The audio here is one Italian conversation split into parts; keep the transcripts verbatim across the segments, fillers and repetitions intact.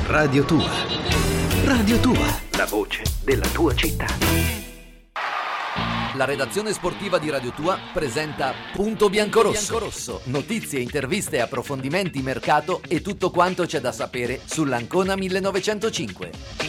Radio Tua. Radio Tua, la voce della tua città. La redazione sportiva di Radio Tua presenta Punto Biancorosso. Biancorosso. Notizie, interviste, approfondimenti, mercato e tutto quanto c'è da sapere sull'Ancona millenovecentocinque.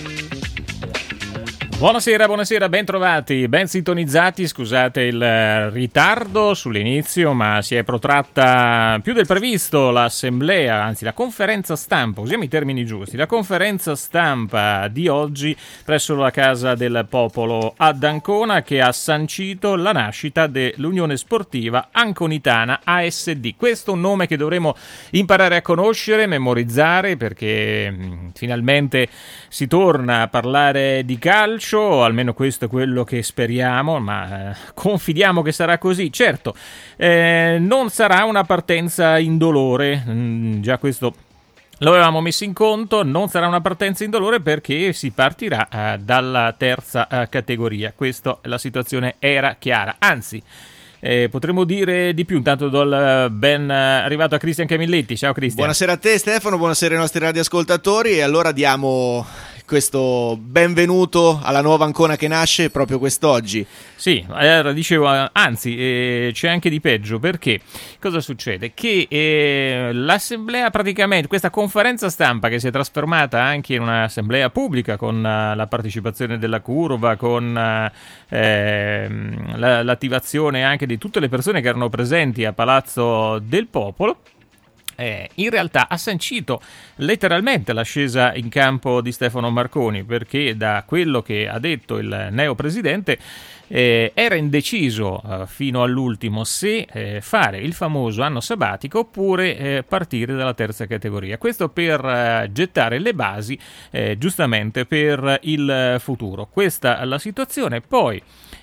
Buonasera, buonasera, ben trovati, ben sintonizzati, scusate il ritardo sull'inizio, ma si è protratta più del previsto l'assemblea, anzi la conferenza stampa, usiamo i termini giusti, la conferenza stampa di oggi presso la Casa del Popolo ad Ancona, che ha sancito la nascita dell'Unione Sportiva Anconitana A S D. Questo è un nome che dovremo imparare a conoscere, memorizzare, perché mh, finalmente si torna a parlare di calcio. Almeno questo è quello che speriamo, ma eh, confidiamo che sarà così. Certo, eh, non sarà una partenza indolore, mm, già questo lo avevamo messo in conto, non sarà una partenza indolore perché si partirà eh, dalla terza eh, categoria. Questa la situazione era chiara, anzi eh, potremmo dire di più. Intanto do il ben arrivato a Cristian Camilletti. Ciao Cristian. Buonasera a te Stefano, buonasera ai nostri radioascoltatori, e allora diamo questo benvenuto alla nuova Ancona che nasce proprio quest'oggi. Sì, allora dicevo, anzi eh, c'è anche di peggio, perché cosa succede? Che eh, l'assemblea, praticamente questa conferenza stampa che si è trasformata anche in un'assemblea pubblica con uh, la partecipazione della curva, con uh, eh, la, l'attivazione anche di tutte le persone che erano presenti a Palazzo del Popolo, Eh, in realtà ha sancito letteralmente l'ascesa in campo di Stefano Marconi, perché da quello che ha detto il neopresidente eh, era indeciso eh, fino all'ultimo se eh, fare il famoso anno sabbatico oppure eh, partire dalla terza categoria. Questo per eh, gettare le basi eh, giustamente per il futuro. Questa è la situazione. Poi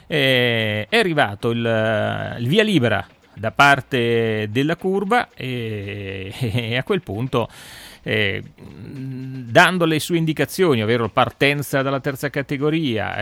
eh, è arrivato il, il via libera da parte della curva e, e a quel punto eh, dando le sue indicazioni, ovvero partenza dalla terza categoria,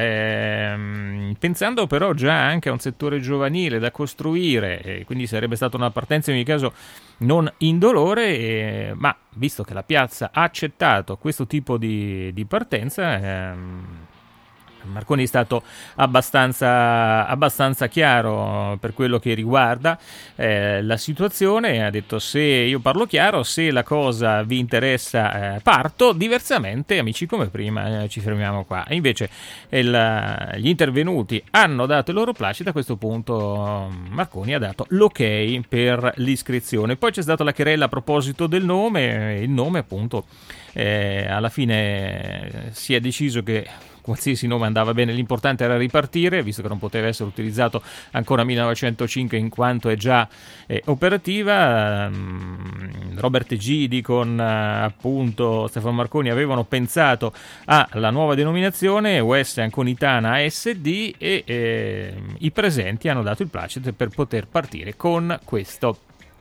eh, pensando però già anche a un settore giovanile da costruire, e quindi sarebbe stata una partenza in ogni caso non indolore, eh, ma visto che la piazza ha accettato questo tipo di, di partenza, ehm, Marconi è stato abbastanza, abbastanza chiaro per quello che riguarda eh, la situazione. Ha detto: se io parlo chiaro, se la cosa vi interessa eh, parto, diversamente amici come prima eh, ci fermiamo qua. E invece il, gli intervenuti hanno dato il loro placito. A questo punto Marconi ha dato l'ok per l'iscrizione. Poi c'è stata la querela a proposito del nome, il nome appunto eh, alla fine si è deciso che qualsiasi nome andava bene, l'importante era ripartire, visto che non poteva essere utilizzato ancora millenovecentocinque in quanto è già eh, operativa. um, Robert Gidi con uh, appunto Stefano Marconi avevano pensato alla nuova denominazione U S Anconitana A S D e eh, i presenti hanno dato il placet per poter partire con questa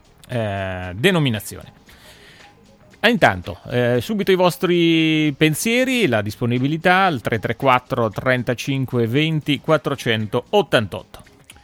eh, denominazione. Ah, intanto, eh, subito i vostri pensieri, la disponibilità al tre tre quattro trentacinque venti quattrocentottantotto.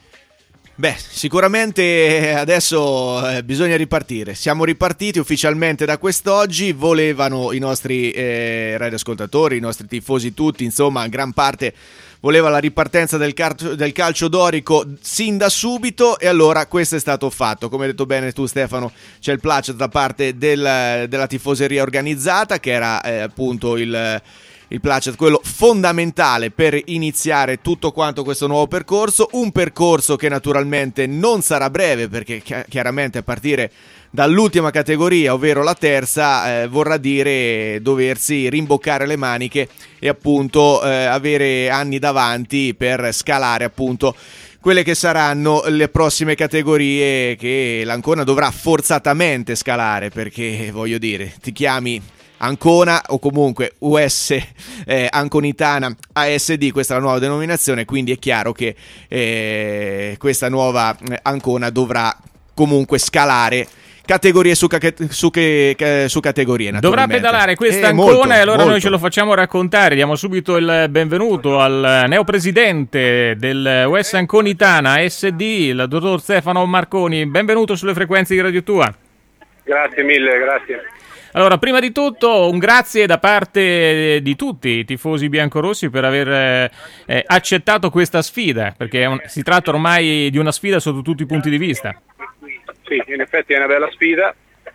Beh, sicuramente adesso eh, bisogna ripartire. Siamo ripartiti ufficialmente da quest'oggi. Volevano i nostri eh, radioascoltatori, i nostri tifosi tutti, insomma, gran parte voleva la ripartenza del, car- del calcio dorico sin da subito, e allora questo è stato fatto. Come hai detto bene tu Stefano, c'è il placet da parte del, della tifoseria organizzata, che era eh, appunto il... il placet, quello fondamentale per iniziare tutto quanto questo nuovo percorso, un percorso che naturalmente non sarà breve, perché chi- chiaramente a partire dall'ultima categoria, ovvero la terza, eh, vorrà dire doversi rimboccare le maniche e appunto eh, avere anni davanti per scalare appunto quelle che saranno le prossime categorie che l'Ancona dovrà forzatamente scalare, perché voglio dire, ti chiami Ancona o comunque U S eh, Anconitana A S D, questa è la nuova denominazione, quindi è chiaro che eh, questa nuova Ancona dovrà comunque scalare categorie su, ca- su, che, su categorie. Dovrà pedalare questa eh, Ancona molto, e allora molto. Noi ce lo facciamo raccontare. Diamo subito il benvenuto al neopresidente del U S Anconitana A S D, il dottor Stefano Marconi. Benvenuto sulle frequenze di Radio Tua. Grazie mille, grazie. Allora, prima di tutto un grazie da parte di tutti i tifosi biancorossi per aver eh, accettato questa sfida, perché è un, si tratta ormai di una sfida sotto tutti i punti di vista. Sì, in effetti è una bella sfida,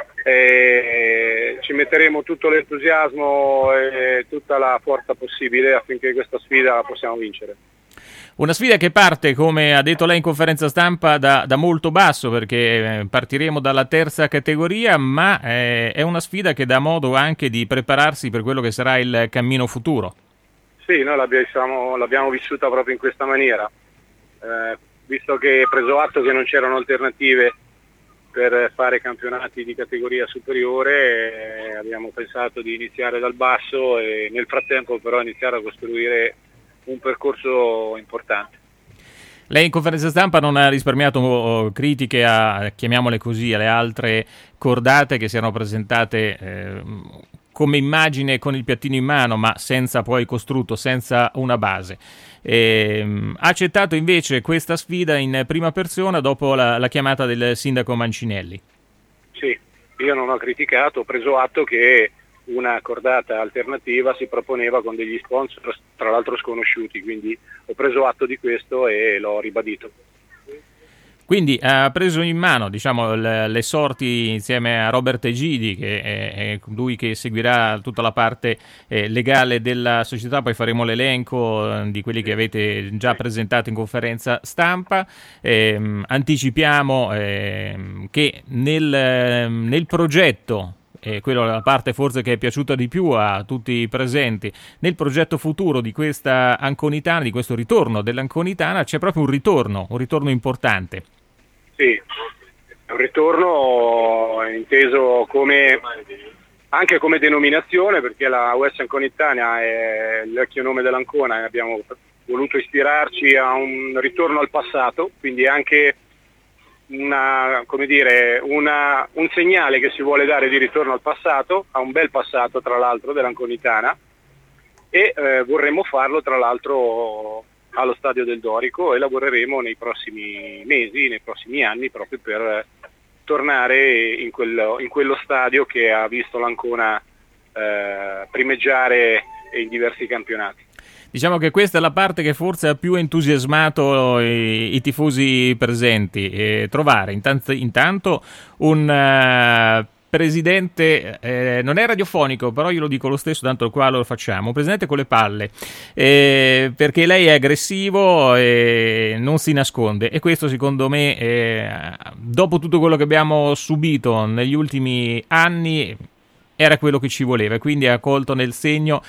e ci metteremo tutto l'entusiasmo e tutta la forza possibile affinché questa sfida la possiamo vincere. Una sfida che parte, come ha detto lei in conferenza stampa, da, da molto basso, perché partiremo dalla terza categoria, ma eh, è una sfida che dà modo anche di prepararsi per quello che sarà il cammino futuro. Sì, noi l'abbiamo, l'abbiamo vissuta proprio in questa maniera, eh, visto che preso atto che non c'erano alternative per fare campionati di categoria superiore, eh, abbiamo pensato di iniziare dal basso e nel frattempo però iniziare a costruire un percorso importante. Lei in conferenza stampa non ha risparmiato critiche a, chiamiamole così, alle altre cordate che si erano presentate eh, come immagine con il piattino in mano, ma senza poi costrutto, senza una base. E, ha accettato invece questa sfida in prima persona dopo la, la chiamata del sindaco Mancinelli. Sì, io non ho criticato, ho preso atto che una cordata alternativa si proponeva con degli sponsor tra l'altro sconosciuti, quindi ho preso atto di questo e l'ho ribadito. Quindi ha preso in mano, diciamo, le, le sorti insieme a Robert Egidi, che è, è lui che seguirà tutta la parte eh, legale della società, poi faremo l'elenco eh, di quelli che avete già presentato in conferenza stampa. Eh, anticipiamo eh, che nel, nel progetto, e quello è la parte forse che è piaciuta di più a tutti i presenti, nel progetto futuro di questa Anconitana, di questo ritorno dell'Anconitana, c'è proprio un ritorno, un ritorno importante. Sì, è un ritorno inteso come anche come denominazione, perché la U S Anconitana è il vecchio nome dell'Ancona e abbiamo voluto ispirarci a un ritorno al passato, quindi anche una, come dire, una, un segnale che si vuole dare di ritorno al passato, a un bel passato tra l'altro dell'Anconitana, e eh, vorremmo farlo tra l'altro allo Stadio del Dorico e lavoreremo nei prossimi mesi, nei prossimi anni proprio per tornare in quello, in quello stadio che ha visto l'Ancona eh, primeggiare in diversi campionati. Diciamo che questa è la parte che forse ha più entusiasmato i, i tifosi presenti, e trovare intanto, intanto un uh, presidente, eh, non è radiofonico, però io lo dico lo stesso, tanto qua lo facciamo, un presidente con le palle, eh, perché lei è aggressivo e non si nasconde, e questo secondo me, eh, dopo tutto quello che abbiamo subito negli ultimi anni, era quello che ci voleva, e quindi ha colto nel segno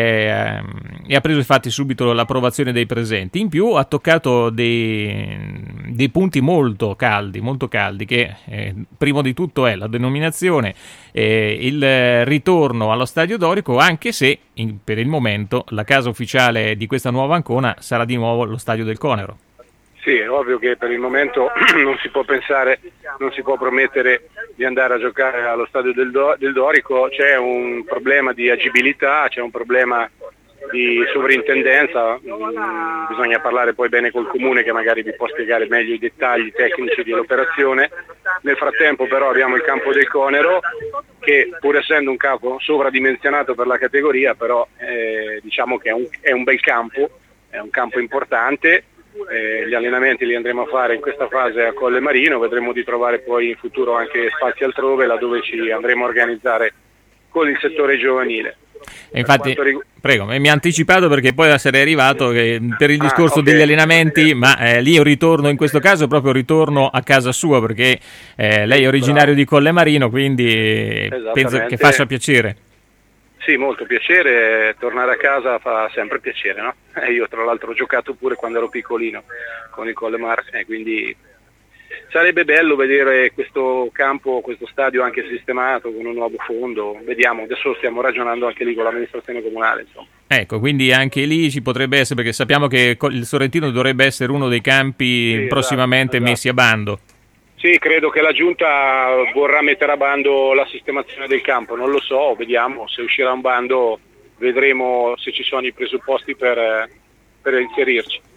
eh, e ha preso infatti subito l'approvazione dei presenti. In più ha toccato dei, dei punti molto caldi, molto caldi, che eh, primo di tutto è la denominazione, eh, il ritorno allo Stadio Dorico, anche se in, per il momento la casa ufficiale di questa nuova Ancona sarà di nuovo lo Stadio del Conero. Sì, è ovvio che per il momento non si può pensare, non si può promettere di andare a giocare allo Stadio del, Do- del Dorico, c'è un problema di agibilità, c'è un problema di sovrintendenza, mm, bisogna parlare poi bene col comune che magari vi può spiegare meglio i dettagli tecnici dell'operazione. Nel frattempo però abbiamo il campo del Conero che, pur essendo un campo sovradimensionato per la categoria, però eh, diciamo che è un, è un bel campo, è un campo importante. Eh, gli allenamenti li andremo a fare in questa fase a Colle Marino, vedremo di trovare poi in futuro anche spazi altrove laddove ci andremo a organizzare con il settore giovanile. E infatti, rig- prego, mi ha anticipato perché poi sarei arrivato che, per il discorso ah, okay. degli allenamenti, ma eh, lì un ritorno, in questo caso proprio un ritorno a casa sua, perché eh, lei è originario di Colle Marino, quindi penso che faccia piacere. Sì, molto piacere, tornare a casa fa sempre piacere, no? Io tra l'altro ho giocato pure quando ero piccolino con il Colle Mar, e quindi sarebbe bello vedere questo campo, questo stadio anche sistemato con un nuovo fondo. Vediamo, adesso stiamo ragionando anche lì con l'amministrazione comunale, insomma. Ecco, quindi anche lì ci potrebbe essere, perché sappiamo che il Sorrentino dovrebbe essere uno dei campi sì, prossimamente esatto, messi esatto. a bando. Sì, credo che la Giunta vorrà mettere a bando la sistemazione del campo, non lo so, vediamo, se uscirà un bando vedremo se ci sono i presupposti per, per inserirci.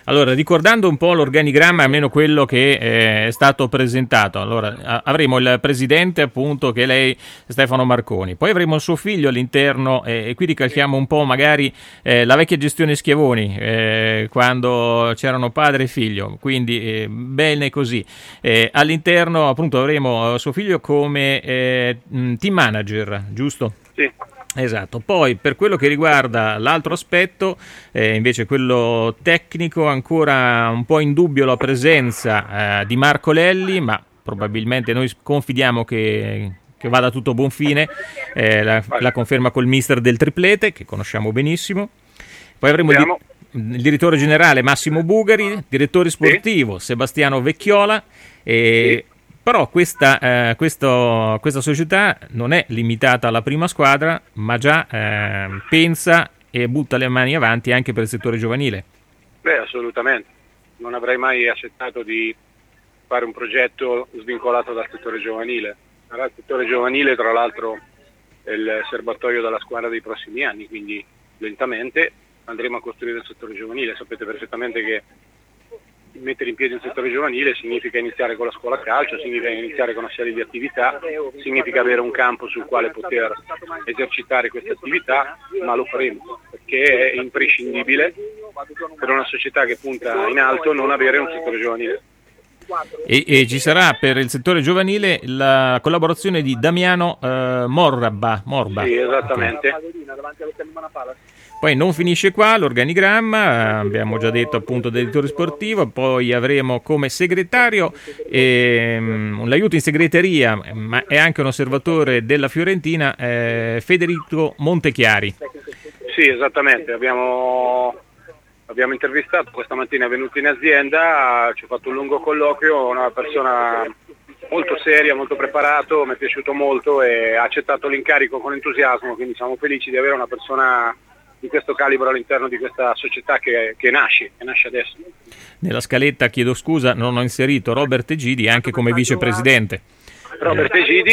Allora, ricordando un po' l'organigramma, almeno quello che eh, è stato presentato, allora a- avremo il presidente, appunto, che è lei, Stefano Marconi, poi avremo il suo figlio all'interno, eh, e qui ricalchiamo un po' magari eh, la vecchia gestione Schiavoni, eh, quando c'erano padre e figlio, quindi eh, bene così. Eh, all'interno, appunto, avremo suo figlio come eh, team manager, giusto? Sì. Esatto, poi per quello che riguarda l'altro aspetto, eh, invece quello tecnico, ancora un po' in dubbio la presenza eh, di Marco Lelli, ma probabilmente noi confidiamo che, che vada tutto a buon fine, eh, la, la conferma col mister del triplete, che conosciamo benissimo. Poi avremo il, di, il direttore generale Massimo Bugari, direttore sportivo sì. Sebastiano Vecchiola, e... Sì. Però questa, eh, questo, questa società non è limitata alla prima squadra, ma già eh, pensa e butta le mani avanti anche per il settore giovanile. Beh, assolutamente. Non avrei mai accettato di fare un progetto svincolato dal settore giovanile. Il settore giovanile, tra l'altro, è il serbatoio della squadra dei prossimi anni, quindi lentamente andremo a costruire il settore giovanile. Sapete perfettamente che mettere in piedi un settore giovanile significa iniziare con la scuola calcio, significa iniziare con una serie di attività, significa avere un campo sul quale poter esercitare queste attività, ma lo faremo perché è imprescindibile per una società che punta in alto non avere un settore giovanile. E, e ci sarà per il settore giovanile la collaborazione di Damiano eh, Morba, Morba. Sì, esattamente. Poi non finisce qua l'organigramma, abbiamo già detto appunto direttore sportivo, poi avremo come segretario ehm, un aiuto in segreteria, ma è anche un osservatore della Fiorentina, eh, Federico Montechiari. Sì, esattamente, abbiamo, abbiamo intervistato, questa mattina è venuto in azienda, ci ha fatto un lungo colloquio, una persona molto seria, molto preparato, mi è piaciuto molto e ha accettato l'incarico con entusiasmo, quindi siamo felici di avere una persona di questo calibro all'interno di questa società che, che nasce, che nasce adesso. Nella scaletta, chiedo scusa, non ho inserito Robert Egidi anche come vicepresidente. Robert Egidi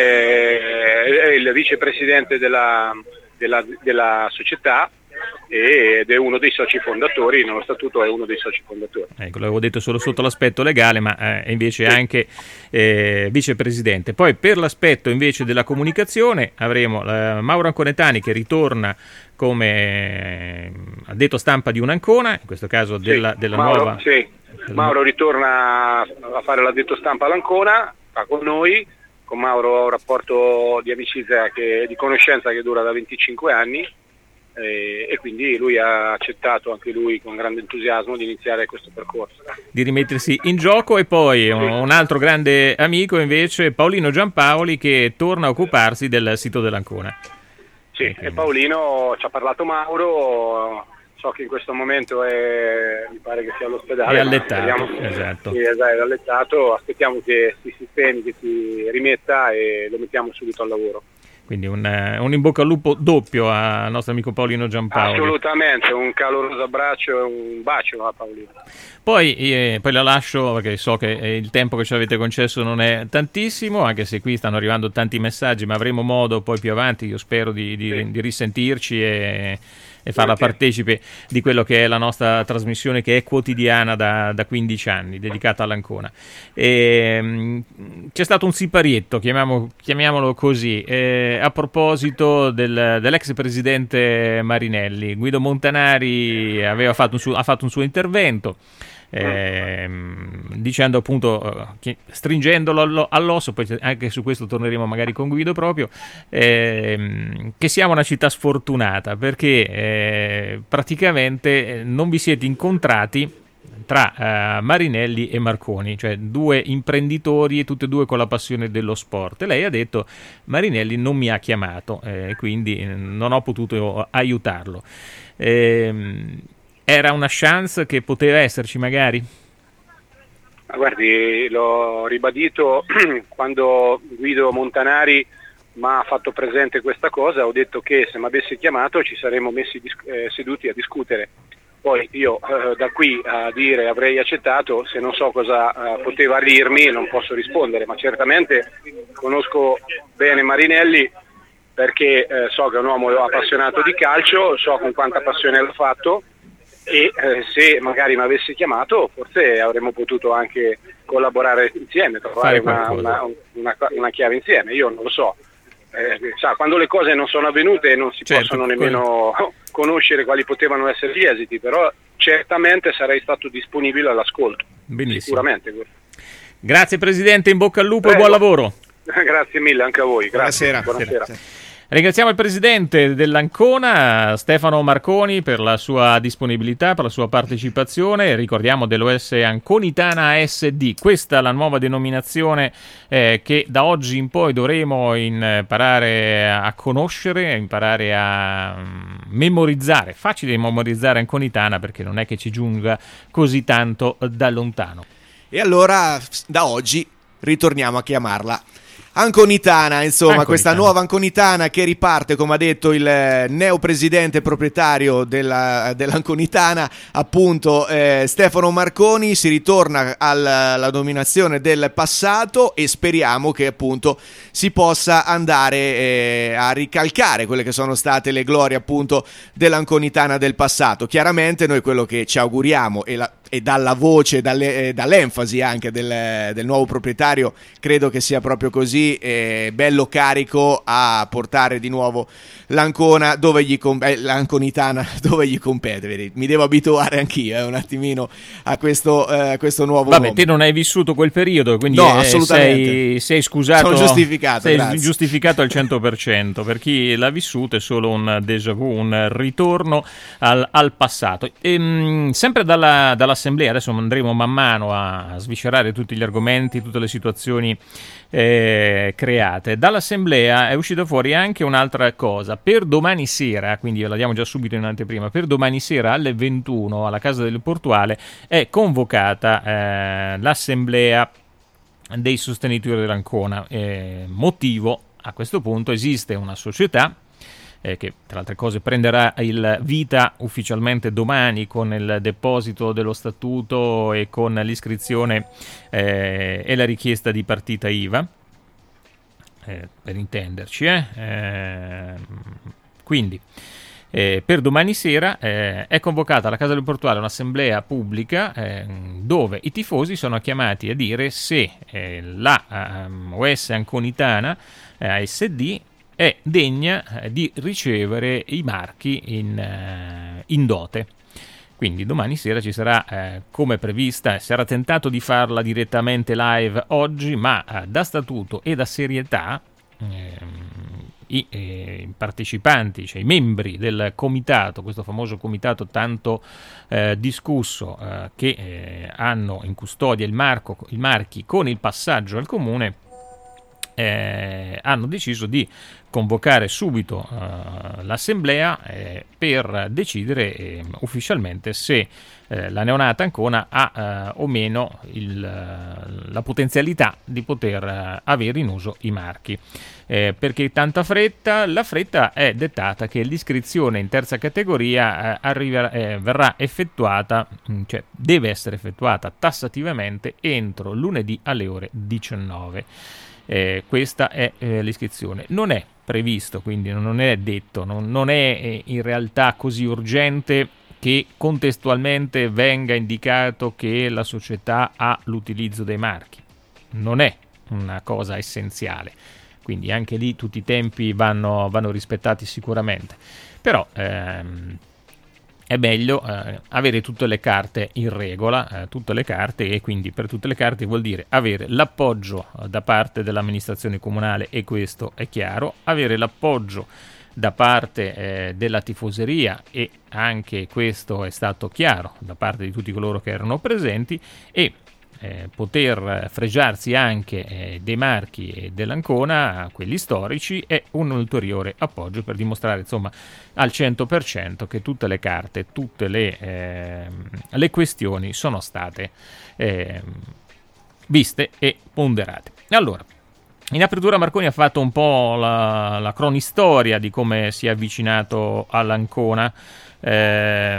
è, è il vicepresidente della, della, della società ed è uno dei soci fondatori, nello statuto è uno dei soci fondatori. Ecco, l'avevo detto solo sotto l'aspetto legale, ma eh, invece sì. anche eh, vicepresidente. Poi per l'aspetto invece della comunicazione avremo eh, Mauro Anconetani che ritorna come eh, addetto stampa di un'Ancona, in questo caso della, sì, della Mauro, nuova... Sì. Mauro ritorna a fare l'addetto stampa all'Ancona, sta con noi, con Mauro ho un rapporto di amicizia, che, di conoscenza che dura da venticinque anni, e, e quindi lui ha accettato anche lui con grande entusiasmo di iniziare questo percorso. Di rimettersi in gioco. E poi un, un altro grande amico invece, Paolino Giampaoli, che torna a occuparsi del sito dell'Ancona. Sì, e, e Paolino ci ha parlato Mauro, so che in questo momento è, mi pare che sia all'ospedale. È allettato, che, esatto. Sì, è allettato, aspettiamo che si sistemi, che si rimetta e lo mettiamo subito al lavoro. Quindi un, un in bocca al lupo doppio al nostro amico Paolino Giampaoli. Assolutamente, un caloroso abbraccio e un bacio a Paolino. Poi, eh, poi la lascio perché so che il tempo che ci avete concesso non è tantissimo, anche se qui stanno arrivando tanti messaggi, ma avremo modo poi più avanti, io spero, di, di, sì. di risentirci e, e farla partecipe di quello che è la nostra trasmissione, che è quotidiana da, da quindici anni, dedicata all'Ancona. E, mh, c'è stato un siparietto, chiamiamo, chiamiamolo così, eh, a proposito del, dell'ex presidente Marinelli. Guido Montanari aveva fatto un suo, ha fatto un suo intervento, Eh, dicendo appunto, che, stringendolo all'osso, poi anche su questo torneremo magari con Guido proprio, eh, che siamo una città sfortunata perché eh, praticamente non vi siete incontrati tra eh, Marinelli e Marconi, cioè due imprenditori e tutte e due con la passione dello sport. E lei ha detto: Marinelli non mi ha chiamato, eh, quindi non ho potuto aiutarlo. Eh, Era una chance che poteva esserci magari? Ma guardi, l'ho ribadito quando Guido Montanari mi ha fatto presente questa cosa, ho detto che se mi avesse chiamato ci saremmo messi dis- eh, seduti a discutere. Poi io eh, da qui a dire avrei accettato, se non so cosa eh, poteva dirmi non posso rispondere, ma certamente conosco bene Marinelli perché eh, so che è un uomo appassionato di calcio, so con quanta passione l'ha fatto, e eh, se magari mi avesse chiamato forse avremmo potuto anche collaborare insieme, trovare una, una, una, una chiave insieme, io non lo so. Eh, sa, quando le cose non sono avvenute non si certo, possono nemmeno quello... conoscere quali potevano essere gli esiti, però certamente sarei stato disponibile all'ascolto. Benissimo. Sicuramente. Grazie Presidente, in bocca al lupo Prego. E buon lavoro. Grazie mille anche a voi. Grazie. Buonasera. Buonasera. Buonasera. Ringraziamo il Presidente dell'Ancona, Stefano Marconi, per la sua disponibilità, per la sua partecipazione. Ricordiamo dell'O S Anconitana A S D, questa è la nuova denominazione eh, che da oggi in poi dovremo imparare a conoscere, imparare a um, memorizzare. Facile di memorizzare Anconitana perché non è che ci giunga così tanto da lontano. E allora da oggi ritorniamo a chiamarla Anconitana, insomma, Anconitana. Questa nuova Anconitana che riparte, come ha detto il neopresidente proprietario della, dell'Anconitana, appunto eh, Stefano Marconi. Si ritorna alla, alla dominazione del passato e speriamo che appunto si possa andare eh, a ricalcare quelle che sono state le glorie appunto dell'Anconitana del passato. Chiaramente noi quello che ci auguriamo e la e dalla voce, dalle, eh, dall'enfasi anche del, del nuovo proprietario, credo che sia proprio così, eh, bello carico a portare di nuovo l'Ancona dove gli com- eh, l'Anconitana dove gli compete. Mi devo abituare anch'io eh, un attimino a questo, eh, questo nuovo Vabbè, nome. te non hai vissuto quel periodo, quindi no, eh, assolutamente. sei, sei scusato. Sono giustificato, sei grazie. giustificato al cento per cento. Per chi l'ha vissuto è solo un déjà vu, un ritorno al, al passato. E, mh, sempre dalla, dall'assemblea, adesso andremo man mano a sviscerare tutti gli argomenti, tutte le situazioni eh, create. Dall'assemblea è uscita fuori anche un'altra cosa. Per domani sera, quindi la diamo già subito in anteprima, per domani sera alle ventuno alla Casa del Portuale è convocata eh, l'assemblea dei sostenitori dell'Ancona. Eh, motivo, a questo punto esiste una società eh, che tra le altre cose prenderà il vita ufficialmente domani con il deposito dello statuto e con l'iscrizione eh, e la richiesta di partita I V A, eh, per intenderci. Eh? Eh, quindi Eh, per domani sera eh, è convocata alla Casa del Portuale un'assemblea pubblica eh, dove i tifosi sono chiamati a dire se eh, la um, O S Anconitana eh, A S D è degna eh, di ricevere i marchi in, eh, in dote. Quindi domani sera ci sarà, eh, come prevista, si era tentato di farla direttamente live oggi, ma eh, da statuto e da serietà eh, i eh, partecipanti, cioè i membri del comitato, questo famoso comitato tanto eh, discusso, eh, che eh, hanno in custodia il, marco, il marchi con il passaggio al comune, eh, hanno deciso di convocare subito eh, l'assemblea eh, per decidere eh, ufficialmente se eh, la neonata Ancona ha eh, o meno il, la potenzialità di poter eh, avere in uso i marchi. Eh, perché tanta fretta? La fretta è dettata che l'iscrizione in terza categoria eh, arriva, eh, verrà effettuata, cioè deve essere effettuata tassativamente entro lunedì alle ore diciannove. Eh, questa è eh, l'iscrizione. Non è previsto, quindi non è detto, non, non è eh, in realtà così urgente che contestualmente venga indicato che la società ha l'utilizzo dei marchi. Non è una cosa essenziale. Quindi anche lì tutti i tempi vanno, vanno rispettati sicuramente. Però ehm, è meglio eh, avere tutte le carte in regola, eh, tutte le carte, e quindi per tutte le carte vuol dire avere l'appoggio da parte dell'amministrazione comunale, e questo è chiaro, avere l'appoggio da parte eh, della tifoseria, e anche questo è stato chiaro da parte di tutti coloro che erano presenti, e Eh, poter fregiarsi anche eh, dei marchi eh, dell'Ancona, quelli storici, è un ulteriore appoggio per dimostrare insomma al cento per cento che tutte le carte, tutte le, eh, le questioni sono state eh, viste e ponderate. Allora, in apertura Marconi ha fatto un po' la, la cronistoria di come si è avvicinato all'Ancona. Eh,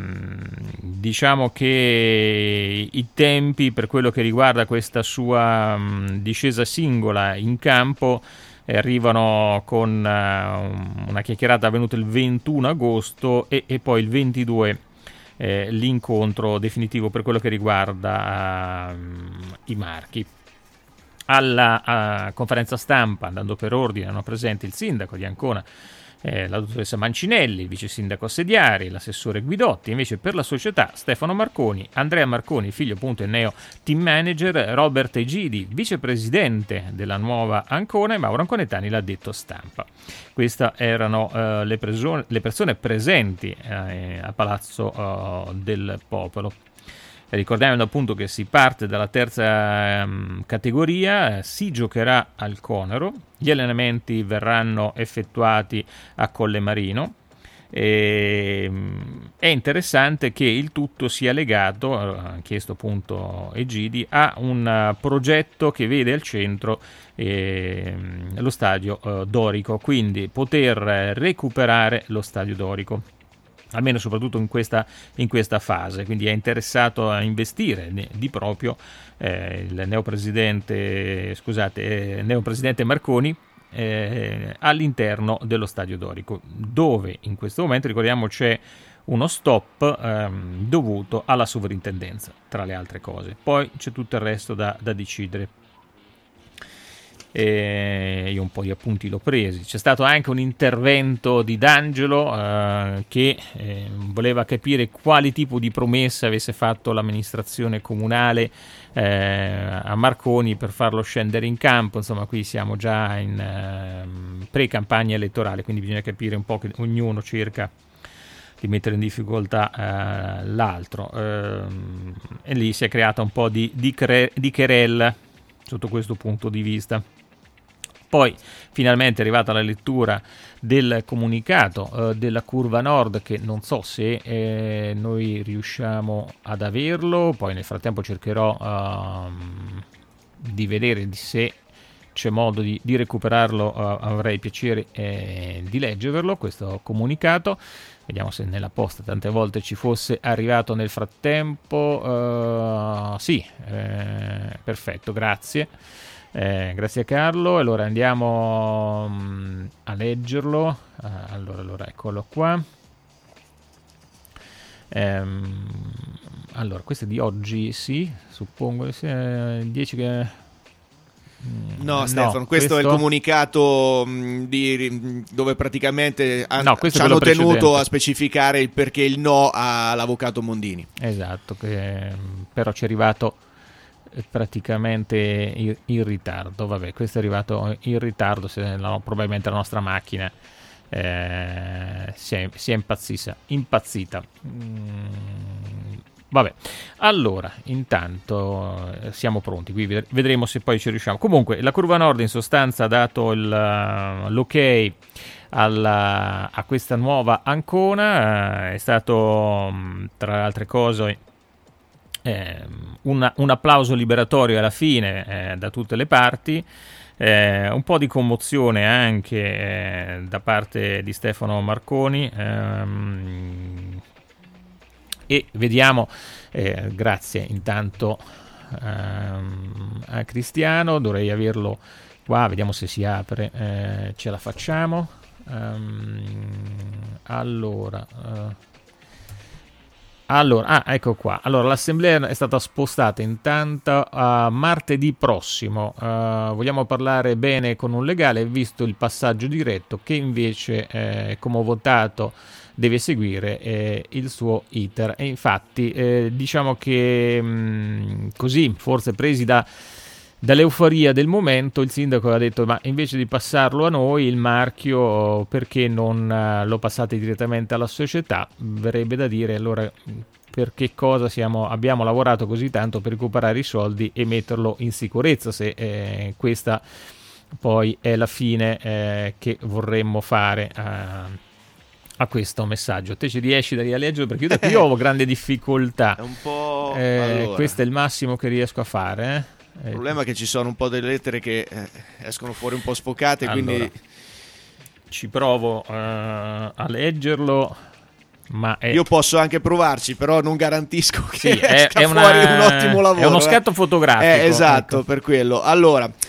diciamo che i tempi per quello che riguarda questa sua mh, discesa singola in campo eh, arrivano con uh, una chiacchierata avvenuta il ventuno agosto e, e poi il ventidue eh, l'incontro definitivo per quello che riguarda uh, i marchi. Alla uh, conferenza stampa, andando per ordine, erano presenti il sindaco di Ancona, eh, la dottoressa Mancinelli, il vice sindaco Assediari, l'assessore Guidotti. Invece per la società Stefano Marconi, Andrea Marconi, figlio appunto e neo team manager, Robert Egidi, vicepresidente della nuova Ancona, e Mauro Anconetani, l'addetto stampa. Queste erano uh, le, preso- le persone presenti eh, a Palazzo uh, del Popolo. Ricordiamo appunto che si parte dalla terza um, categoria, eh, si giocherà al Conero, gli allenamenti verranno effettuati a Colle Marino. E, um, è interessante che il tutto sia legato, ha uh, chiesto appunto Egidi, a un uh, progetto che vede al centro eh, lo stadio uh, dorico, quindi poter uh, recuperare lo stadio dorico, almeno soprattutto in questa, in questa fase. Quindi è interessato a investire di proprio eh, il neopresidente, scusate, eh, neopresidente Marconi eh, all'interno dello stadio dorico, dove in questo momento, ricordiamo, c'è uno stop ehm, dovuto alla sovrintendenza, tra le altre cose. Poi c'è tutto il resto da, da decidere. E io un po' di appunti l'ho presi. C'è stato anche un intervento di D'Angelo eh, che eh, voleva capire quali tipo di promessa avesse fatto l'amministrazione comunale eh, a Marconi per farlo scendere in campo. Insomma, qui siamo già in eh, pre-campagna elettorale, quindi bisogna capire un po' che ognuno cerca di mettere in difficoltà eh, l'altro, eh, e lì si è creata un po' di, di, cre- di querella sotto questo punto di vista. Poi finalmente è arrivata la lettura del comunicato eh, della Curva Nord, che non so se eh, noi riusciamo ad averlo. Poi nel frattempo cercherò uh, di vedere se c'è modo di, di recuperarlo. Uh, avrei piacere eh, di leggervelo, questo comunicato. Vediamo se nella posta tante volte ci fosse arrivato nel frattempo. Uh, sì, eh, perfetto, grazie. Eh, grazie a Carlo. Allora andiamo um, a leggerlo. Uh, allora, allora, eccolo qua. Ehm, allora, questo è di oggi, sì, suppongo sia dieci che... No, Stefano, no, questo, questo è il comunicato mh, di, dove praticamente han, no, ci hanno tenuto a specificare il perché il no all'avvocato Mondini. Esatto, che però ci è arrivato praticamente in, in ritardo. Vabbè, questo è arrivato in ritardo, se no, probabilmente la nostra macchina eh, si è, si è impazzita. impazzita. Mm, vabbè, allora intanto eh, siamo pronti, qui vedremo se poi ci riusciamo. Comunque la Curva Nord in sostanza ha dato il, uh, l'ok alla, a questa nuova Ancona. Uh, è stato um, tra le altre cose eh, una, un applauso liberatorio alla fine eh, da tutte le parti. Eh, un po' di commozione anche eh, da parte di Stefano Marconi, ehm, e vediamo, eh, grazie intanto ehm, a Cristiano, dovrei averlo qua, vediamo se si apre, eh, ce la facciamo. Um, allora uh, Allora, ah, ecco qua. Allora, l'assemblea è stata spostata intanto a martedì prossimo. Uh, vogliamo parlare bene con un legale, visto il passaggio diretto che invece, eh, come ho votato, deve seguire eh, il suo iter. E infatti, eh, diciamo che mh, così, forse presi da dall'euforia del momento, il sindaco ha detto: ma invece di passarlo a noi il marchio, perché non uh, lo passate direttamente alla società? Verrebbe da dire, allora, per che cosa siamo, abbiamo lavorato così tanto per recuperare i soldi e metterlo in sicurezza, se eh, questa poi è la fine eh, che vorremmo fare a, a questo messaggio. Te ci riesci da rileggere? Perché io da qui ho grande difficoltà. È un po'... eh, allora. Questo è il massimo che riesco a fare, eh? Il problema è che ci sono un po' delle lettere che eh, escono fuori un po' sfocate, allora, quindi ci provo uh, a leggerlo, ma è... io posso anche provarci, però non garantisco che sì, esca è, è fuori una... un ottimo lavoro. È uno scatto eh. fotografico. Eh, esatto, ecco. Per quello. Allora,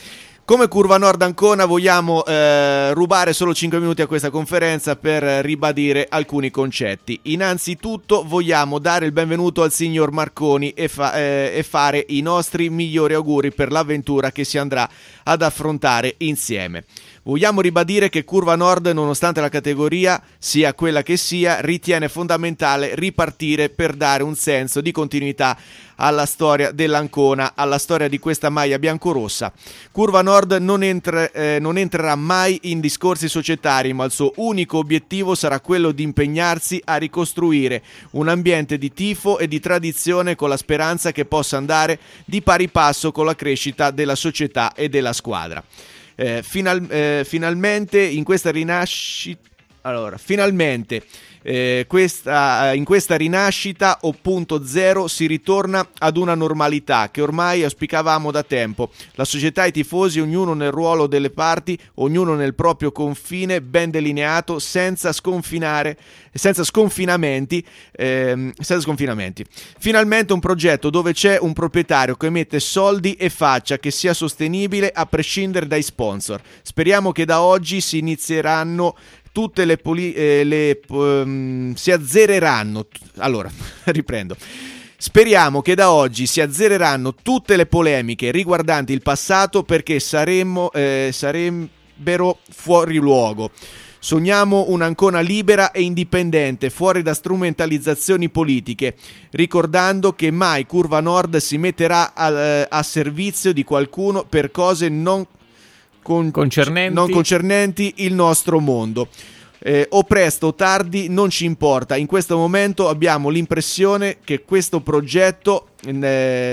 Come Curva Nord Ancona vogliamo eh, rubare solo cinque minuti a questa conferenza per ribadire alcuni concetti. Innanzitutto vogliamo dare il benvenuto al signor Marconi e, fa- eh, e fare i nostri migliori auguri per l'avventura che si andrà ad affrontare insieme. Vogliamo ribadire che Curva Nord, nonostante la categoria sia quella che sia, ritiene fondamentale ripartire per dare un senso di continuità alla storia dell'Ancona, alla storia di questa maglia biancorossa. Curva Nord non, entra, eh, non entrerà mai in discorsi societari, ma il suo unico obiettivo sarà quello di impegnarsi a ricostruire un ambiente di tifo e di tradizione, con la speranza che possa andare di pari passo con la crescita della società e della squadra. Eh, final, eh, finalmente in questa rinascita allora, finalmente eh, questa, in questa rinascita o punto zero si ritorna ad una normalità che ormai auspicavamo da tempo. La società e i tifosi, ognuno nel ruolo delle parti, ognuno nel proprio confine ben delineato, senza sconfinare, senza sconfinamenti, ehm, senza sconfinamenti. Finalmente un progetto dove c'è un proprietario che mette soldi e faccia, che sia sostenibile a prescindere dai sponsor. Speriamo che da oggi si inizieranno tutte le, poli- eh, le um, si azzereranno. Allora, riprendo. Speriamo che da oggi si azzereranno tutte le polemiche riguardanti il passato, perché saremmo, eh, sarebbero fuori luogo. Sogniamo un'Ancona libera e indipendente, fuori da strumentalizzazioni politiche, ricordando che mai Curva Nord si metterà a, a servizio di qualcuno per cose non Con, concernenti. non concernenti il nostro mondo. Eh, o presto o tardi non ci importa. In questo momento abbiamo l'impressione che questo progetto eh,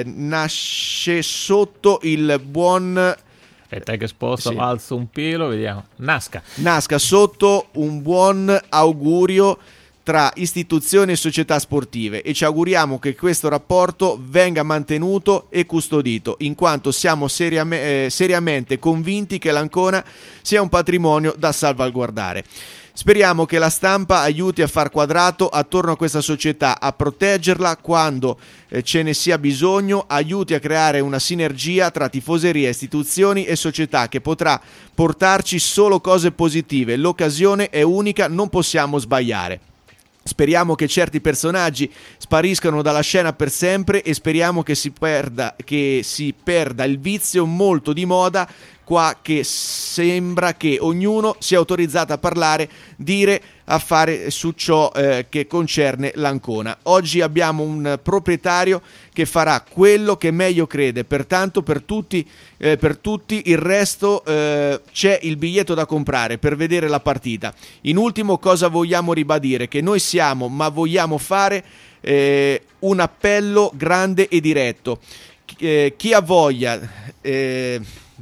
nasce sotto il buon... Aspetta che sposto, sì. alzo un pelo, vediamo. Nasca. Nasca sotto un buon augurio tra istituzioni e società sportive, e ci auguriamo che questo rapporto venga mantenuto e custodito, in quanto siamo seriame- eh, seriamente convinti che l'Ancona sia un patrimonio da salvaguardare. Speriamo che la stampa aiuti a far quadrato attorno a questa società, a proteggerla quando eh, ce ne sia bisogno, aiuti a creare una sinergia tra tifoseria, istituzioni e società che potrà portarci solo cose positive. L'occasione è unica, non possiamo sbagliare. Speriamo che certi personaggi spariscano dalla scena per sempre, e speriamo che si perda, che si perda il vizio molto di moda qua, che sembra che ognuno sia autorizzato a parlare, dire, a fare su ciò eh, che concerne l'Ancona. Oggi abbiamo un proprietario che farà quello che meglio crede, pertanto per tutti, eh, per tutti il resto eh, c'è il biglietto da comprare per vedere la partita. In ultimo, cosa vogliamo ribadire? Che noi siamo, ma vogliamo fare eh, un appello grande e diretto. Eh, chi ha voglia... Eh,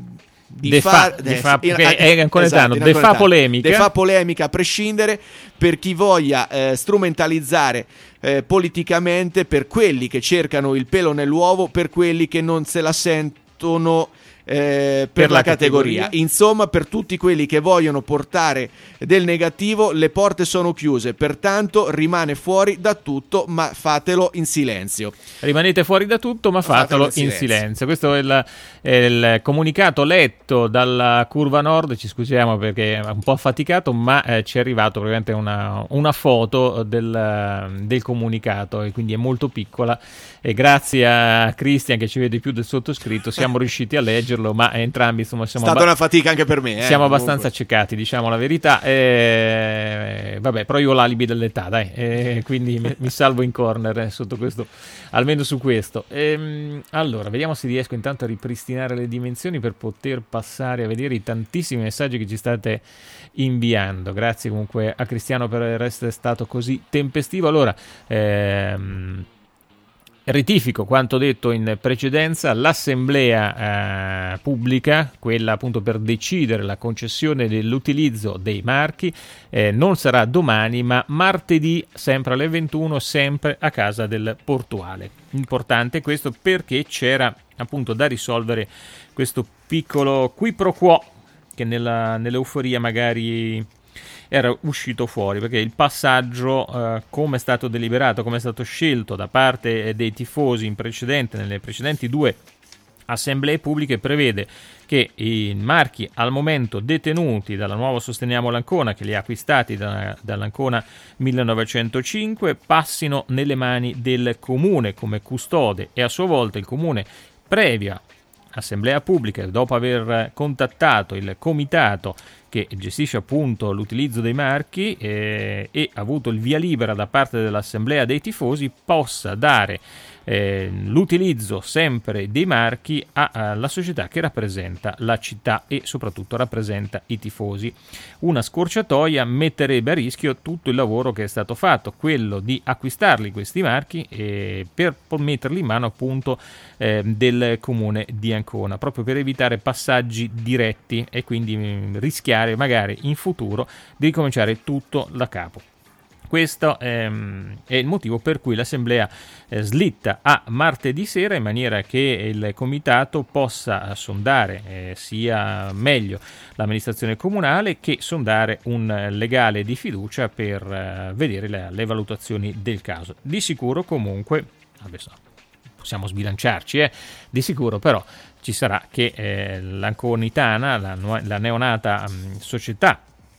di de far, fa, de eh, fa, in, è, è esatto, de fa polemica de fa polemica a prescindere, per chi voglia eh, strumentalizzare eh, politicamente, per quelli che cercano il pelo nell'uovo, per quelli che non se la sentono eh, per, per la, la categoria. categoria insomma, per tutti quelli che vogliono portare del negativo, le porte sono chiuse, pertanto rimane fuori da tutto, ma fatelo in silenzio. Rimanete fuori da tutto, ma fatelo, fatelo in, silenzio. in silenzio. Questo è il, è il comunicato letto dalla Curva Nord. Ci scusiamo perché è un po' affaticato, ma eh, ci è arrivato praticamente una, una foto del, del comunicato, e quindi è molto piccola, e grazie a Cristian, che ci vede più del sottoscritto, siamo riusciti a leggerlo, ma entrambi insomma siamo... È stata abba- una fatica anche per me. Eh, siamo comunque. abbastanza accecati, diciamo la verità. E, vabbè, però io ho l'alibi dell'età, dai, e quindi mi, mi salvo in corner eh, sotto questo, almeno su questo. E, allora, vediamo se riesco intanto a ripristinare le dimensioni per poter passare a vedere i tantissimi messaggi che ci state inviando. Grazie comunque a Cristiano per essere stato così tempestivo. Allora, ehm, rettifico quanto detto in precedenza: l'assemblea eh, pubblica, quella appunto per decidere la concessione dell'utilizzo dei marchi, eh, non sarà domani, ma martedì, sempre alle ventuno, sempre a casa del Portuale. Importante questo, perché c'era appunto da risolvere questo piccolo qui pro quo che nella, nell'euforia magari era uscito fuori, perché il passaggio, eh, come è stato deliberato, come è stato scelto da parte dei tifosi in precedente, nelle precedenti due assemblee pubbliche prevede che i marchi al momento detenuti dalla nuova Sosteniamo l'Ancona, che li ha acquistati da, dall'Ancona millenovecentocinque, passino nelle mani del comune come custode, e a sua volta il comune, previa assemblea pubblica, dopo aver contattato il comitato che gestisce appunto l'utilizzo dei marchi eh, e avuto il via libera da parte dell'assemblea dei tifosi, possa dare eh, l'utilizzo sempre dei marchi alla società che rappresenta la città e soprattutto rappresenta i tifosi. Una scorciatoia metterebbe a rischio tutto il lavoro che è stato fatto, quello di acquistarli questi marchi eh, per metterli in mano appunto eh, del comune di Ancona, proprio per evitare passaggi diretti e quindi mh, rischiare magari in futuro di ricominciare tutto da capo. Questo ehm, è il motivo per cui l'assemblea eh, slitta a martedì sera, in maniera che il comitato possa sondare eh, sia meglio l'amministrazione comunale che sondare un legale di fiducia per eh, vedere le, le valutazioni del caso. Di sicuro comunque, adesso possiamo sbilanciarci, eh, di sicuro però ci sarà che eh, l'Anconitana, la, la neonata mh, società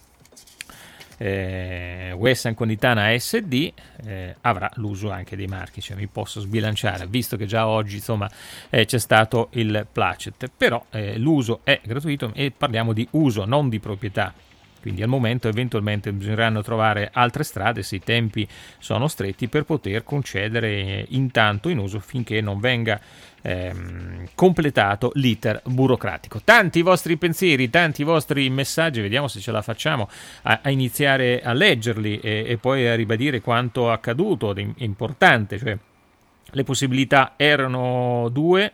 Eh, West Anconitana S D eh, avrà l'uso anche dei marchi, cioè mi posso sbilanciare, visto che già oggi insomma eh, c'è stato il placet, però eh, l'uso è gratuito e parliamo di uso, non di proprietà. Quindi al momento eventualmente bisogneranno trovare altre strade, se i tempi sono stretti, per poter concedere intanto in uso finché non venga ehm, completato l'iter burocratico. Tanti vostri pensieri, tanti vostri messaggi, vediamo se ce la facciamo a, a iniziare a leggerli e, e poi a ribadire quanto accaduto, è importante, cioè le possibilità erano due.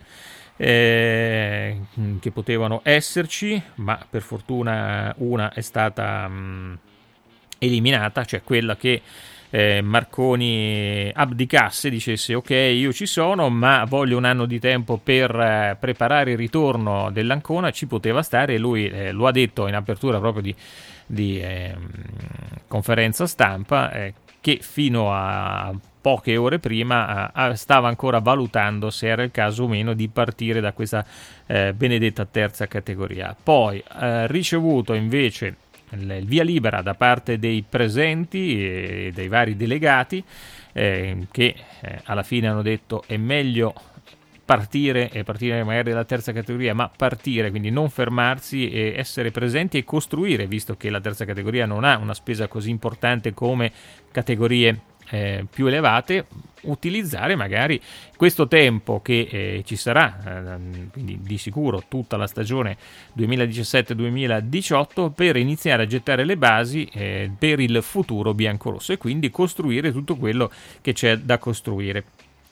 Eh, che potevano esserci, ma per fortuna una è stata mh, eliminata, cioè quella che eh, Marconi abdicasse, dicesse ok, io ci sono ma voglio un anno di tempo per eh, preparare il ritorno dell'Ancona. Ci poteva stare, e lui eh, lo ha detto in apertura proprio di, di eh, conferenza stampa, eh, che fino a poche ore prima eh, stava ancora valutando se era il caso o meno di partire da questa eh, benedetta terza categoria. Poi eh, ricevuto invece il, il via libera da parte dei presenti e dei vari delegati eh, che eh, alla fine hanno detto è meglio partire e partire magari dalla terza categoria, ma partire, quindi non fermarsi e essere presenti e costruire, visto che la terza categoria non ha una spesa così importante come categorie Eh, più elevate, utilizzare magari questo tempo che eh, ci sarà, eh, quindi di sicuro tutta la stagione duemiladiciassette duemiladiciotto, per iniziare a gettare le basi eh, per il futuro biancorosso e quindi costruire tutto quello che c'è da costruire.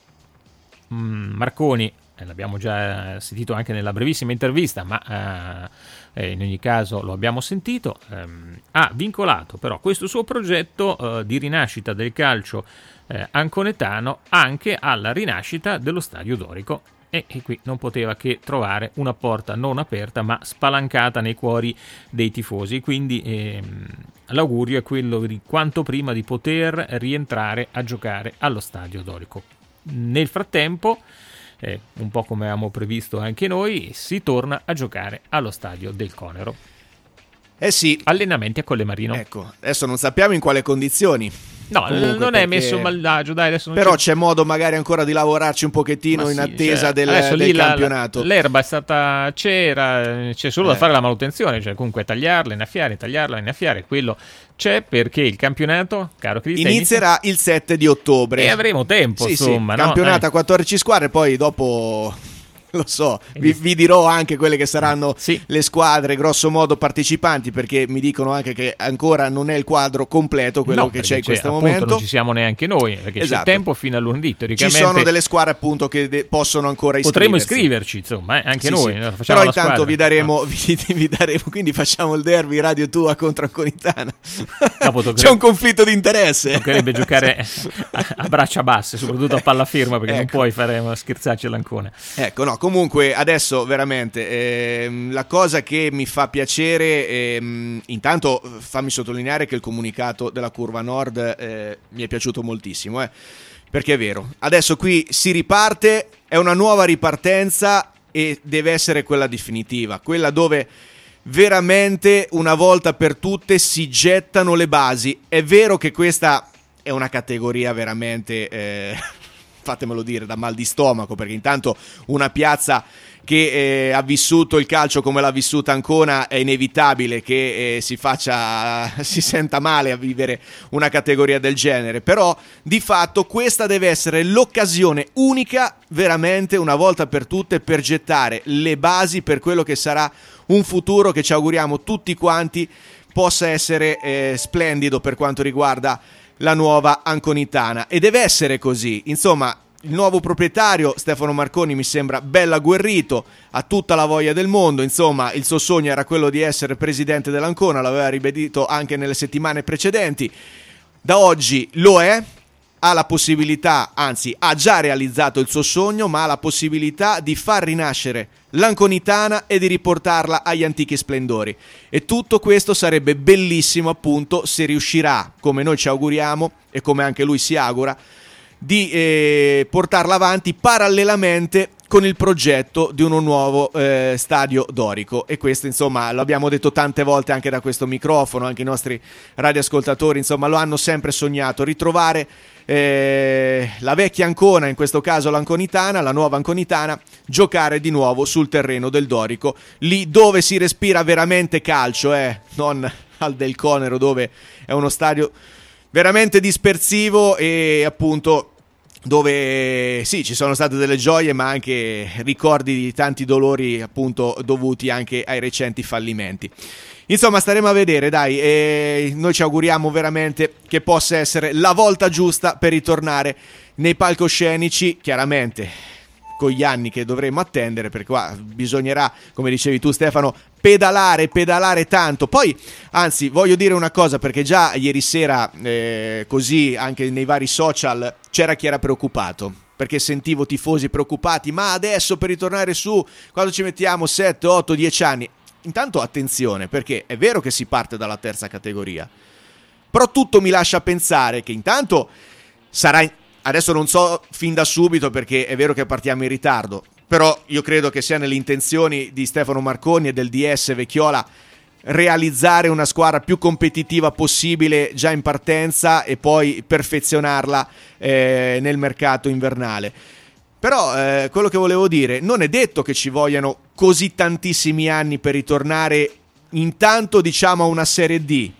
mm, Marconi, eh, l'abbiamo già sentito anche nella brevissima intervista, ma eh, in ogni caso lo abbiamo sentito, ehm, ha vincolato però questo suo progetto eh, di rinascita del calcio eh, anconetano anche alla rinascita dello Stadio Dorico, e, e qui non poteva che trovare una porta non aperta ma spalancata nei cuori dei tifosi, quindi ehm, l'augurio è quello di quanto prima di poter rientrare a giocare allo Stadio Dorico. Nel frattempo, Eh, un po' come avevamo previsto anche noi, si torna a giocare allo stadio del Conero. Eh sì. Allenamenti a Collemarino. Ecco, adesso non sappiamo in quale condizioni. No, Comunque, non è perché... messo malagio, dai, adesso non però c'è... c'è modo magari ancora di lavorarci un pochettino Ma in sì, attesa cioè, del, adesso del lì la, campionato. La, l'erba è stata c'era, c'è solo eh. da fare la manutenzione, cioè comunque tagliarla, innaffiare, tagliarla, innaffiare, quello c'è, perché il campionato, caro Cristian, inizierà inizia... il sette di ottobre e avremo tempo, sì, insomma, sì, no? campionato eh. a quattordici squadre, poi dopo lo so, vi, vi dirò anche quelle che saranno sì. le squadre grosso modo partecipanti, perché mi dicono anche che ancora non è il quadro completo quello no, che c'è in questo appunto, momento. Non ci siamo neanche noi, perché esatto. c'è tempo fino a lunedì. Ci sono delle squadre appunto che de- possono ancora iscriversi. Potremmo iscriverci, insomma, eh, anche sì, noi. Sì. Facciamo Però la intanto squadra. vi daremo, vi, vi daremo, quindi facciamo il derby Radio Tua contro Anconitana. C'è un conflitto di interesse. Toccherebbe giocare a, a braccia basse, soprattutto a palla ferma, perché ecco. non puoi fare scherzarci all'Ancona. Ecco, no, comunque adesso veramente ehm, la cosa che mi fa piacere, ehm, intanto fammi sottolineare che il comunicato della Curva Nord eh, mi è piaciuto moltissimo, eh, perché è vero, adesso qui si riparte, è una nuova ripartenza, e deve essere quella definitiva, quella dove veramente una volta per tutte si gettano le basi. È vero che questa è una categoria veramente, eh, fatemelo dire, da mal di stomaco, perché intanto una piazza che eh, ha vissuto il calcio come l'ha vissuta Ancona, è inevitabile che eh, si faccia si senta male a vivere una categoria del genere, però di fatto questa deve essere l'occasione unica, veramente una volta per tutte, per gettare le basi per quello che sarà un futuro che ci auguriamo tutti quanti possa essere eh, splendido per quanto riguarda la nuova Anconitana, e deve essere così. Insomma, il nuovo proprietario Stefano Marconi mi sembra bello agguerrito, ha tutta la voglia del mondo. Insomma, il suo sogno era quello di essere presidente dell'Ancona, l'aveva ribadito anche nelle settimane precedenti. Da oggi lo è, ha la possibilità, anzi ha già realizzato il suo sogno, ma ha la possibilità di far rinascere l'Anconitana e di riportarla agli antichi splendori, e tutto questo sarebbe bellissimo, appunto, se riuscirà, come noi ci auguriamo e come anche lui si augura, di eh, portarla avanti parallelamente con il progetto di uno nuovo eh, stadio dorico. E questo, insomma, lo abbiamo detto tante volte anche da questo microfono, anche i nostri radioascoltatori, insomma, lo hanno sempre sognato, ritrovare eh, la vecchia Ancona, in questo caso l'Anconitana, la nuova Anconitana, giocare di nuovo sul terreno del dorico, lì dove si respira veramente calcio, eh, non al Del Conero, dove è uno stadio veramente dispersivo e appunto dove sì, ci sono state delle gioie, ma anche ricordi di tanti dolori, appunto dovuti anche ai recenti fallimenti. Insomma, staremo a vedere, dai, e noi ci auguriamo veramente che possa essere la volta giusta per ritornare nei palcoscenici, chiaramente con gli anni che dovremo attendere, perché qua bisognerà, come dicevi tu Stefano, pedalare, pedalare tanto. Poi, anzi, voglio dire una cosa, perché già ieri sera, eh, così anche nei vari social, c'era chi era preoccupato, perché sentivo tifosi preoccupati, ma adesso per ritornare su, quando ci mettiamo sette, otto, dieci anni? Intanto attenzione, perché è vero che si parte dalla terza categoria, però tutto mi lascia pensare che intanto sarà... Adesso non so fin da subito, perché è vero che partiamo in ritardo, però io credo che sia nelle intenzioni di Stefano Marconi e del D S Vecchiola realizzare una squadra più competitiva possibile già in partenza e poi perfezionarla eh, nel mercato invernale. Però eh, quello che volevo dire, non è detto che ci vogliano così tantissimi anni per ritornare intanto, diciamo, a una Serie D,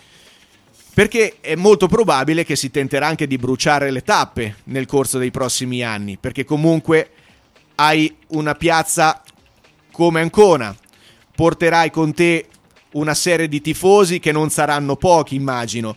perché è molto probabile che si tenterà anche di bruciare le tappe nel corso dei prossimi anni, perché comunque hai una piazza come Ancona, porterai con te una serie di tifosi che non saranno pochi, immagino,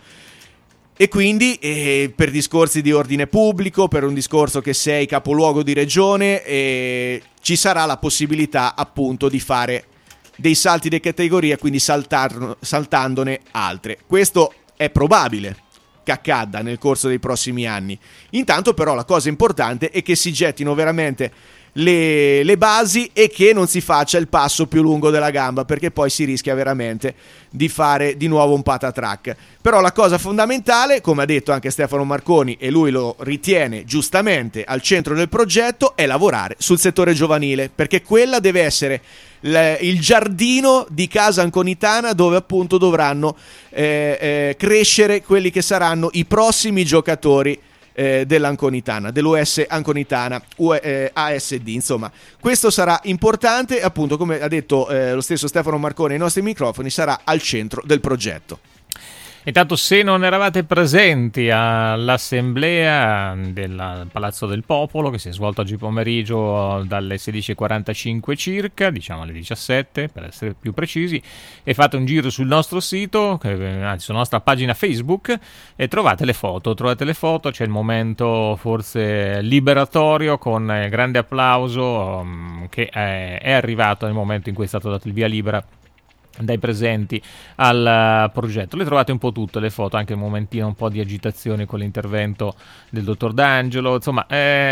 e quindi eh, per discorsi di ordine pubblico, per un discorso che sei capoluogo di regione, eh, ci sarà la possibilità appunto di fare dei salti di categoria, quindi saltar, saltandone altre. Questo è probabile che accada nel corso dei prossimi anni. Intanto però la cosa importante è che si gettino veramente le, le basi e che non si faccia il passo più lungo della gamba, perché poi si rischia veramente di fare di nuovo un patatrack. Però la cosa fondamentale, come ha detto anche Stefano Marconi, e lui lo ritiene giustamente al centro del progetto, è lavorare sul settore giovanile, perché quella deve essere il giardino di casa anconitana, dove appunto dovranno eh, eh, crescere quelli che saranno i prossimi giocatori eh, dell'Anconitana, dell'U S Anconitana U E, eh, A S D. Insomma, questo sarà importante, appunto, come ha detto eh, lo stesso Stefano Marconi ai nostri microfoni, sarà al centro del progetto. Intanto, se non eravate presenti all'assemblea del Palazzo del Popolo, che si è svolta oggi pomeriggio dalle sedici e quarantacinque circa, diciamo alle diciassette per essere più precisi, e fate un giro sul nostro sito, anzi sulla nostra pagina Facebook, e trovate le foto, trovate le foto, c'è il momento forse liberatorio con grande applauso um, che è, è arrivato nel momento in cui è stato dato il via libera dai presenti al progetto. Le trovate un po' tutte le foto, anche un momentino un po' di agitazione con l'intervento del dottor D'Angelo, insomma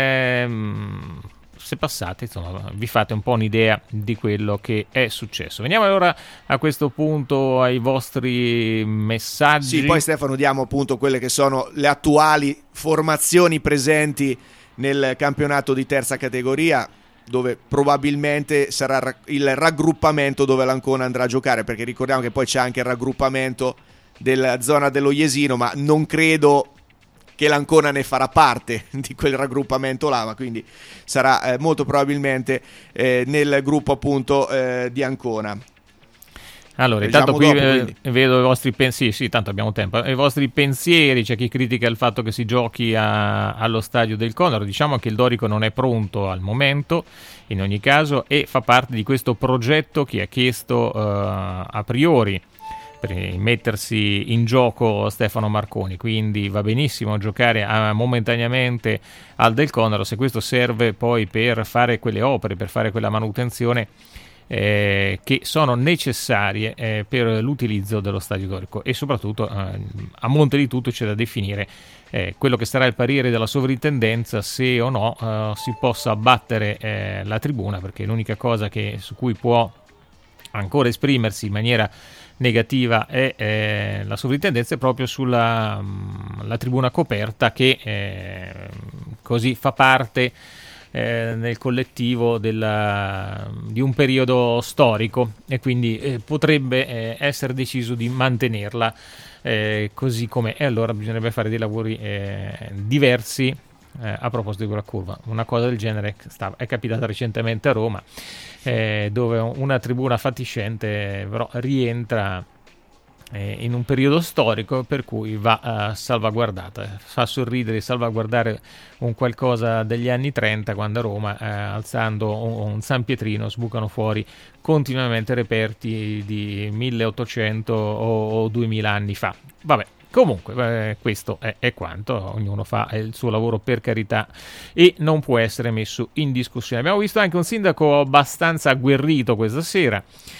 ehm, se passate, insomma, vi fate un po' un'idea di quello che è successo. Veniamo allora a questo punto ai vostri messaggi. Sì, poi Stefano diamo appunto quelle che sono le attuali formazioni presenti nel campionato di terza categoria. dove probabilmente sarà il raggruppamento dove l'Ancona andrà a giocare, perché ricordiamo che poi c'è anche il raggruppamento della zona dello Jesino, ma non credo che l'Ancona ne farà parte di quel raggruppamento là, ma quindi sarà eh, molto probabilmente eh, nel gruppo appunto eh, di Ancona. Allora, Leggiamo intanto qui dopo, eh, vedo i vostri pensieri, sì, tanto abbiamo tempo, i vostri pensieri, c'è chi critica il fatto che si giochi a, allo stadio del Condor. Diciamo che il Dorico non è pronto al momento, in ogni caso, e fa parte di questo progetto che ha chiesto uh, a priori per mettersi in gioco Stefano Marconi, quindi va benissimo giocare a, momentaneamente al del Condor, se questo serve poi per fare quelle opere, per fare quella manutenzione Eh, che sono necessarie eh, per l'utilizzo dello stadio Dorico, e soprattutto eh, a monte di tutto c'è da definire eh, quello che sarà il parere della sovrintendenza, se o no eh, si possa abbattere eh, la tribuna, perché l'unica cosa che, su cui può ancora esprimersi in maniera negativa è eh, la sovrintendenza è proprio sulla mh, la tribuna coperta, che eh, così fa parte Eh, nel collettivo della, di un periodo storico, e quindi eh, potrebbe eh, essere deciso di mantenerla eh, così com'è, e allora bisognerebbe fare dei lavori eh, diversi eh, a proposito di quella curva. Una cosa del genere stava, è capitata recentemente a Roma, eh, dove una tribuna fatiscente però rientra in un periodo storico per cui va uh, salvaguardata. Fa sorridere salvaguardare un qualcosa degli anni trenta, quando a Roma uh, alzando un, un San Pietrino sbucano fuori continuamente reperti di milleottocento o, o duemila anni fa. Vabbè, comunque eh, questo è, è quanto, ognuno fa il suo lavoro, per carità, e non può essere messo in discussione. Abbiamo visto anche un sindaco abbastanza agguerrito questa sera.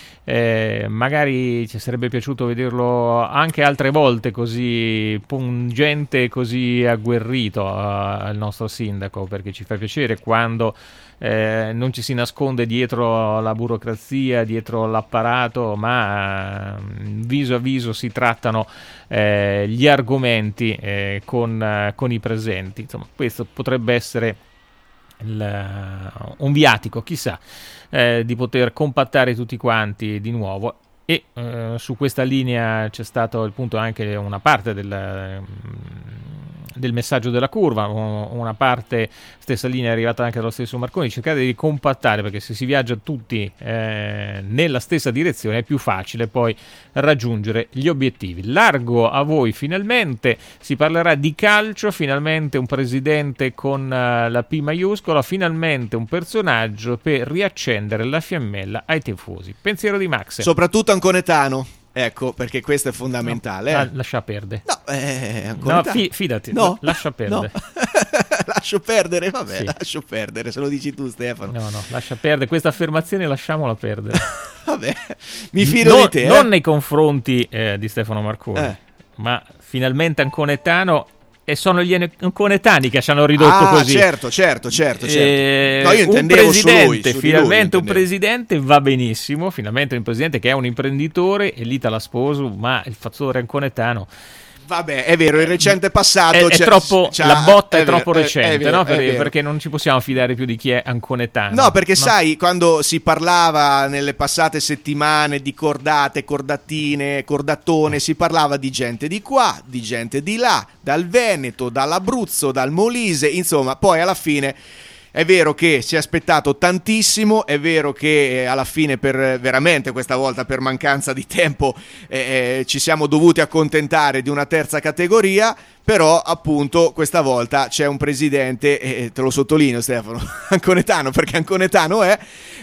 Eh, magari ci sarebbe piaciuto vederlo anche altre volte così pungente, così agguerrito uh, il nostro sindaco, perché ci fa piacere quando eh, non ci si nasconde dietro la burocrazia, dietro l'apparato, ma uh, viso a viso si trattano eh, gli argomenti eh, con, uh, con i presenti. Insomma, questo potrebbe essere il, un viatico, chissà, eh, di poter compattare tutti quanti di nuovo. E eh, su questa linea c'è stato il punto anche una parte del, del messaggio della curva, una parte, stessa linea è arrivata anche dallo stesso Marconi, cercare di compattare, perché se si viaggia tutti eh, nella stessa direzione è più facile poi raggiungere gli obiettivi. Largo a voi, finalmente si parlerà di calcio, finalmente un presidente con uh, la P maiuscola, finalmente un personaggio per riaccendere la fiammella ai tifosi. Pensiero di Max. Soprattutto Anconetano. Ecco, perché questo è fondamentale. No, eh. ah, lascia perdere. No, eh, no fi- fidati, no. lascia perdere. No. Lascio perdere, vabbè, sì. lascio perdere, se lo dici tu, Stefano. No, no, lascia perdere, questa affermazione lasciamala perdere. Vabbè, mi fido no, di te. Non eh. nei confronti eh, di Stefano Marconi, eh. ma finalmente Anconetano. E sono gli anconetani che ci hanno ridotto ah, così. certo, certo, certo, certo. Eh, no, io intendevo un presidente, su lui, su finalmente lui, un presidente va benissimo, finalmente un presidente che è un imprenditore, e lì te la sposo, ma il fattore anconetano, vabbè, è vero, il recente passato è, è troppo, la botta è, è troppo vero, recente, è vero, no? Per, perché non ci possiamo fidare più di chi è anconetano. No, perché no? sai, quando si parlava nelle passate settimane di cordate, cordatine, cordatone, si parlava di gente di qua, di gente di là, dal Veneto, dall'Abruzzo, dal Molise, insomma, poi alla fine è vero che si è aspettato tantissimo, è vero che eh, alla fine per veramente questa volta per mancanza di tempo eh, ci siamo dovuti accontentare di una terza categoria, però appunto questa volta c'è un presidente, e eh, te lo sottolineo Stefano, anconetano, perché anconetano è,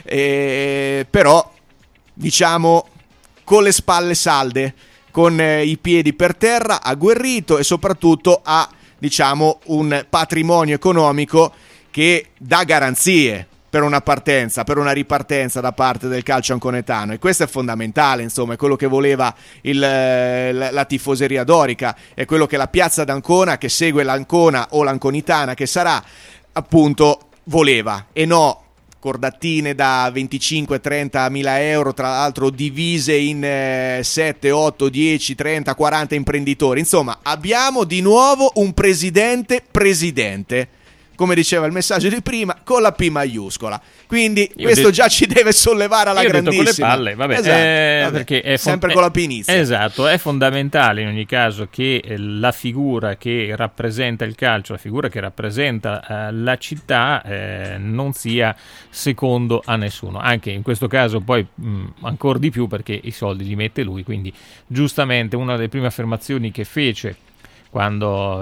eh, però diciamo con le spalle salde, con eh, i piedi per terra, agguerrito, e soprattutto ha diciamo un patrimonio economico che dà garanzie per una partenza, per una ripartenza da parte del calcio anconetano, e questo è fondamentale, insomma, è quello che voleva il, la, la tifoseria dorica, è quello che la piazza d'Ancona, che segue l'Ancona o l'Anconitana che sarà, appunto voleva, e no cordatine da venticinque trenta mila euro, tra l'altro divise in eh, sette, otto, dieci, trenta, quaranta imprenditori. Insomma, abbiamo di nuovo un presidente presidente. come diceva il messaggio di prima, con la P maiuscola. Quindi Io questo de- già ci deve sollevare alla Io ho detto grandissima. con le palle, vabbè, Esatto, eh, vabbè. perché è fon- sempre è- con la P inizia. Esatto, è fondamentale in ogni caso che eh, la figura che rappresenta il calcio, la figura che rappresenta eh, la città eh, non sia secondo a nessuno. Anche in questo caso poi mh, ancora di più, perché i soldi li mette lui, quindi giustamente una delle prime affermazioni che fece quando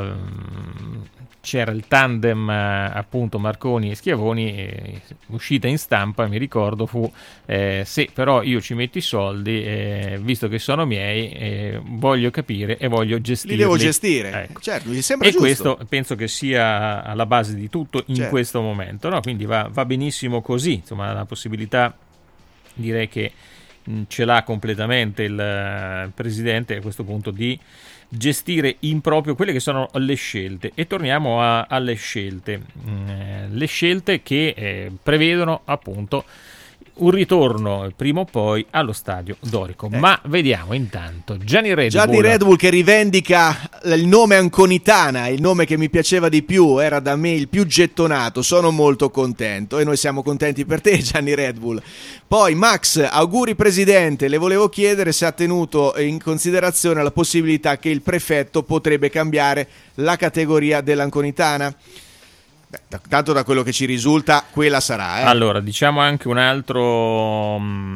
mh, c'era il tandem eh, appunto Marconi e Schiavoni, eh, uscita in stampa, mi ricordo, fu eh, se però io ci metto i soldi, eh, visto che sono miei, eh, voglio capire e voglio gestirli. Li devo gestire, Ecco. certo, mi sembra E giusto. questo penso che sia alla base di tutto in Certo. questo momento, no? Quindi va, va benissimo così, insomma la possibilità, direi che mh, ce l'ha completamente il eh, presidente a questo punto di gestire in proprio quelle che sono le scelte. E torniamo a, alle scelte mm, eh, le scelte che eh, prevedono appunto un ritorno prima o poi allo stadio Dorico. Eh. Ma vediamo intanto Gianni Red Gianni Bull. Red Bull che rivendica il nome Anconitana, il nome che mi piaceva di più, era da me il più gettonato, sono molto contento e noi siamo contenti per te Gianni Red Bull. Poi Max, auguri presidente, le volevo chiedere se ha tenuto in considerazione la possibilità che il prefetto potrebbe cambiare la categoria dell'Anconitana. Beh, da, tanto da quello che ci risulta quella sarà. Eh. Allora, diciamo anche un altro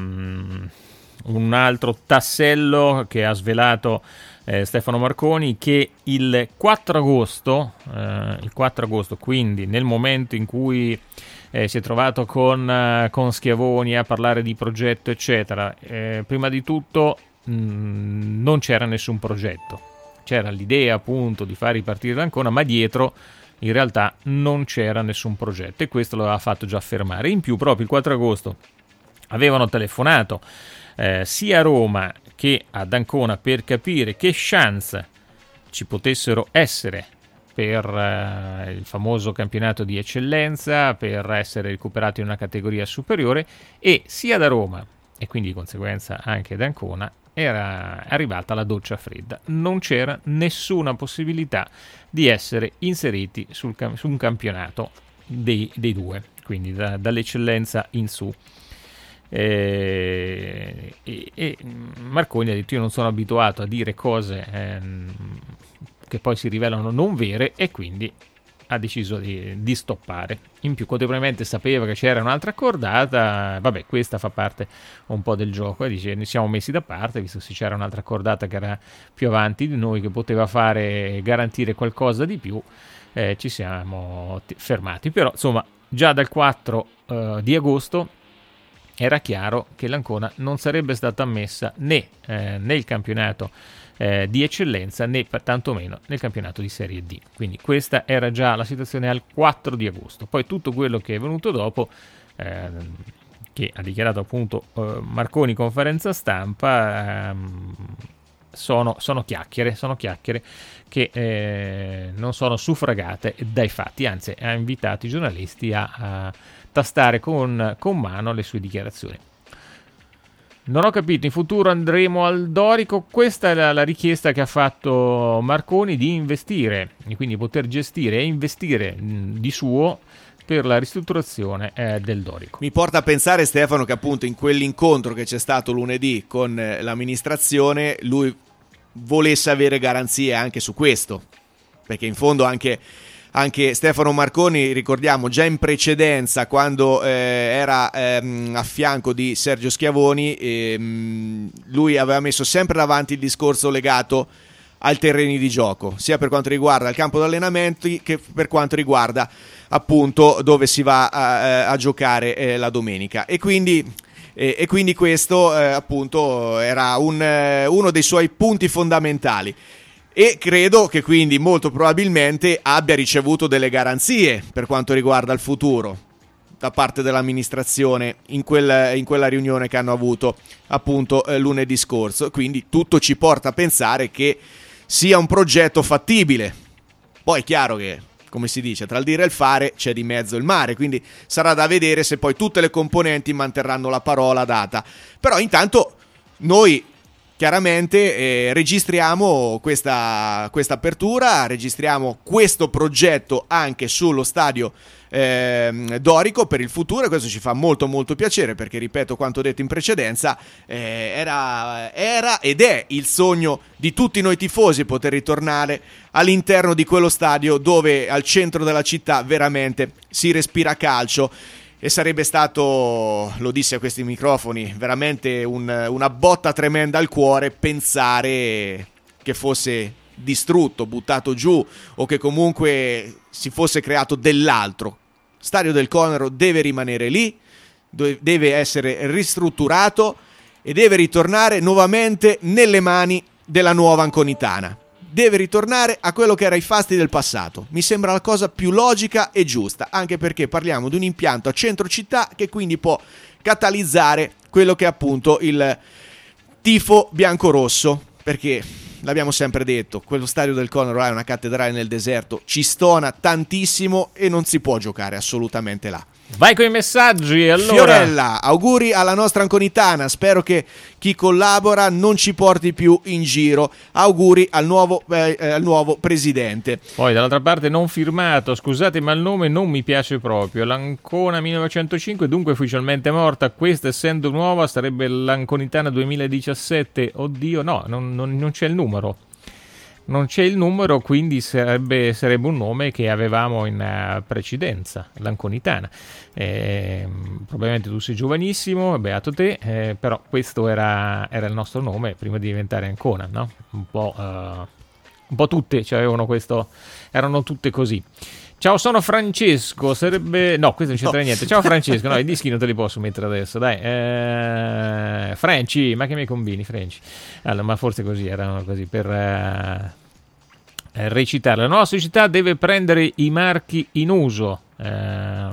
um, un altro tassello che ha svelato eh, Stefano Marconi, che il quattro agosto, eh, il quattro agosto, quindi nel momento in cui eh, si è trovato con, uh, con Schiavoni a parlare di progetto, eccetera, eh, prima di tutto mh, non c'era nessun progetto. C'era l'idea appunto di far ripartire l'Ancona, ma dietro in realtà non c'era nessun progetto, e questo lo aveva fatto già affermare. In più, proprio il quattro agosto avevano telefonato eh, sia a Roma che ad Ancona per capire che chance ci potessero essere per eh, il famoso campionato di eccellenza, per essere recuperati in una categoria superiore, e sia da Roma, e quindi di conseguenza anche da Ancona, era arrivata la doccia fredda. Non c'era nessuna possibilità di essere inseriti sul cam- su un campionato dei, dei due, quindi da, dall'eccellenza in su. E, e, e Marconi ha detto: io non sono abituato a dire cose ehm, che poi si rivelano non vere, e quindi ha deciso di, di stoppare. In più contemporaneamente sapeva che c'era un'altra cordata, vabbè, questa fa parte un po' del gioco, e dice: ne siamo messi da parte, visto che c'era un'altra cordata che era più avanti di noi, che poteva fare garantire qualcosa di più, eh, ci siamo t- fermati. Però insomma già dal quattro uh, di agosto era chiaro che l'Ancona non sarebbe stata ammessa né eh, nel campionato Eh, di eccellenza, né tantomeno nel campionato di Serie D. Quindi questa era già la situazione al quattro di agosto. Poi tutto quello che è venuto dopo, eh, che ha dichiarato appunto eh, Marconi in conferenza stampa, ehm, sono, sono chiacchiere, sono chiacchiere che eh, non sono suffragate dai fatti, anzi ha invitato i giornalisti a, a tastare con, con mano le sue dichiarazioni. Non ho capito, in futuro andremo al Dorico. Questa è la, la richiesta che ha fatto Marconi, di investire, e quindi poter gestire e investire mh, di suo per la ristrutturazione eh, del Dorico. Mi porta a pensare, Stefano, che appunto in quell'incontro che c'è stato lunedì con eh, l'amministrazione lui volesse avere garanzie anche su questo, perché in fondo anche Anche Stefano Marconi, ricordiamo, già in precedenza, quando eh, era ehm, a fianco di Sergio Schiavoni, ehm, lui aveva messo sempre davanti il discorso legato ai terreni di gioco, sia per quanto riguarda il campo d'allenamenti che per quanto riguarda appunto dove si va a, a giocare eh, la domenica. E quindi, eh, e quindi questo eh, appunto era un, eh, uno dei suoi punti fondamentali. E credo che quindi molto probabilmente abbia ricevuto delle garanzie per quanto riguarda il futuro da parte dell'amministrazione in, quel, in quella riunione che hanno avuto appunto eh, lunedì scorso. Quindi tutto ci porta a pensare che sia un progetto fattibile. Poi è chiaro che, come si dice, tra il dire e il fare c'è di mezzo il mare, quindi sarà da vedere se poi tutte le componenti manterranno la parola data. Però intanto noi, chiaramente eh, registriamo questa, questa apertura, registriamo questo progetto anche sullo stadio eh, dorico per il futuro, e questo ci fa molto molto piacere, perché ripeto quanto detto in precedenza, eh, era, era ed è il sogno di tutti noi tifosi poter ritornare all'interno di quello stadio dove al centro della città veramente si respira calcio. E sarebbe stato, lo dissi a questi microfoni, veramente un, una botta tremenda al cuore pensare che fosse distrutto, buttato giù, o che comunque si fosse creato dell'altro. Stadio del Conero deve rimanere lì, deve essere ristrutturato e deve ritornare nuovamente nelle mani della nuova Anconitana. Deve ritornare a quello che era i fasti del passato. Mi sembra la cosa più logica e giusta, anche perché parliamo di un impianto a centro città che quindi può catalizzare quello che è appunto il tifo biancorosso, perché l'abbiamo sempre detto, quello stadio del Conero è una cattedrale nel deserto, ci stona tantissimo e non si può giocare assolutamente là. Vai con i messaggi, allora. Fiorella, auguri alla nostra Anconitana, spero che chi collabora non ci porti più in giro, auguri al nuovo, eh, al nuovo presidente. Poi dall'altra parte non firmato, scusate ma il nome non mi piace proprio, l'Ancona millenovecentocinque dunque ufficialmente morta, questa essendo nuova sarebbe l'Anconitana duemiladiciassette, oddio no, non, non, non c'è il numero. Non c'è il numero, quindi sarebbe, sarebbe un nome che avevamo in uh, precedenza, l'Anconitana. Eh, probabilmente tu sei giovanissimo, beato te, eh, però questo era, era il nostro nome prima di diventare Ancona, no? Un po', uh, un po' tutte cioè avevano questo, erano tutte così. Ciao, sono Francesco, sarebbe... No, questo non c'entra no. niente. Ciao Francesco, no, i dischi non te li posso mettere adesso, dai. Eh... Franci, ma che mi combini, Franci? Allora, ma forse così, erano così, per eh, recitare. La nuova società deve prendere i marchi in uso. Eh,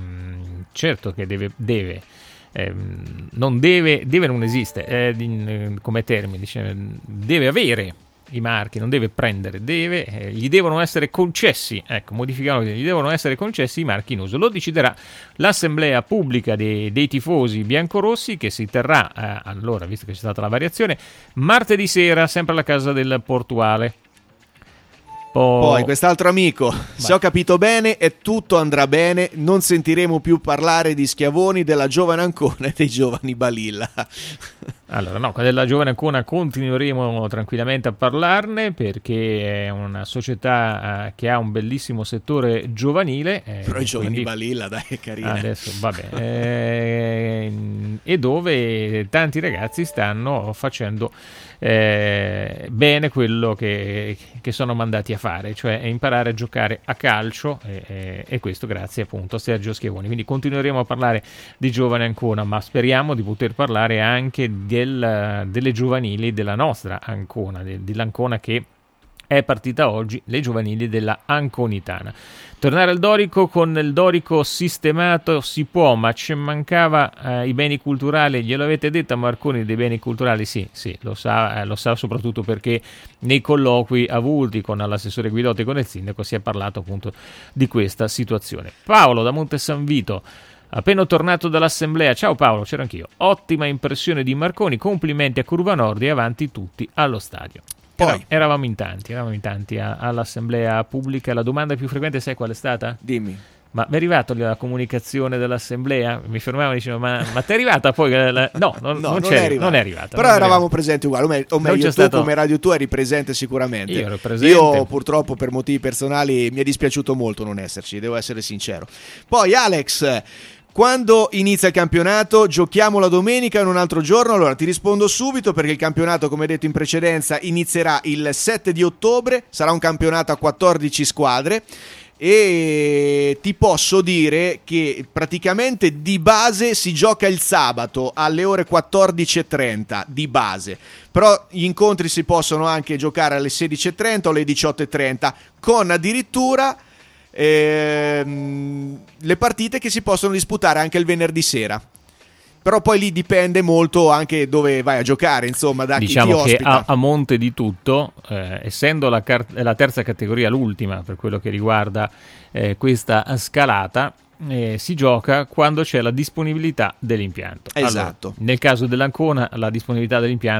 certo che deve... deve. Eh, non deve... Deve non esiste, eh, in, come termine, dice, deve avere... i marchi, non deve prendere, deve, eh, gli devono essere concessi, ecco, modificano, gli devono essere concessi i marchi in uso. Lo deciderà l'assemblea pubblica dei, dei tifosi biancorossi che si terrà, eh, allora, visto che c'è stata la variazione, martedì sera, sempre alla casa del Portuale. Poi, Poi quest'altro amico, Vai. se ho capito bene e tutto andrà bene, non sentiremo più parlare di Schiavoni, della giovane Ancona e dei giovani Balilla. Allora no, della giovane Ancona continueremo tranquillamente a parlarne, perché è una società eh, che ha un bellissimo settore giovanile. Eh, Però i giovani quindi... Balilla, dai, è carina. Adesso, vabbè. eh, e dove tanti ragazzi stanno facendo eh, bene quello che, che sono mandati a fare, cioè imparare a giocare a calcio, e, e, e questo grazie appunto a Sergio Schiavoni. Quindi continueremo a parlare di giovane Ancona, ma speriamo di poter parlare anche del, delle giovanili della nostra Ancona, de, dell'Ancona che è partita oggi, le giovanili della Anconitana. Tornare al Dorico, con il Dorico sistemato si può, ma ci mancava eh, i beni culturali. Glielo avete detto a Marconi dei beni culturali? Sì, sì, lo sa, eh, lo sa soprattutto perché nei colloqui avuti con l'assessore Guidotti e con il sindaco si è parlato appunto di questa situazione. Paolo da Monte San Vito, appena tornato dall'assemblea. Ciao Paolo, c'ero anch'io. Ottima impressione di Marconi, complimenti a Curva Nord e avanti tutti allo stadio. Poi eravamo in tanti, eravamo in tanti a, all'assemblea pubblica. La domanda più frequente sai qual è stata? Dimmi. Ma vi è arrivata la comunicazione dell'assemblea? Mi fermavo e dicevo, ma, ma ti è arrivata poi? La... No, non, no, non, non, è arrivata. non è arrivata. Però non eravamo arrivata. presenti uguali, o meglio, o meglio tu stato... come Radio Tu eri presente sicuramente. Io ero presente. Io purtroppo per motivi personali mi è dispiaciuto molto non esserci, devo essere sincero. Poi Alex... Quando inizia il campionato? Giochiamo la domenica in un altro giorno? Allora ti rispondo subito, perché il campionato, come detto in precedenza, inizierà il sette di ottobre, sarà un campionato a quattordici squadre e ti posso dire che praticamente di base si gioca il sabato alle ore quattordici e trenta di base, però gli incontri si possono anche giocare alle sedici e trenta o alle diciotto e trenta, con addirittura Ehm, le partite che si possono disputare anche il venerdì sera. Però poi lì dipende molto anche dove vai a giocare, insomma, da diciamo chi ti ospita. Che a, a monte di tutto, eh, essendo la, car- la terza categoria l'ultima per quello che riguarda eh, questa scalata, eh, si gioca quando c'è la disponibilità dell'impianto. Esatto. Allora, nel caso dell'Ancona la disponibilità dell'impianto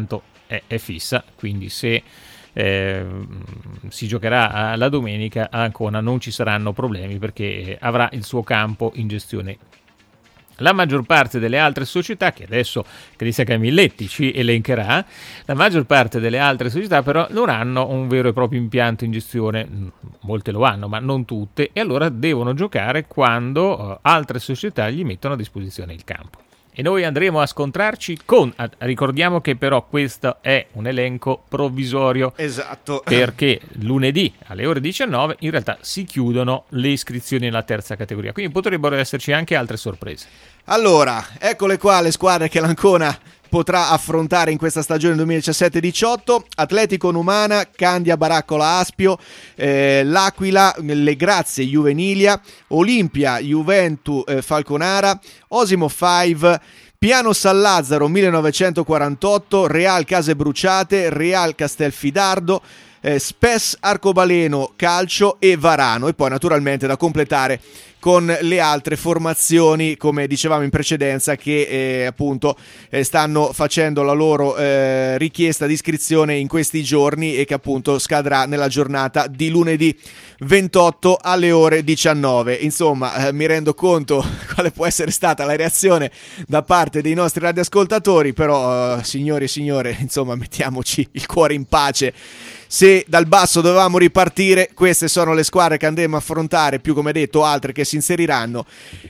è, è fissa, quindi se eh, si giocherà la domenica a Ancona non ci saranno problemi perché avrà il suo campo in gestione. La maggior parte delle altre società, che adesso Cristian Camilletti ci elencherà, la maggior parte delle altre società però non hanno un vero e proprio impianto in gestione, molte lo hanno ma non tutte, e allora devono giocare quando uh, altre società gli mettono a disposizione il campo. E noi andremo a scontrarci con, ah, ricordiamo che però questo è un elenco provvisorio, esatto, perché lunedì alle ore diciannove in realtà si chiudono le iscrizioni nella terza categoria, quindi potrebbero esserci anche altre sorprese. Allora, eccole qua le squadre che l'Ancona potrà affrontare in questa stagione duemiladiciassette diciotto: Atletico Numana, Candia Baraccola Aspio, eh, L'Aquila, Le Grazie Juvenilia, Olimpia Juventus eh, Falconara, Osimo cinque, Piano San Lazzaro millenovecentoquarantotto, Real Case Bruciate, Real Castelfidardo, eh, Spes Arcobaleno Calcio e Varano, e poi naturalmente da completare con le altre formazioni, come dicevamo in precedenza, che eh, appunto eh, stanno facendo la loro eh, richiesta di iscrizione in questi giorni e che appunto scadrà nella giornata di lunedì ventotto alle ore diciannove. Insomma, eh, mi rendo conto quale può essere stata la reazione da parte dei nostri radioascoltatori, però eh, signori e signore, insomma, mettiamoci il cuore in pace. Se dal basso dovevamo ripartire, queste sono le squadre che andremo a affrontare, più come detto altre che si inseriranno,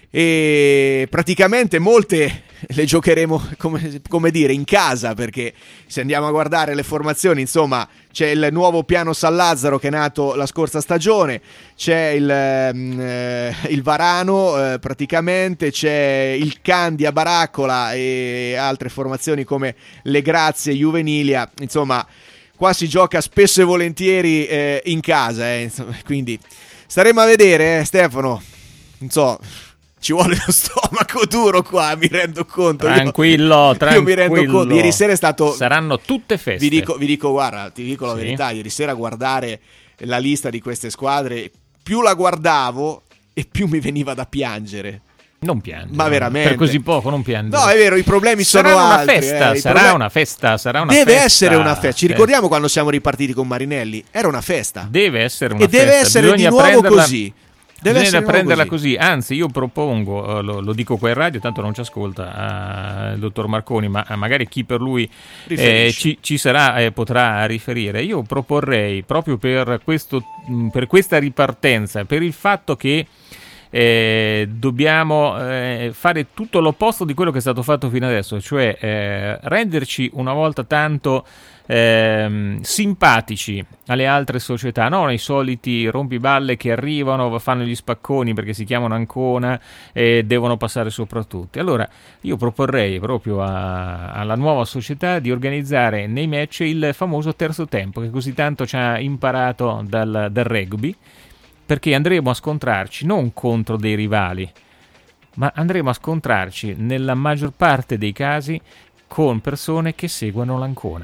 e praticamente molte le giocheremo come, come dire in casa, perché se andiamo a guardare le formazioni, insomma, c'è il nuovo Piano San Lazzaro che è nato la scorsa stagione, c'è il, eh, il Varano eh, praticamente, c'è il Candia Baraccola e altre formazioni come Le Grazie Juvenilia, insomma qua si gioca spesso e volentieri eh, in casa, eh, insomma, quindi staremo a vedere, eh, Stefano, non so, ci vuole lo stomaco duro qua, mi rendo conto. Tranquillo, io, tranquillo. Io mi rendo conto, ieri sera è stato... Saranno tutte feste. Vi dico, vi dico guarda, ti dico la sì. verità, ieri sera a guardare la lista di queste squadre, più la guardavo e più mi veniva da piangere. Non piangere, ma veramente per così poco non piangere. No, è vero, i problemi sarà sono una altri. Festa, eh, sarà problemi... una festa, sarà una deve festa. essere una festa. Ci sì. ricordiamo quando siamo ripartiti con Marinelli? Era una festa. Deve essere una e festa. E deve essere Bisogna di nuovo prenderla... così. Deve Bisogna prenderla così. così. Anzi, io propongo, lo, lo dico qua in radio, tanto non ci ascolta uh, il dottor Marconi, ma uh, magari chi per lui eh, ci, ci sarà e eh, potrà riferire. Io proporrei proprio per, questo, per questa ripartenza, per il fatto che Eh, dobbiamo eh, fare tutto l'opposto di quello che è stato fatto fino adesso, cioè eh, renderci una volta tanto eh, simpatici alle altre società, non i soliti rompiballe che arrivano, fanno gli spacconi perché si chiamano Ancona e devono passare sopra tutti. Allora io proporrei proprio a, alla nuova società di organizzare nei match il famoso terzo tempo, che così tanto ci ha imparato dal, dal rugby, perché andremo a scontrarci non contro dei rivali, ma andremo a scontrarci nella maggior parte dei casi con persone che seguono l'Ancona.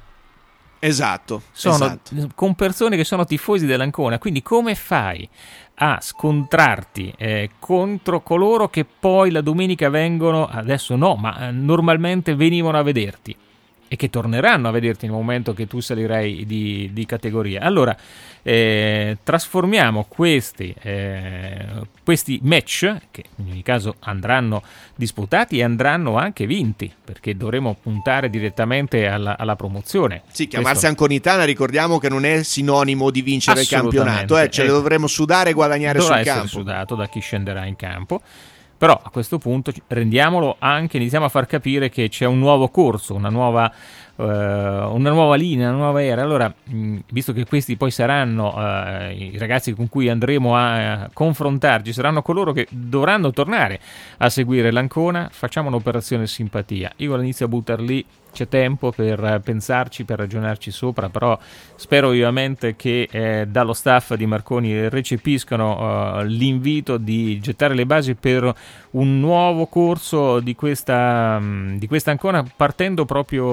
Esatto, sono esatto. Con persone che sono tifosi dell'Ancona, quindi come fai a scontrarti eh, contro coloro che poi la domenica vengono, adesso no, ma normalmente venivano a vederti e che torneranno a vederti nel momento che tu salirai di, di categoria? Allora eh, trasformiamo questi, eh, questi match, che in ogni caso andranno disputati e andranno anche vinti, perché dovremo puntare direttamente alla, alla promozione. Sì, chiamarsi Questo... Anconitana, ricordiamo che non è sinonimo di vincere il campionato, eh, ce le dovremo sudare e guadagnare dovrà sul campo. Dovrà essere sudato da chi scenderà in campo. Però a questo punto rendiamolo anche, iniziamo a far capire che c'è un nuovo corso, una nuova, uh, una nuova linea, una nuova era. Allora, mh, visto che questi poi saranno uh, i ragazzi con cui andremo a uh, confrontarci, saranno coloro che dovranno tornare a seguire l'Ancona, facciamo un'operazione simpatia. Io l'inizio a buttar lì, c'è tempo per pensarci, per ragionarci sopra, però spero vivamente che eh, dallo staff di Marconi recepiscano uh, l'invito di gettare le basi per un nuovo corso di questa, um, di questa Ancona, partendo proprio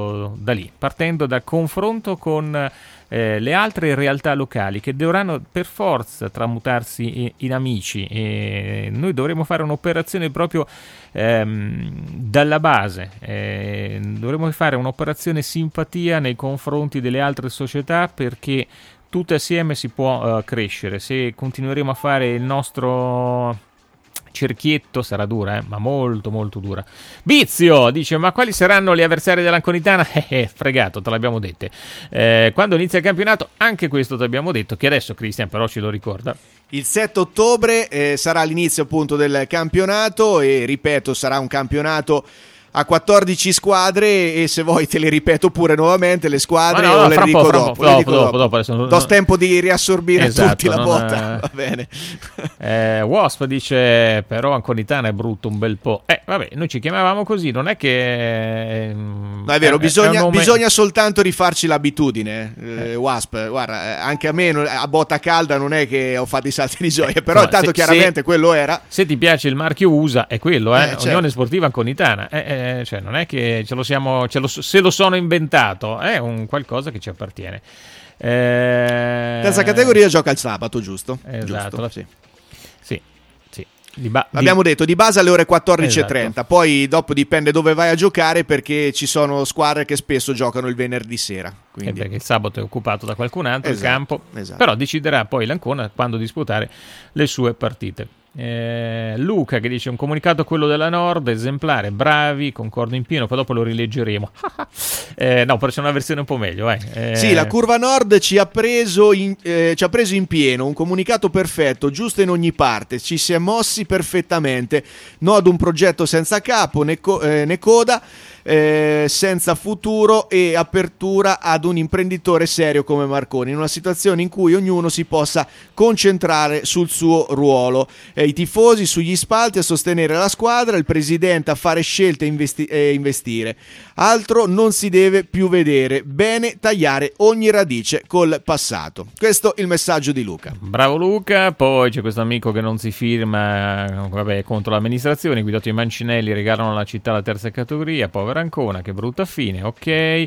partendo da lì, partendo dal confronto con eh, le altre realtà locali che dovranno per forza tramutarsi in, in amici, e noi dovremo fare un'operazione proprio ehm, dalla base, eh, dovremo fare un'operazione simpatia nei confronti delle altre società, perché tutte assieme si può uh, crescere. Se continueremo a fare il nostro cerchietto sarà dura, eh? ma molto molto dura. Bizio dice: ma quali saranno gli avversari dell'Anconitana? Eh, eh, fregato, te l'abbiamo dette. Eh, quando inizia il campionato, anche questo ti abbiamo detto, che adesso Cristian però ce lo ricorda. Il sette ottobre eh, sarà l'inizio appunto del campionato, e ripeto, sarà un campionato a quattordici squadre, e se vuoi te le ripeto pure nuovamente le squadre, no, no, o le dico po', dopo, dopo, dico dopo, dopo. dopo Do tempo di riassorbire esatto, tutti la botta, è... va bene. eh, Wasp dice: però Anconitana è brutto un bel po'. Eh vabbè, noi ci chiamavamo così, non è che no, è vero, è, bisogna, è nome... bisogna soltanto rifarci l'abitudine. eh, Wasp, guarda, anche a me a botta calda non è che ho fatto i salti di gioia, eh, però intanto se, chiaramente se, quello era. Se ti piace il marchio U S A è quello, eh, eh certo. Unione Sportiva Anconitana, eh, eh, cioè non è che ce lo siamo, ce lo, se lo sono inventato, è un qualcosa che ci appartiene. Eh... Terza categoria gioca il sabato, giusto? Esatto, giusto, la... sì. Sì, sì. Di ba- Abbiamo di... detto di base alle ore quattordici e trenta, esatto. Poi dopo dipende dove vai a giocare, perché ci sono squadre che spesso giocano il venerdì sera. Quindi... Eh perché il sabato è occupato da qualcun altro, esatto, il campo, esatto. Però deciderà poi l'Ancona quando disputare le sue partite. Eh, Luca che dice: un comunicato quello della Nord, esemplare, bravi, concordo in pieno, poi dopo lo rileggeremo. eh, no, però c'è una versione un po' meglio, eh. Eh... Sì, la Curva Nord ci ha preso in, eh, ci ha preso in pieno, un comunicato perfetto, giusto in ogni parte, ci si è mossi perfettamente, no ad un progetto senza capo né, co- eh, né coda, eh, senza futuro, e apertura ad un imprenditore serio come Marconi, in una situazione in cui ognuno si possa concentrare sul suo ruolo. Eh, i tifosi sugli spalti a sostenere la squadra, il presidente a fare scelte e investi- eh, investire. Altro non si deve più vedere. Bene tagliare ogni radice col passato. Questo il messaggio di Luca. Bravo Luca. Poi c'è questo amico che non si firma, vabbè, contro l'amministrazione, guidato i Mancinelli, regalano alla città la terza categoria, povera Ancona, che brutta fine. Ok,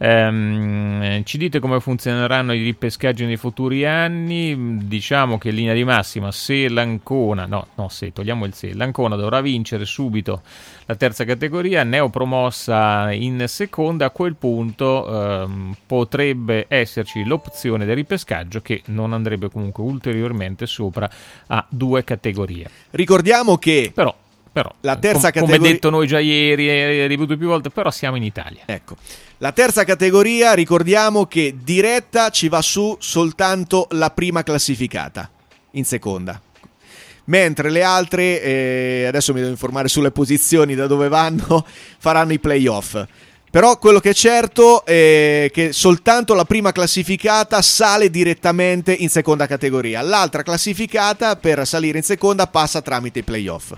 ehm, ci dite come funzioneranno i ripescaggi nei futuri anni? Diciamo che in linea di massima, se l'Ancona, no, no, se togliamo il se, l'Ancona dovrà vincere subito la terza categoria, neopromossa in seconda, a quel punto ehm, potrebbe esserci l'opzione del ripescaggio, che non andrebbe comunque ulteriormente sopra a due categorie. Ricordiamo che però, però la terza com- categoria, come detto noi già ieri e ripetuto più volte, però siamo in Italia. Ecco, la terza categoria, ricordiamo che diretta ci va su soltanto la prima classificata in seconda, mentre le altre, eh, adesso mi devo informare sulle posizioni da dove vanno, faranno i playoff. Però quello che è certo è che soltanto la prima classificata sale direttamente in seconda categoria, l'altra classificata per salire in seconda passa tramite i playoff.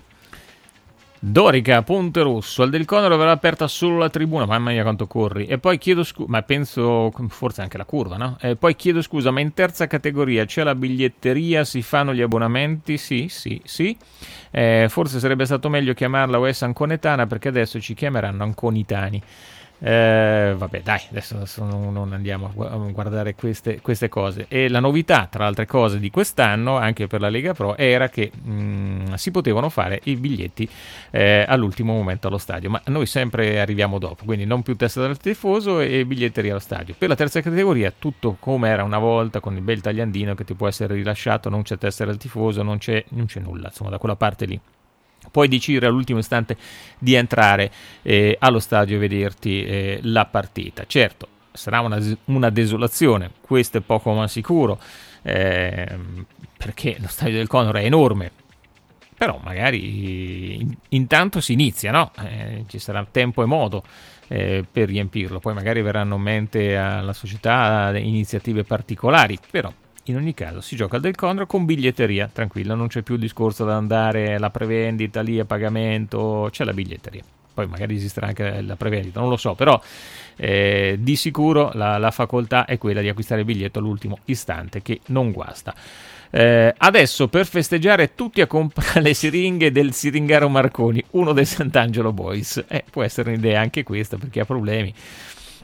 Dorica, Ponte Rosso, al Del Conero verrà aperta solo la tribuna, mamma mia quanto corri, e poi chiedo scusa, ma penso forse anche la curva, no? E poi chiedo scusa, ma in terza categoria c'è la biglietteria, si fanno gli abbonamenti? Sì, sì, sì, eh, forse sarebbe stato meglio chiamarla U S Anconetana, perché adesso ci chiameranno Anconitani. Eh, vabbè dai, adesso, adesso non andiamo a guardare queste, queste cose. E la novità, tra altre cose, di quest'anno anche per la Lega Pro era che mh, si potevano fare i biglietti eh, all'ultimo momento allo stadio, ma noi sempre arriviamo dopo, quindi non più testa del tifoso e biglietteria allo stadio. Per la terza categoria tutto come era una volta, con il bel tagliandino che ti può essere rilasciato, non c'è testa del tifoso, non c'è, non c'è nulla, insomma, da quella parte lì. Puoi decidere all'ultimo istante di entrare eh, allo stadio e vederti eh, la partita. Certo, sarà una, una desolazione, questo è poco ma sicuro, eh, perché lo stadio del Conero è enorme, però magari in, intanto si inizia, no? Eh, ci sarà tempo e modo eh, per riempirlo, poi magari verranno in mente alla società iniziative particolari, però in ogni caso si gioca al Del Conero con biglietteria, tranquilla, non c'è più il discorso da andare alla prevendita lì a pagamento, c'è la biglietteria. Poi magari esisterà anche la prevendita, non lo so, però eh, di sicuro la, la facoltà è quella di acquistare il biglietto all'ultimo istante, che non guasta. Eh, adesso per festeggiare tutti a comprare le siringhe del siringaro Marconi, uno dei Sant'Angelo Boys. Eh, può essere un'idea anche questa per chi ha problemi.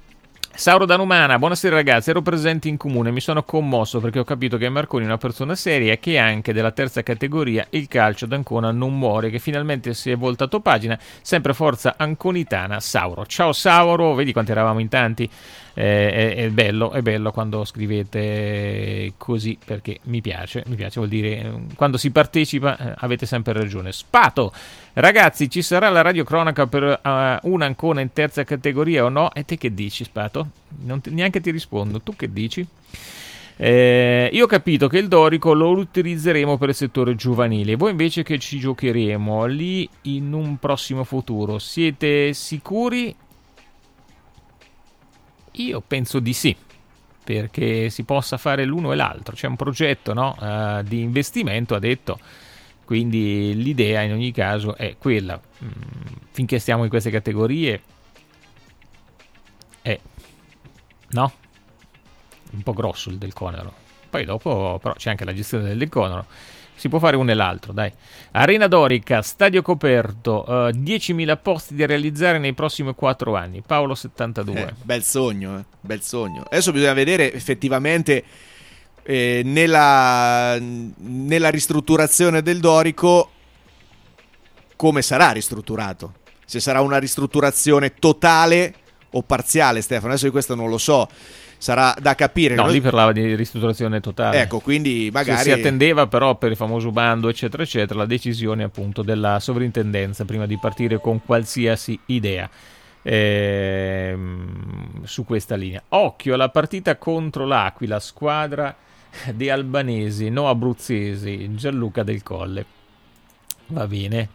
Sauro Danumana, buonasera ragazzi, ero presente in comune, mi sono commosso perché ho capito che Marconi è una persona seria e che anche della terza categoria il calcio d'Ancona non muore, che finalmente si è voltato pagina, sempre forza anconitana. Sauro, ciao Sauro, vedi quanti eravamo in tanti? Eh, è, è bello, è bello quando scrivete così, perché mi piace, mi piace, vuol dire quando si partecipa eh, avete sempre ragione. Spato, ragazzi, ci sarà la radiocronaca per uh, un Ancona in terza categoria o no? E te che dici, Spato? Non ti, neanche ti rispondo, tu che dici? Eh, io ho capito che il Dorico lo utilizzeremo per il settore giovanile, voi invece che ci giocheremo lì in un prossimo futuro, siete sicuri? Io penso di sì, perché si possa fare l'uno e l'altro, c'è un progetto, no, uh, di investimento, ha detto, quindi l'idea in ogni caso è quella, mm, finché stiamo in queste categorie è, no, un po' grosso il Del Conero, poi dopo però c'è anche la gestione del Del Conero, si può fare uno e l'altro, dai. Arena Dorica, stadio coperto, uh, diecimila posti da realizzare nei prossimi quattro anni. Paolo settantadue. Eh, bel sogno, eh, bel sogno. Adesso bisogna vedere effettivamente eh, nella, nella ristrutturazione del Dorico come sarà ristrutturato. Se sarà una ristrutturazione totale o parziale, Stefano. Adesso io questo non lo so. Sarà da capire. No, Noi... lì parlava di ristrutturazione totale. Ecco, quindi magari... Si, si attendeva però per il famoso bando, eccetera, eccetera, la decisione appunto della sovrintendenza prima di partire con qualsiasi idea ehm, su questa linea. Occhio alla partita contro l'Aquila, squadra di albanesi, no abruzzesi, Gianluca Del Colle. Va bene.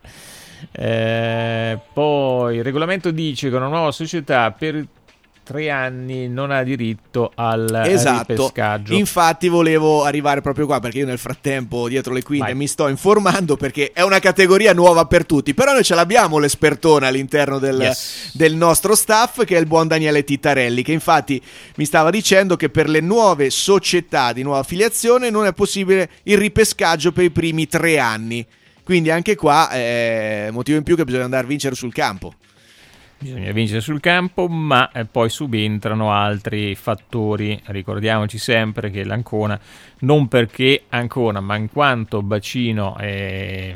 Eh, poi il regolamento dice che una nuova società per tre anni non ha diritto al esatto. ripescaggio. Infatti volevo arrivare proprio qua, perché io nel frattempo dietro le quinte Vai. mi sto informando, perché è una categoria nuova per tutti, però noi ce l'abbiamo l'espertone all'interno del, yes. del nostro staff, che è il buon Daniele Tittarelli, che infatti mi stava dicendo che per le nuove società di nuova affiliazione non è possibile il ripescaggio per i primi tre anni, quindi anche qua è motivo in più che bisogna andare a vincere sul campo. Bisogna vincere sul campo, ma eh, poi subentrano altri fattori. Ricordiamoci sempre che l'Ancona, non perché Ancona, ma in quanto bacino eh,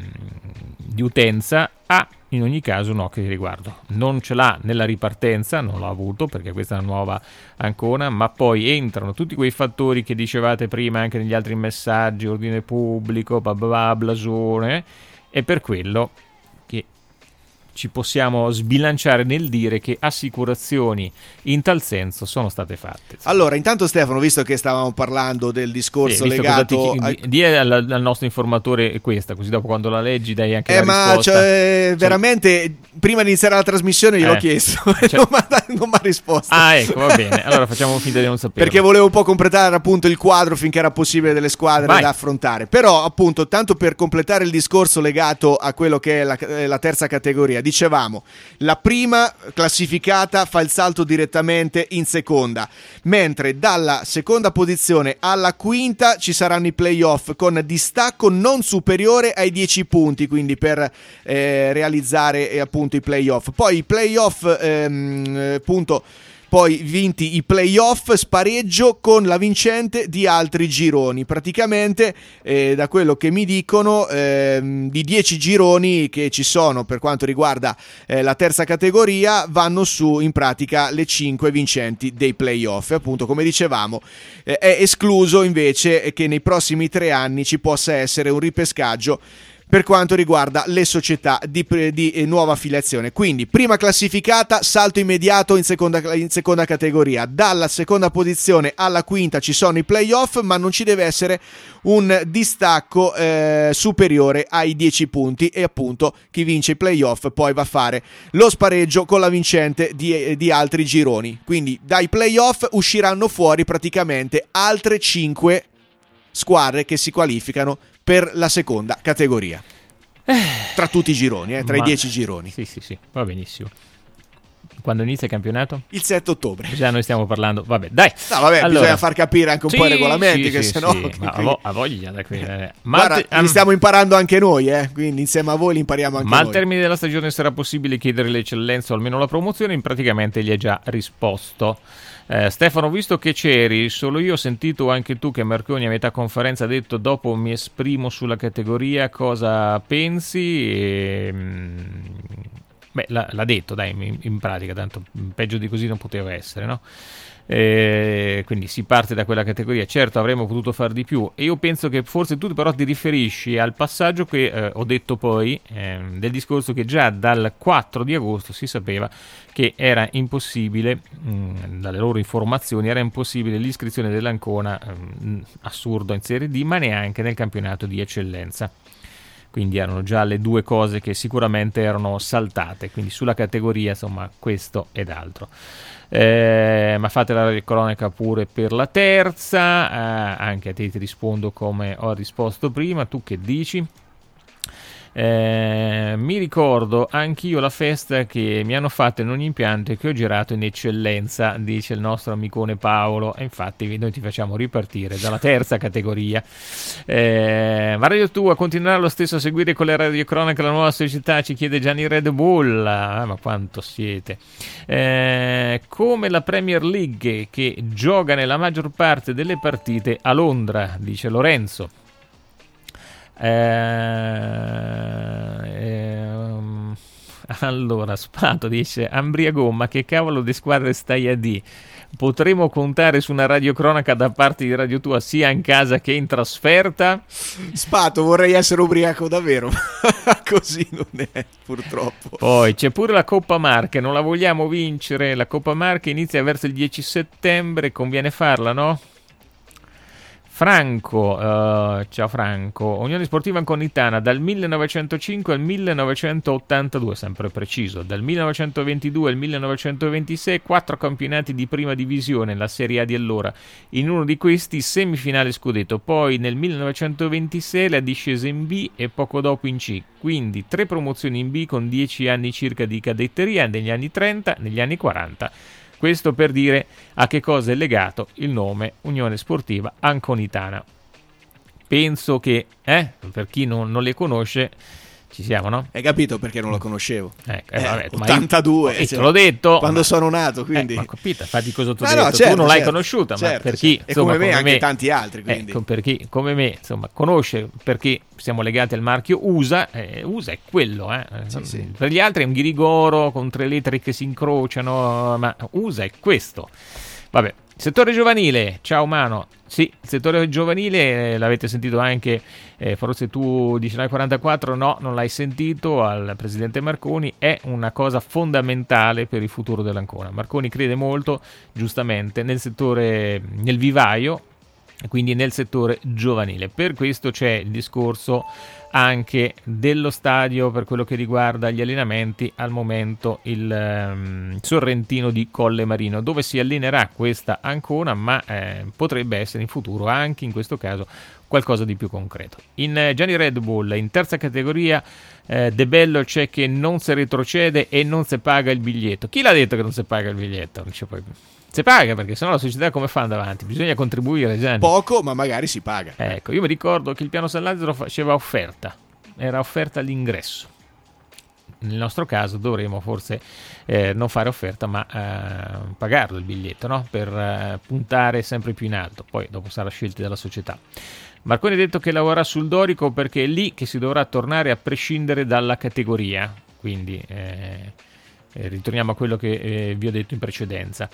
di utenza, ha in ogni caso un occhio di riguardo. Non ce l'ha nella ripartenza, non l'ha avuto perché questa è una nuova Ancona, ma poi entrano tutti quei fattori che dicevate prima anche negli altri messaggi, ordine pubblico, bababà, blasone, e per quello che ci possiamo sbilanciare nel dire che assicurazioni in tal senso sono state fatte. Allora, intanto Stefano, visto che stavamo parlando del discorso sì, legato ti, a... di, di al, al nostro informatore questa, così dopo quando la leggi dai anche eh, la ma risposta. Cioè, Cioè... veramente prima di iniziare la trasmissione gliel'ho eh. chiesto cioè... non mi ha risposto. Ah, ecco, va bene, allora facciamo finta di non sapere, perché volevo un po' completare appunto il quadro finché era possibile delle squadre Vai. da affrontare. Però appunto, tanto per completare il discorso legato a quello che è la, la terza categoria, dicevamo la prima classificata fa il salto direttamente in seconda, mentre dalla seconda posizione alla quinta ci saranno i playoff con distacco non superiore ai dieci punti, quindi per eh, realizzare eh, appunto i playoff. Poi i playoff ehm, appunto poi vinti i playoff, spareggio con la vincente di altri gironi. Praticamente, eh, da quello che mi dicono, eh, di dieci gironi che ci sono per quanto riguarda eh, la terza categoria, vanno su in pratica le cinque vincenti dei playoff. E appunto, come dicevamo, eh, è escluso invece che nei prossimi tre anni ci possa essere un ripescaggio per quanto riguarda le società di, di eh, nuova affiliazione. Quindi prima classificata, salto immediato in seconda, in seconda categoria. Dalla seconda posizione alla quinta ci sono i playoff, ma non ci deve essere un distacco eh, superiore ai dieci punti, e appunto chi vince i playoff poi va a fare lo spareggio con la vincente di, di altri gironi. Quindi dai playoff usciranno fuori praticamente altre cinque squadre che si qualificano per la seconda categoria, tra tutti i gironi, eh, tra Ma, i dieci gironi. Sì, sì, sì, va benissimo. Quando inizia il campionato? Il sette ottobre. Già noi stiamo parlando, vabbè, dai. No, vabbè, allora, bisogna far capire anche un sì, po' i regolamenti, sì, che sì, sennò... sì. Che Ma qui... a voglia da qui. Eh. Ma Guarda, te, li um, stiamo imparando anche noi, eh? Quindi insieme a voi li impariamo anche ma noi. al termine della stagione sarà possibile chiedere l'eccellenza o almeno la promozione? Praticamente gli è già risposto. Eh, Stefano, visto che c'eri, solo io ho sentito anche tu che Marconi a metà conferenza ha detto dopo mi esprimo sulla categoria, cosa pensi? E, beh, l'ha, l'ha detto, dai, in, in pratica, tanto peggio di così non poteva essere, no? Eh, quindi si parte da quella categoria. Certo, avremmo potuto far di più, e io penso che forse tu però ti riferisci al passaggio che eh, ho detto poi eh, del discorso che già dal quattro di agosto si sapeva che era impossibile, mh, dalle loro informazioni era impossibile l'iscrizione dell'Ancona, mh, assurdo in Serie D, ma neanche nel campionato di eccellenza. Quindi erano già le due cose che sicuramente erano saltate, quindi sulla categoria, insomma, questo ed altro. Eh, ma fate la cronaca pure per la terza, eh, anche a te ti rispondo come ho risposto prima. Tu che dici? Eh, mi ricordo anch'io la festa che mi hanno fatto in ogni impianto e che ho girato in eccellenza, dice il nostro amicone Paolo, e infatti noi ti facciamo ripartire dalla terza categoria. Eh, ma Radio Tua continuerà lo stesso a seguire con le radiocronache la nuova società, ci chiede Gianni Red Bull. Ah, ma quanto siete eh, come la Premier League, che gioca nella maggior parte delle partite a Londra, dice Lorenzo. Eh, ehm, allora Spato dice Ambriago, ma che cavolo di squadre stai a di? Potremo contare su una radiocronaca da parte di Radio Tua sia in casa che in trasferta? Spato, vorrei essere ubriaco davvero. Così non è, purtroppo. Poi c'è pure la Coppa Marche, non la vogliamo vincere? La Coppa Marche inizia verso il dieci settembre, conviene farla, no? Franco, uh, ciao Franco, Unione Sportiva Anconitana dal millenovecentocinque al millenovecentottantadue, sempre preciso, dal millenovecentoventidue al millenovecentoventisei, quattro campionati di prima divisione, la Serie A di allora, in uno di questi semifinale scudetto, poi nel millenovecentoventisei la discesa in B e poco dopo in C, quindi tre promozioni in B con dieci anni circa di cadetteria negli anni trenta, negli anni quaranta. Questo per dire a che cosa è legato il nome Unione Sportiva Anconitana. Penso che, eh, per chi non, non le conosce, ci siamo, no? Hai capito perché non lo conoscevo? Ecco, eh, vabbè, eh, ottantadue, ma io, cioè, te l'ho detto. Quando ma, sono nato, quindi... Eh, ma capito, infatti cosa ti ho ma detto? no, certo, tu non l'hai certo, conosciuta, certo, ma per certo. chi... E insomma, come me, come anche me, tanti altri, quindi. Ecco, per chi, come me, insomma, conosce, perché siamo legati al marchio U S A, eh, U S A è quello, eh. Sì, sì. Per gli altri è un ghirigoro con tre lettere che si incrociano, ma U S A è questo. Vabbè, settore giovanile, ciao Mano. Sì, il settore giovanile eh, l'avete sentito anche, eh, forse tu di Canale quarantaquattro, no, non l'hai sentito, al presidente Marconi, è una cosa fondamentale per il futuro dell'Ancona. Marconi crede molto, giustamente, nel settore, nel vivaio, quindi nel settore giovanile. Per questo c'è il discorso anche dello stadio per quello che riguarda gli allenamenti, al momento il um, Sorrentino di Colle Marino, dove si allenerà questa Ancona, ma eh, potrebbe essere in futuro anche in questo caso qualcosa di più concreto. In eh, Gianni Red Bull, in terza categoria, eh, De Bello c'è che non si retrocede e non si paga il biglietto. Chi l'ha detto che non si paga il biglietto? Non c'è poi... Si paga, perché sennò la società come fa andare avanti? Bisogna contribuire, Gianni. Poco, ma magari si paga. Ecco, io mi ricordo che il piano San Lazzaro faceva offerta, era offerta all'ingresso. Nel nostro caso dovremo forse eh, non fare offerta, ma eh, pagarlo il biglietto, no? Per eh, puntare sempre più in alto. Poi dopo sarà scelta dalla società. Marconi ha detto che lavorerà sul Dorico perché è lì che si dovrà tornare a prescindere dalla categoria. Quindi eh, eh, ritorniamo a quello che eh, vi ho detto in precedenza.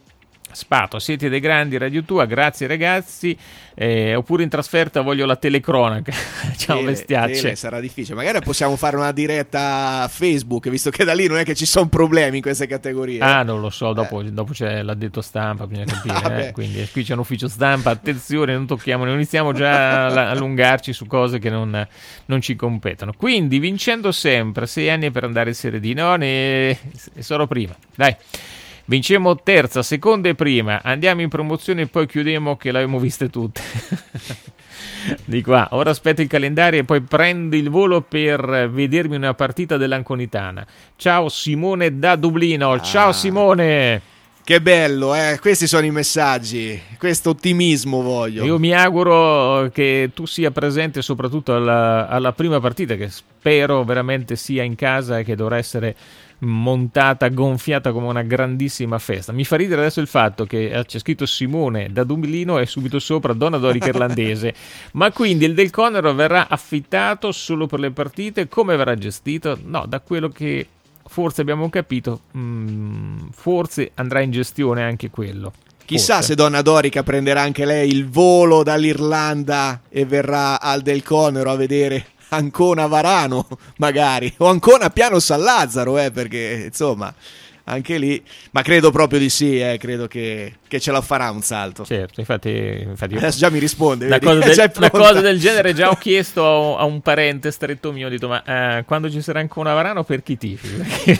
Spato, siete dei grandi, Radio Tua, grazie ragazzi, eh, oppure in trasferta voglio la telecronaca. Ciao Tele, bestiacce. tele sarà difficile, magari possiamo fare una diretta Facebook, visto che da lì non è che ci sono problemi in queste categorie. Ah, non lo so, dopo, eh. dopo c'è l'addetto stampa, bisogna capire, eh, quindi qui c'è un ufficio stampa, attenzione, non tocchiamo, non iniziamo già a allungarci su cose che non, non ci competono. Quindi vincendo sempre, sei anni per andare in Serie D, no, ne sarò prima, dai. Vincemmo terza, seconda e prima, andiamo in promozione e poi chiudiamo che l'abbiamo viste tutte. Di qua, ora aspetto il calendario e poi prendo il volo per vedermi una partita dell'Anconitana. Ciao Simone da Dublino. Ah, ciao Simone. Che bello, eh? Questi sono i messaggi, questo ottimismo voglio. Io mi auguro che tu sia presente soprattutto alla, alla prima partita, che spero veramente sia in casa e che dovrà essere montata, gonfiata come una grandissima festa. Mi fa ridere adesso il fatto che c'è scritto Simone da Dublino e subito sopra Donna Dorica irlandese. Ma quindi il Del Conero verrà affittato solo per le partite? Come verrà gestito? No, da quello che forse abbiamo capito, mh, forse andrà in gestione anche quello. Chissà forse. se Donna Dorica prenderà anche lei il volo dall'Irlanda e verrà al Del Conero a vedere Ancona Varano, magari, o Ancona Piano San Lazzaro, eh, perché insomma anche lì, ma credo proprio di sì, eh, credo che, che ce la farà un salto. Certo, infatti, infatti adesso già mi risponde, una vedi? cosa, del, una pronta. cosa del genere già ho chiesto a, a un parente stretto mio, ho detto ma eh, quando ci sarà Ancona Varano per chi tifi?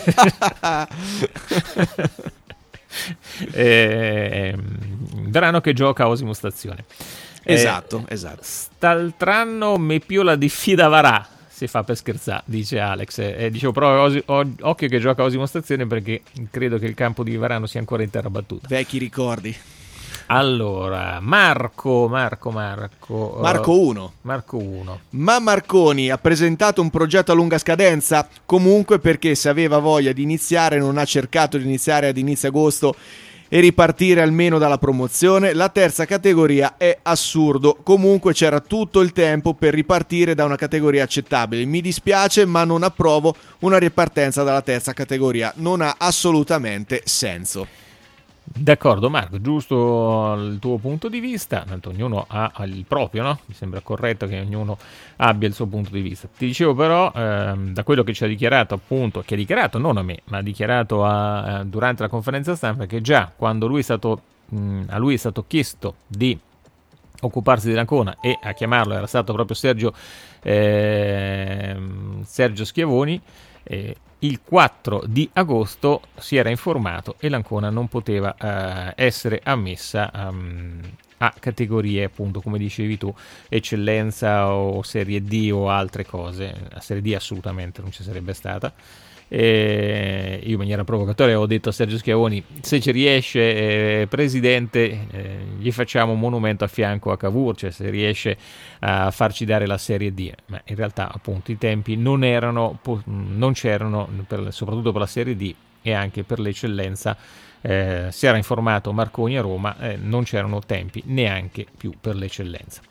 eh, Varano che gioca a Osimo Stazione. Esatto, eh, esatto. St'altranno me piola di Fidavarà, si fa per scherzare, dice Alex. Eh, dicevo però osi, o, occhio che gioca a Osimo Stazione, perché credo che il campo di Varano sia ancora in terra battuta. Vecchi ricordi. Allora, Marco, Marco, Marco. Marco uno. Uh, Marco uno. Ma Marconi ha presentato un progetto a lunga scadenza? Comunque, perché se aveva voglia di iniziare non ha cercato di iniziare ad inizio agosto e ripartire almeno dalla promozione? La terza categoria è assurdo. Comunque c'era tutto il tempo per ripartire da una categoria accettabile. Mi dispiace, ma non approvo una ripartenza dalla terza categoria. Non ha assolutamente senso. D'accordo Marco, giusto il tuo punto di vista, tanto ognuno ha il proprio, no? Mi sembra corretto che ognuno abbia il suo punto di vista. Ti dicevo però, ehm, da quello che ci ha dichiarato appunto, che ha dichiarato non a me, ma ha dichiarato a, a, durante la conferenza stampa, che già quando lui è stato, mh, a lui è stato chiesto di occuparsi dell'Ancona e a chiamarlo era stato proprio Sergio, eh, Sergio Schiavoni, eh, il quattro di agosto si era informato e l'Ancona non poteva eh, essere ammessa um, a categorie, appunto, come dicevi tu, eccellenza o serie D o altre cose. La serie D assolutamente non ci sarebbe stata. E io in maniera provocatoria ho detto a Sergio Schiavoni: se ci riesce, eh, presidente, eh, gli facciamo un monumento a fianco a Cavour, cioè se riesce a farci dare la serie D. Ma in realtà appunto i tempi non erano, non c'erano, per, soprattutto per la serie D e anche per l'eccellenza. Eh, si era informato Marconi a Roma, eh, non c'erano tempi neanche più per l'eccellenza.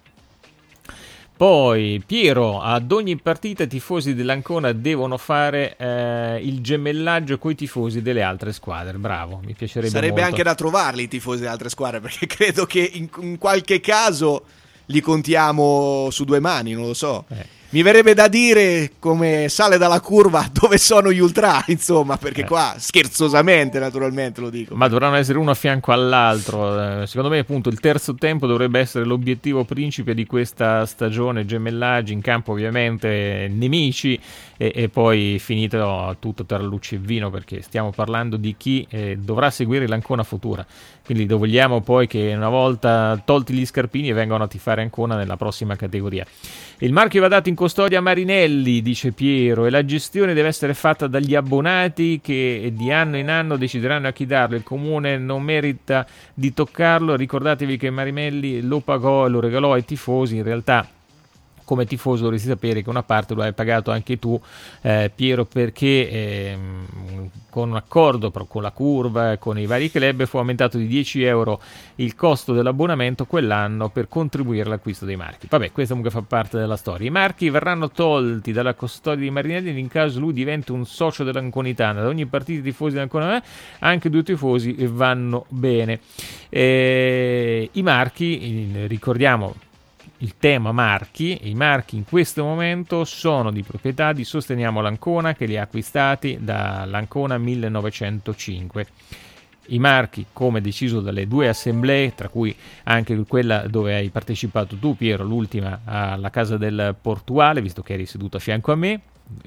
Poi Piero, ad ogni partita i tifosi dell'Ancona devono fare eh, il gemellaggio coi tifosi delle altre squadre. Bravo, mi piacerebbe Sarebbe molto. anche da trovarli i tifosi delle altre squadre, perché credo che in, in qualche caso li contiamo su due mani, non lo so. Eh. Mi verrebbe da dire, come sale dalla curva, dove sono gli ultra, insomma, perché eh. qua scherzosamente naturalmente lo dico. Ma dovranno essere uno a fianco all'altro. Secondo me appunto il terzo tempo dovrebbe essere l'obiettivo principe di questa stagione, gemellaggi in campo ovviamente, nemici e, e poi finito tutto tra luce e vino, perché stiamo parlando di chi eh, dovrà seguire l'Ancona futura. Quindi vogliamo poi che una volta tolti gli scarpini vengano a tifare Ancona nella prossima categoria. Il marchio va dato in custodia a Marinelli, dice Piero, e la gestione deve essere fatta dagli abbonati che di anno in anno decideranno a chi darlo. Il comune non merita di toccarlo. Ricordatevi che Marinelli lo pagò e lo regalò ai tifosi. In realtà, come tifoso dovresti sapere che una parte lo hai pagato anche tu, eh, Piero, perché eh, con un accordo con la curva, con i vari club, fu aumentato di dieci euro il costo dell'abbonamento quell'anno per contribuire all'acquisto dei marchi. Vabbè, questo comunque fa parte della storia. I marchi verranno tolti dalla custodia di Marinelli in caso lui diventi un socio dell'Anconitana. Da ogni partita i tifosi dell'Anconitana, anche due tifosi vanno bene. Eh, I marchi, ricordiamo, il tema marchi, i marchi in questo momento sono di proprietà di Sosteniamo l'Ancona, che li ha acquistati dall'Ancona millenovecentocinque. I marchi, come deciso dalle due assemblee, tra cui anche quella dove hai partecipato tu, Piero, l'ultima alla Casa del Portuale, visto che eri seduto a fianco a me,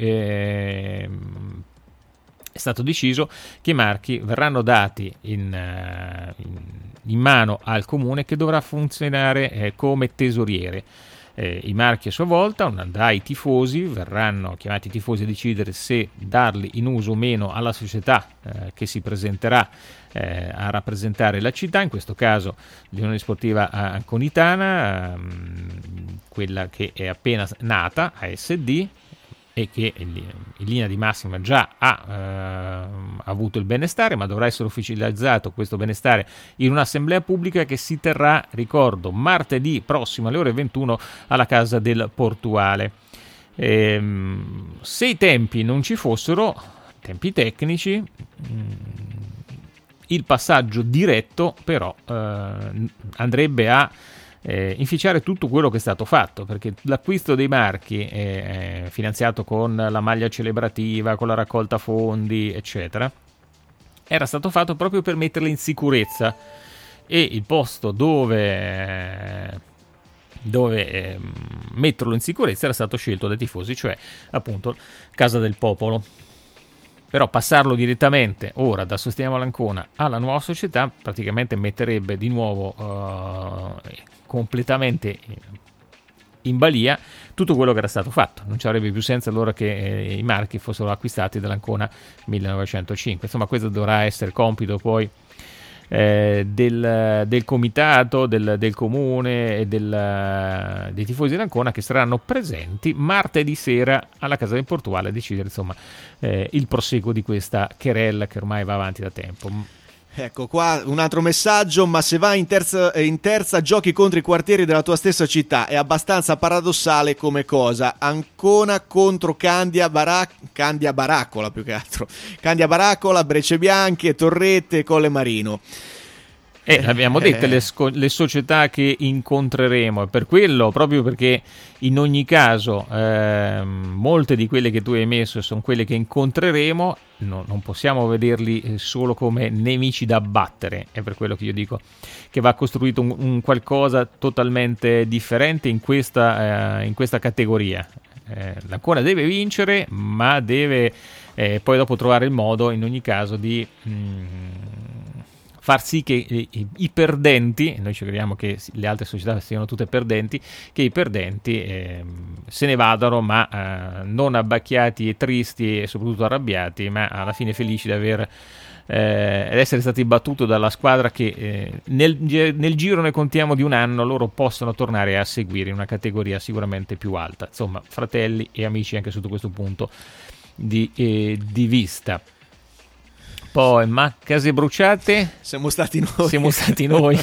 ehm, è stato deciso che i marchi verranno dati in, uh, in, in mano al comune, che dovrà funzionare eh, come tesoriere. eh, i marchi a sua volta, dai tifosi, verranno chiamati i tifosi a decidere se darli in uso o meno alla società eh, che si presenterà eh, a rappresentare la città, in questo caso l'Unione Sportiva Anconitana, ehm, quella che è appena nata, A S D, e che in linea di massima già ha eh, avuto il benestare, ma dovrà essere ufficializzato questo benestare in un'assemblea pubblica che si terrà, ricordo, martedì prossimo alle ore ventuno alla Casa del Portuale. Ehm, se i tempi non ci fossero, tempi tecnici, mh, il passaggio diretto però eh, andrebbe a Eh, inficiare tutto quello che è stato fatto, perché l'acquisto dei marchi è, è finanziato con la maglia celebrativa, con la raccolta fondi, eccetera, era stato fatto proprio per metterli in sicurezza, e il posto dove dove eh, metterlo in sicurezza era stato scelto dai tifosi, cioè appunto Casa del Popolo. Però passarlo direttamente ora da Sosteniamo l'Ancona alla nuova società praticamente metterebbe di nuovo uh, completamente in balia tutto quello che era stato fatto. Non ci avrebbe più senso allora che eh, i marchi fossero acquistati dall'Ancona millenovecentocinque. Insomma, questo dovrà essere compito poi eh, del, del comitato, del, del comune e del, dei tifosi dell'Ancona, che saranno presenti martedì sera alla Casa del Portuale a decidere insomma eh, il proseguo di questa querella che ormai va avanti da tempo. Ecco qua un altro messaggio: ma se vai in terza, in terza giochi contro i quartieri della tua stessa città, è abbastanza paradossale come cosa. Ancona contro Candia, Barac- Candia Baraccola più che altro Candia Baraccola, Brecce Bianche, Torrette, Colle Marino. Eh, abbiamo detto le, sco- le società che incontreremo, e per quello, proprio perché in ogni caso eh, molte di quelle che tu hai messo sono quelle che incontreremo, no, non possiamo vederli solo come nemici da abbattere. È per quello che io dico che va costruito un, un qualcosa totalmente differente in questa, eh, in questa categoria. Eh, l'Ancona deve vincere, ma deve eh, poi dopo trovare il modo in ogni caso di mh, far sì che i, i perdenti, noi ci crediamo che le altre società siano tutte perdenti, che i perdenti eh, se ne vadano, ma eh, non abbacchiati e tristi e soprattutto arrabbiati, ma alla fine felici di aver eh, ed essere stati battuti dalla squadra che eh, nel, nel giro ne contiamo di un anno loro possono tornare a seguire in una categoria sicuramente più alta. Insomma, fratelli e amici anche sotto questo punto di, eh, di vista. Poi, ma case bruciate? Siamo stati noi. Siamo stati noi,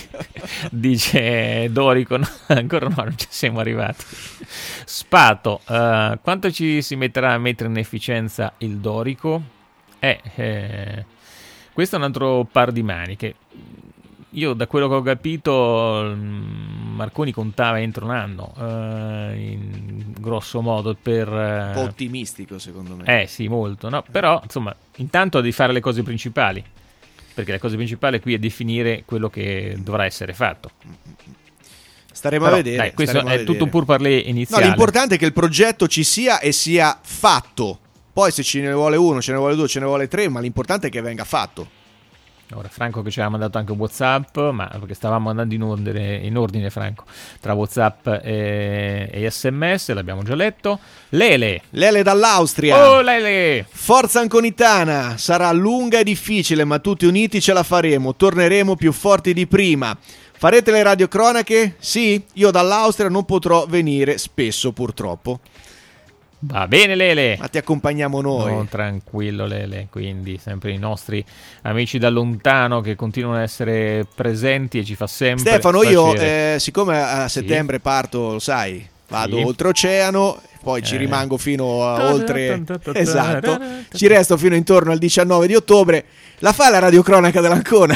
dice Dorico. No, ancora no, non ci siamo arrivati. Spato, uh, quanto ci si metterà a mettere in efficienza il Dorico? Eh, eh, questo è un altro par di maniche. Io, da quello che ho capito, Marconi contava entro un anno, uh, in grosso modo, per... Uh, un po' ottimistico secondo me. Eh sì, molto, no? Però, insomma, intanto devi fare le cose principali, perché la cosa principale qui è definire quello che dovrà essere fatto. Staremo Però, a vedere. Dai, questo staremo è a tutto un pur parler iniziale. No, l'importante è che il progetto ci sia e sia fatto. Poi se ce ne vuole uno, ce ne vuole due, ce ne vuole tre, ma l'importante è che venga fatto. Ora Franco che ci aveva mandato anche WhatsApp, ma perché stavamo andando in ordine, in ordine Franco, tra WhatsApp e, e S M S, l'abbiamo già letto. Lele Lele dall'Austria. Oh Lele, Forza Anconitana, sarà lunga e difficile, ma tutti uniti ce la faremo, torneremo più forti di prima. Farete le radiocronache? Sì, io dall'Austria non potrò venire spesso purtroppo. Va bene Lele, ma ti accompagniamo noi. No, tranquillo Lele, quindi sempre i nostri amici da lontano che continuano a essere presenti e ci fa sempre Stefano, piacere. io eh, siccome a settembre sì. parto, lo sai, vado sì. oltreoceano, poi eh. ci rimango fino a oltre esatto, ci resto fino intorno al diciannove di ottobre. La fai la radiocronaca dell'Ancona?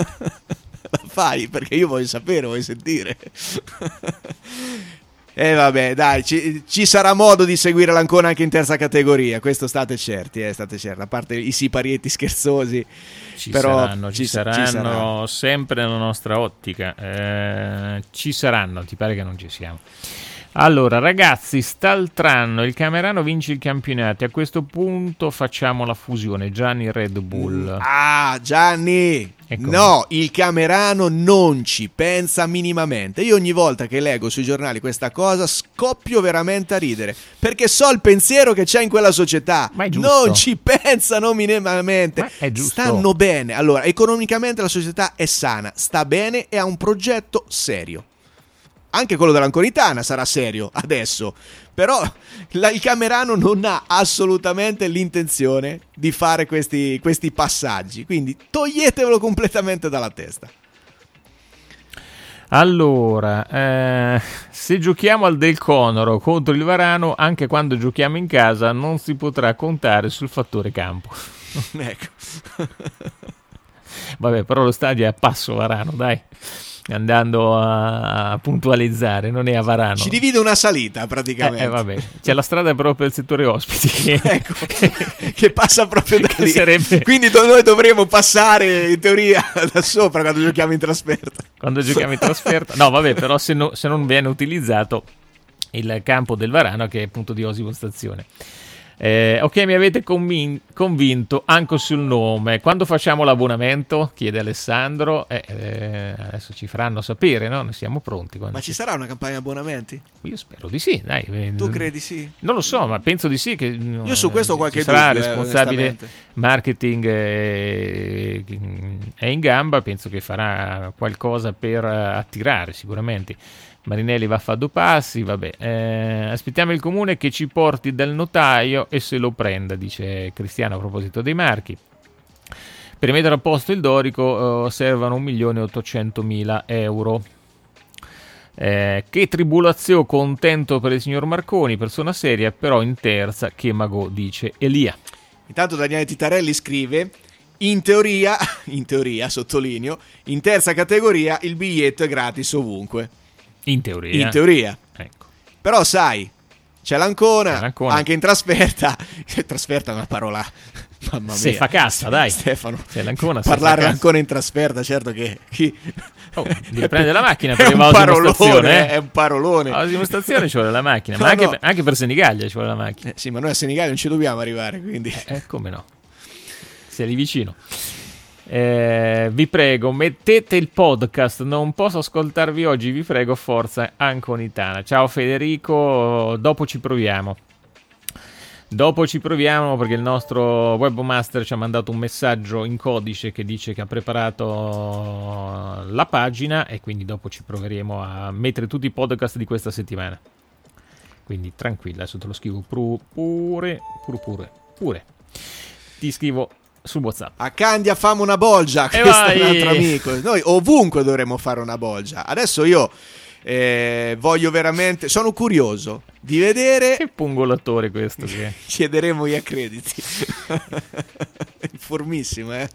La fai? Perché io voglio sapere, voglio sentire. E eh vabbè, dai, ci, ci sarà modo di seguire l'Ancona anche in terza categoria, questo state certi, eh, state certi, a parte i siparietti scherzosi. Ci però saranno, ci, ci saranno ci sarà. Sempre nella nostra ottica, eh, ci saranno, ti pare che non ci siamo. Allora, ragazzi, Staltrano, il Camerano vince il campionato. A questo punto facciamo la fusione. Gianni Red Bull. Ah, Gianni! Ecco. No, il Camerano non ci pensa minimamente. Io ogni volta che leggo sui giornali questa cosa scoppio veramente a ridere, perché so il pensiero che c'è in quella società. Ma è giusto. Non ci pensano minimamente. Ma è giusto. Stanno bene. Allora, economicamente la società è sana, sta bene e ha un progetto serio. Anche quello dell'Anconitana sarà serio adesso, però la, il Camerano non ha assolutamente l'intenzione di fare questi, questi passaggi, quindi toglietevelo completamente dalla testa. Allora, eh, se giochiamo al Del Conoro contro il Varano, anche quando giochiamo in casa non si potrà contare sul fattore campo. Ecco. Vabbè, però lo stadio è a passo Varano, dai. Andando a, a puntualizzare, non è a Varano. Ci divide una salita praticamente. Eh, eh, vabbè, c'è la strada proprio per il settore ospiti che, ecco, che passa proprio da lì. Sarebbe... Quindi noi dovremmo passare in teoria da sopra quando giochiamo in trasferta. Quando giochiamo in trasferta, no, vabbè, però se, no, se non viene utilizzato il campo del Varano, che è punto di Osimo Stazione. Eh, ok, mi avete convin- convinto anche sul nome. Quando facciamo l'abbonamento? Chiede Alessandro. Eh, eh, adesso ci faranno sapere, no? Noi siamo pronti. Ma ci sarà una campagna abbonamenti? Io spero di sì, dai. Tu credi sì? Non lo so, ma penso di sì. Che, Io su questo ho qualche dubbio. Sarà dubbio, responsabile eh, marketing eh, è in gamba, penso che farà qualcosa per attirare sicuramente. Marinelli va a fare due passi, vabbè. Eh, aspettiamo il comune che ci porti dal notaio e se lo prenda, dice Cristiano a proposito dei marchi. Per mettere a posto il Dorico eh, servono un milione e ottocentomila euro. Eh, che tribolazione, contento per il signor Marconi, persona seria, però in terza che mago, dice Elia. Intanto Daniele Titarelli scrive: in teoria, in teoria sottolineo, in terza categoria il biglietto è gratis ovunque. In teoria. In teoria. Ecco. Però sai, c'è l'Ancona, c'è l'Ancona, anche in trasferta. Trasferta è una parola, mamma mia. Se fa cassa, dai. Stefano, c'è l'Ancona, parlare l'Ancona in trasferta, certo che chi... Oh, devi prendere la macchina per è un parolone, eh? è un parolone. Alla dimostrazione ci vuole la macchina, no, ma anche, no. per, anche per Senigallia ci vuole la macchina. Eh, sì, ma noi a Senigallia non ci dobbiamo arrivare, quindi. Eh, come no? Sei lì vicino. Eh, vi prego, mettete il podcast, non posso ascoltarvi oggi, vi prego, forza Anconitana. Ciao Federico, dopo ci proviamo. Dopo ci proviamo perché il nostro webmaster ci ha mandato un messaggio in codice che dice che ha preparato la pagina e quindi dopo ci proveremo a mettere tutti i podcast di questa settimana. Quindi tranquilla, adesso te lo scrivo pure, pure, pure, pure. Ti scrivo su WhatsApp. A Candia famo una bolgia, E questo vai. è un altro amico. Noi ovunque dovremmo fare una bolgia. Adesso io eh, voglio veramente, sono curioso di vedere. Che pungolatore questo che Chiederemo gli accrediti. Informissimo, eh.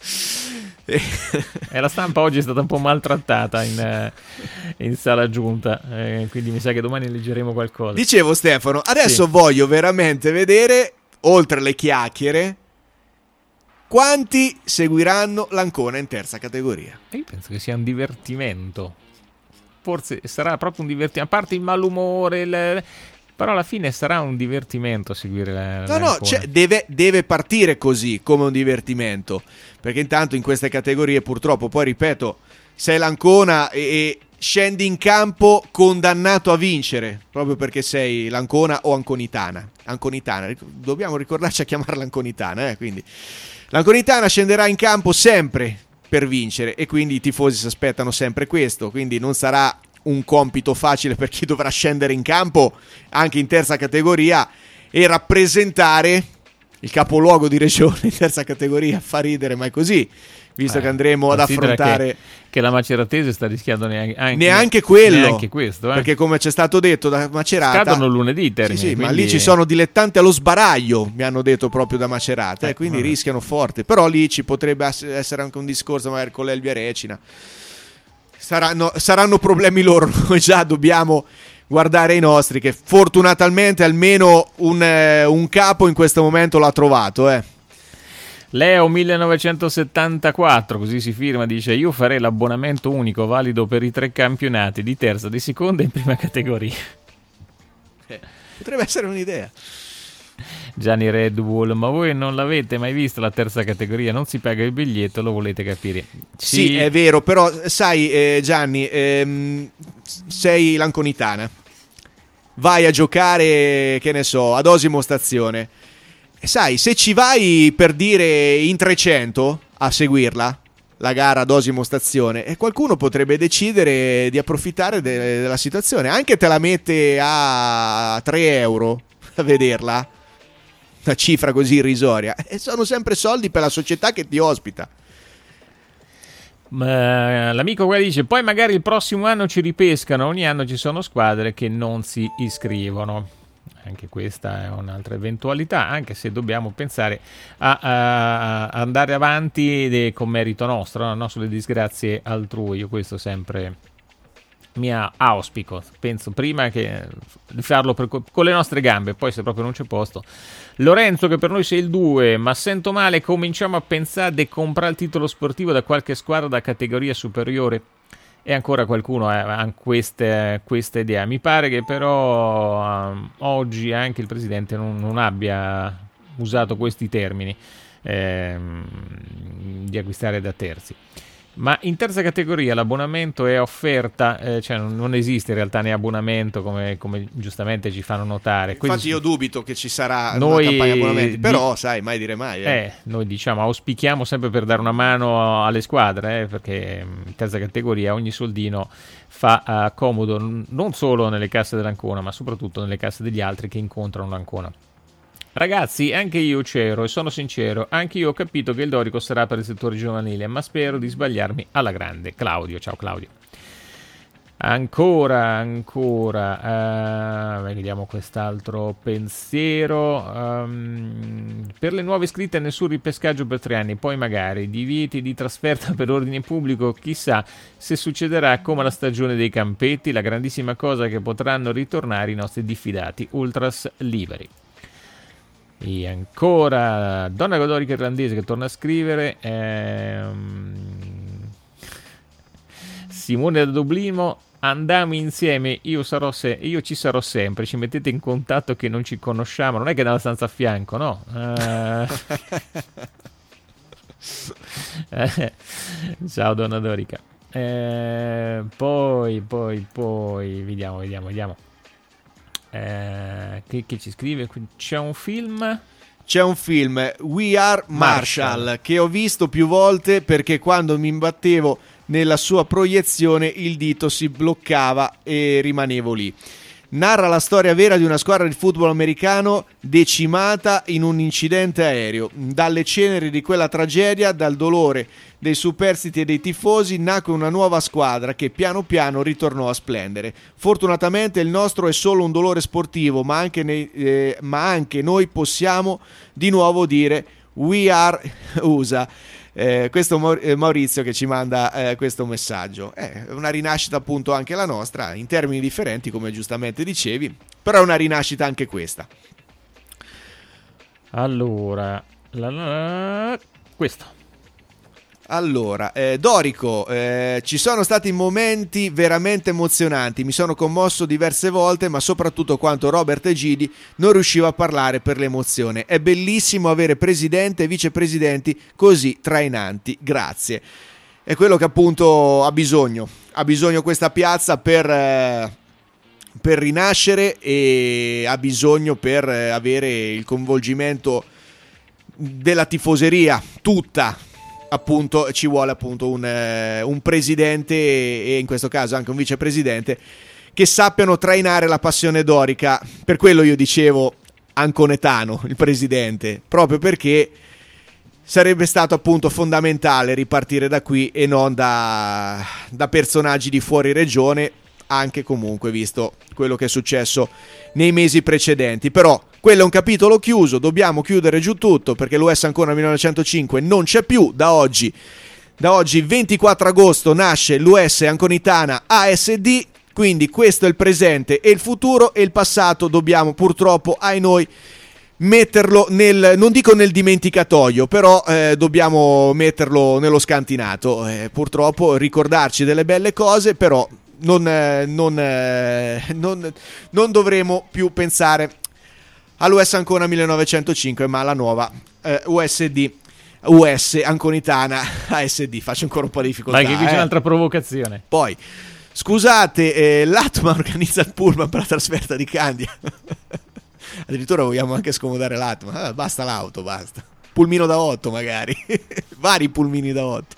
E la stampa oggi è stata un po' maltrattata in, in sala giunta, eh, quindi mi sa che domani leggeremo qualcosa. Dicevo Stefano, adesso Sì. voglio veramente vedere, oltre le chiacchiere, quanti seguiranno l'Ancona in terza categoria. Io penso che sia un divertimento. Forse sarà proprio un divertimento, a parte il malumore, il... però alla fine sarà un divertimento seguire la, No, no, l'Ancona. cioè, deve, deve partire così, come un divertimento, perché intanto in queste categorie purtroppo, poi ripeto, sei l'Ancona e, e scendi in campo condannato a vincere, proprio perché sei l'Ancona o Anconitana. Anconitana, dobbiamo ricordarci a chiamarla Anconitana, eh, quindi l'Anconitana scenderà in campo sempre per vincere e quindi i tifosi si aspettano sempre questo, quindi non sarà un compito facile per chi dovrà scendere in campo anche in terza categoria e rappresentare il capoluogo di regione in terza categoria. Fa ridere, ma è così, visto Eh, che andremo ad considera affrontare che, che la Maceratese sta rischiando neanche, anche, neanche quello, neanche questo, eh. perché come c'è stato detto da Macerata scadono lunedì i termini, sì, sì, ma quindi- lì ci sono dilettanti allo sbaraglio, mi hanno detto proprio da Macerata, Eh, e quindi vabbè. rischiano forte, però lì ci potrebbe ass- essere anche un discorso magari con l'Elvia Recina. Saranno, saranno problemi loro, noi già dobbiamo guardare i nostri, che fortunatamente almeno un, eh, un capo in questo momento l'ha trovato, eh. Leo millenovecentosettantaquattro, così si firma, dice: io farei l'abbonamento unico valido per i tre campionati di terza, di seconda e in prima categoria. Eh, potrebbe essere un'idea. Gianni Red Bull, ma voi non l'avete mai visto la terza categoria? Non si paga il biglietto, lo volete capire? Sì, sì è vero, però sai eh, Gianni, ehm, sei lanconitana, vai a giocare, che ne so, ad Osimo Stazione, e sai, se ci vai per dire in trecento a seguirla, la gara ad Osimo Stazione, e qualcuno potrebbe decidere di approfittare de- della situazione, anche te la mette a tre euro a vederla, una cifra così irrisoria, e sono sempre soldi per la società che ti ospita. Ma l'amico qua dice: poi magari il prossimo anno ci ripescano. Ogni anno ci sono squadre che non si iscrivono. Anche questa è un'altra eventualità, anche se dobbiamo pensare a, a, a andare avanti de, con merito nostro, no? Sulle disgrazie altrui. Io questo sempre mi auspico, penso prima che di farlo per, con le nostre gambe, poi se proprio non c'è posto. Lorenzo, che per noi sei il due, ma sento male, cominciamo a pensare di comprare il titolo sportivo da qualche squadra da categoria superiore. E ancora qualcuno ha queste, queste idee. Mi pare che però um, oggi anche il presidente non, non abbia usato questi termini ehm, di acquistare da terzi. Ma in terza categoria l'abbonamento è offerta, eh, cioè non, non esiste in realtà né abbonamento, come, come giustamente ci fanno notare. Infatti Quindi, io dubito che ci sarà noi, una campagna abbonamenti, di, però sai, mai dire mai. Eh. Eh, noi diciamo, auspichiamo sempre per dare una mano alle squadre, eh, perché in terza categoria ogni soldino fa uh, comodo non solo nelle casse dell'Ancona, ma soprattutto nelle casse degli altri che incontrano l'Ancona. Ragazzi, anche io c'ero e sono sincero, anche io ho capito che il Dorico sarà per il settore giovanile, ma spero di sbagliarmi alla grande. Claudio, ciao Claudio. Ancora, ancora, uh, vediamo quest'altro pensiero. Um, per le nuove iscritte nessun ripescaggio per tre anni, poi magari divieti di trasferta per ordine pubblico, chissà se succederà come la stagione dei campetti, la grandissima cosa è che potranno ritornare i nostri diffidati ultras liberi. E ancora Donna Godorica irlandese che torna a scrivere, ehm, Simone da Dublino, andiamo insieme, io, sarò se- io ci sarò sempre, ci mettete in contatto che non ci conosciamo, non è che nella stanza a fianco, no? Uh... Ciao Donna Dorica. Eh, poi, poi, poi, vediamo, vediamo, vediamo. Eh, che, che ci scrive? C'è un film... C'è un film, We Are Marshall, Marshall, che ho visto più volte perché quando mi imbattevo nella sua proiezione il dito si bloccava e rimanevo lì. Narra la storia vera di una squadra di football americano decimata in un incidente aereo. Dalle ceneri di quella tragedia, dal dolore dei superstiti e dei tifosi, nacque una nuova squadra che piano piano ritornò a splendere. Fortunatamente il nostro è solo un dolore sportivo, ma anche, nei, eh, ma anche noi possiamo di nuovo dire We Are U S A. Eh, questo Maurizio che ci manda eh, questo messaggio è una rinascita appunto anche la nostra in termini differenti come giustamente dicevi, però è una rinascita anche questa. Allora la, la, questo Allora, eh, Dorico, eh, ci sono stati momenti veramente emozionanti, mi sono commosso diverse volte, ma soprattutto quando Robert Egidi non riusciva a parlare per l'emozione. È bellissimo avere presidente e vicepresidenti così trainanti, grazie. È quello che appunto ha bisogno, ha bisogno questa piazza per, eh, per rinascere e ha bisogno per eh, avere il coinvolgimento della tifoseria tutta. Appunto ci vuole appunto un, eh, un presidente e in questo caso anche un vicepresidente che sappiano trainare la passione dorica. Per quello io dicevo anconetano il presidente, proprio perché sarebbe stato appunto fondamentale ripartire da qui e non da, da personaggi di fuori regione, anche comunque visto quello che è successo nei mesi precedenti. Però quello è un capitolo chiuso, dobbiamo chiudere giù tutto perché l'U S Ancona millenovecentocinque non c'è più. Da oggi, da oggi ventiquattro agosto nasce l'U S Anconitana A S D, quindi questo è il presente e il futuro, e il passato dobbiamo purtroppo, ai noi, metterlo nel, non dico nel dimenticatoio, però eh, dobbiamo metterlo nello scantinato, eh, purtroppo ricordarci delle belle cose, però non, eh, non, eh, non, non dovremo più pensare all'U S Ancona millenovecentocinque, ma alla nuova eh, U S D U S Anconitana A S D. Faccio ancora un po' di difficoltà. Vai che qui c'è eh. un'altra provocazione. Poi, scusate, eh, l'Atma organizza il pullman per la trasferta di Candia. Addirittura vogliamo anche scomodare l'Atma. Ah, basta l'auto, basta. Pulmino da otto magari. Vari pulmini da otto.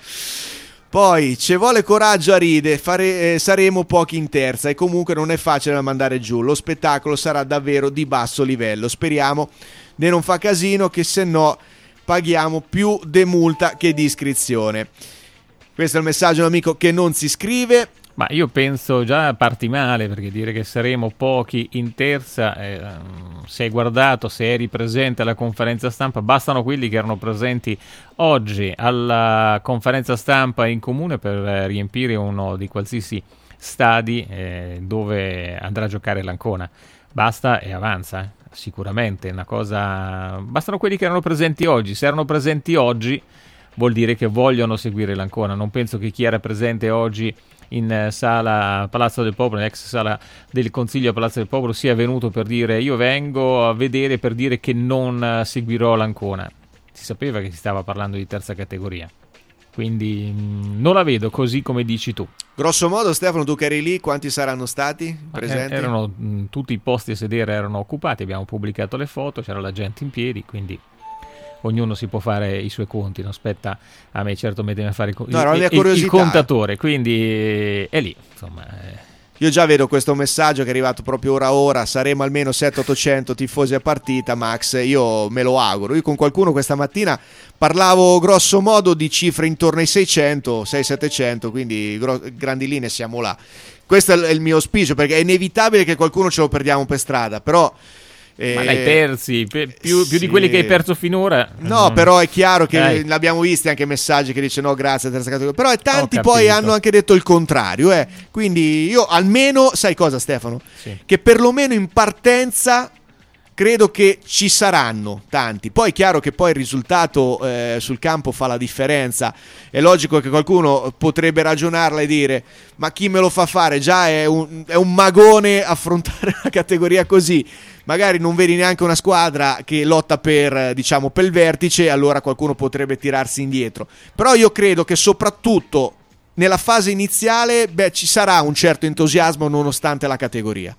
Poi, ci vuole coraggio a ride, fare, eh, saremo pochi in terza e comunque non è facile da mandare giù. Lo spettacolo sarà davvero di basso livello. Speriamo di non fa casino, che se no paghiamo più de multa che di iscrizione. Questo è il messaggio di un amico che non si iscrive. Ma io penso già parti male, perché dire che saremo pochi in terza, eh, se hai guardato, se eri presente alla conferenza stampa, bastano quelli che erano presenti oggi alla conferenza stampa in comune per riempire uno di qualsiasi stadi eh, dove andrà a giocare l'Ancona. Basta e avanza, eh. Sicuramente una cosa. Bastano quelli che erano presenti oggi. Se erano presenti oggi vuol dire che vogliono seguire l'Ancona. Non penso che chi era presente oggi in sala Palazzo del Popolo, nell'ex sala del Consiglio a Palazzo del Popolo, sia venuto per dire io vengo a vedere, per dire che non seguirò l'Ancona. Si sapeva che si stava parlando di terza categoria, quindi mh, non la vedo così come dici tu. Grosso modo, Stefano, tu che eri lì, quanti saranno stati presenti? Eh, erano mh, tutti i posti a sedere erano occupati, abbiamo pubblicato le foto, c'era la gente in piedi, quindi ognuno si può fare i suoi conti, non spetta a me certo mettermi a fare il, no, il, il, il contatore, quindi è lì, insomma. Eh. Io già vedo questo messaggio che è arrivato proprio ora ora, saremo almeno settecento ottocento tifosi a partita, Max, io me lo auguro. Io con qualcuno questa mattina parlavo grosso modo di cifre intorno ai seicento, sei settecento, quindi gro- grandi linee siamo là. Questo è il mio auspicio, perché è inevitabile che qualcuno ce lo perdiamo per strada, però Eh, ma l'hai persi più, più sì. di quelli che hai perso finora. No, mm. però è chiaro che Dai. l'abbiamo visti anche messaggi che dice no grazie terza categoria, però e tanti Ho poi capito. hanno anche detto il contrario, eh. Quindi io almeno, sai cosa Stefano? Sì. Che perlomeno in partenza credo che ci saranno tanti. Poi è chiaro che poi il risultato eh, sul campo fa la differenza. È logico che qualcuno potrebbe ragionarla e dire ma chi me lo fa fare? Già è un, è un magone affrontare una categoria così. Magari non vedi neanche una squadra che lotta per, diciamo, per il vertice, allora qualcuno potrebbe tirarsi indietro. Però io credo che soprattutto nella fase iniziale beh, ci sarà un certo entusiasmo nonostante la categoria.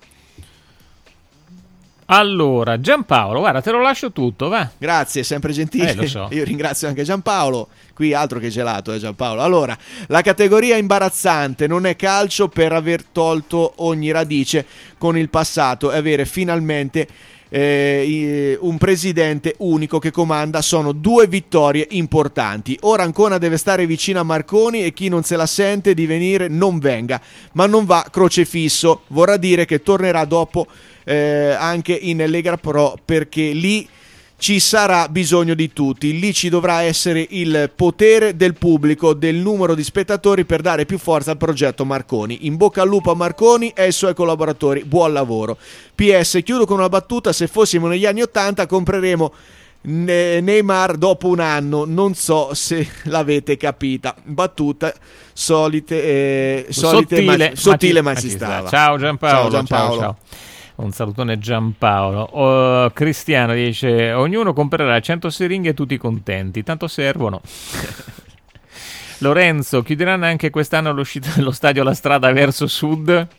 Allora, Giampaolo, guarda, te lo lascio tutto, va. Grazie, sempre gentile. Eh, lo so. Io ringrazio anche Giampaolo. Qui altro che gelato, eh, Giampaolo. Allora, la categoria imbarazzante non è calcio per aver tolto ogni radice con il passato e avere finalmente eh, un presidente unico che comanda. Sono due vittorie importanti. Ora Ancona deve stare vicino a Marconi e chi non se la sente di venire non venga, ma non va crocefisso. Vorrà dire che tornerà dopo Eh, anche in Lega Pro, perché lì ci sarà bisogno di tutti, lì ci dovrà essere il potere del pubblico, del numero di spettatori per dare più forza al progetto Marconi. In bocca al lupo a Marconi e ai suoi collaboratori, buon lavoro. P S, chiudo con una battuta: se fossimo negli anni ottanta compreremo Neymar dopo un anno, non so se l'avete capita. Battuta solite, eh, solite sottile, ma, sottile ma, ma ci stava. Ciao Giampaolo, ciao Giampaolo. Ciao, ciao. Un salutone Giampaolo. Oh, Cristiano dice ognuno comprerà cento siringhe e tutti contenti, tanto servono. Lorenzo, chiuderanno anche quest'anno l'uscita dello stadio alla strada verso sud?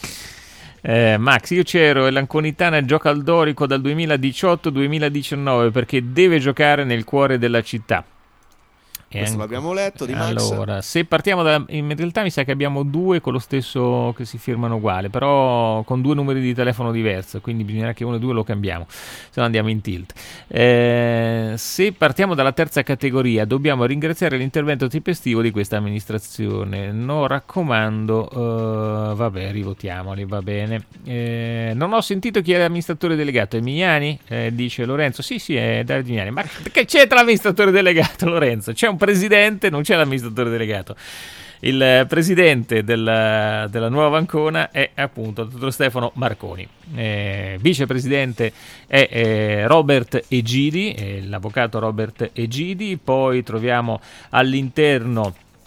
Eh, Max, io c'ero e l'Anconitana gioca al Dorico dal duemiladiciotto duemiladiciannove perché deve giocare nel cuore della città. Questo l'abbiamo letto di Max. Allora, se partiamo da, in realtà mi sa che abbiamo due con lo stesso, che si firmano uguale, però con due numeri di telefono diversi, quindi bisognerà che uno e due lo cambiamo, se no andiamo in tilt. Eh, se partiamo dalla terza categoria, dobbiamo ringraziare l'intervento tempestivo di questa amministrazione. No, raccomando, uh, vabbè, rivotiamoli, va bene. Eh, non ho sentito chi è l'amministratore delegato, è Mignani? Eh, dice Lorenzo. Sì, sì, è Davide Mignani. Ma che c'entra l'amministratore delegato, Lorenzo? C'è un presidente, non c'è l'amministratore delegato. Il presidente della, della nuova Ancona è appunto il dottor Stefano Marconi. Eh, vicepresidente è eh, Robert Egidi, eh, l'avvocato Robert Egidi. Poi troviamo all'interno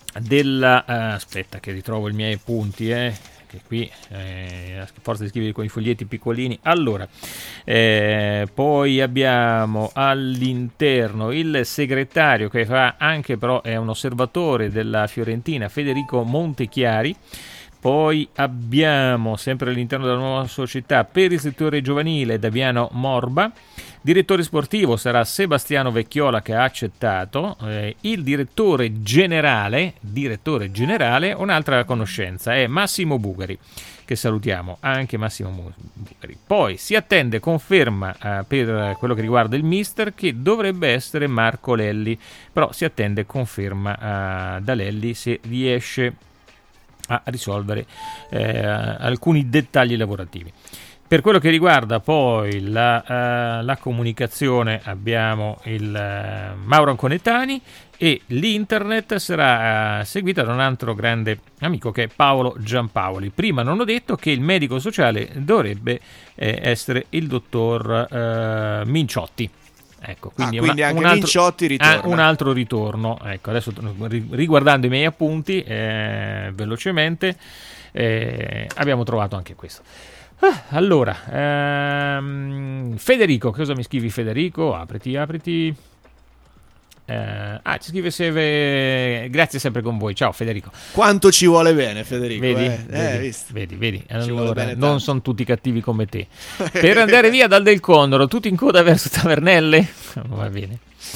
della uh, aspetta che ritrovo i miei punti, eh. Che qui eh, a forza di scrivere con i foglietti piccolini. Allora, eh, poi abbiamo all'interno il segretario che fa anche però è un osservatore della Fiorentina, Federico Montechiari. Poi abbiamo sempre all'interno della nuova società per il settore giovanile Damiano Morba. Direttore sportivo sarà Sebastiano Vecchiola, che ha accettato. Eh, il direttore generale, direttore generale, un'altra conoscenza, è Massimo Bugari, che salutiamo, anche Massimo Bugari. Poi si attende conferma eh, per quello che riguarda il mister, che dovrebbe essere Marco Lelli, però si attende conferma eh, da Lelli se riesce a risolvere eh, alcuni dettagli lavorativi. Per quello che riguarda poi la, uh, la comunicazione abbiamo il uh, Mauro Anconettani e l'internet sarà uh, seguita da un altro grande amico che è Paolo Giampaoli. Prima non ho detto che il medico sociale dovrebbe eh, essere il dottor uh, Minciotti. Ecco, quindi, ah, quindi una, anche un altro, Minciotti ritorna. Ah, un altro ritorno. Ecco, adesso riguardando i miei appunti eh, velocemente eh, abbiamo trovato anche questo. Ah, allora, ehm, Federico, cosa mi scrivi Federico? Apriti, apriti. Eh, ah, ci scrive Seve, grazie sempre con voi. Ciao Federico. Quanto ci vuole bene Federico, vedi, eh? vedi, Eh, visto. vedi, vedi. Ci Allora, non sono tutti cattivi come te. Per andare via dal Del Condoro, tutti in coda verso Tavernelle. Va bene.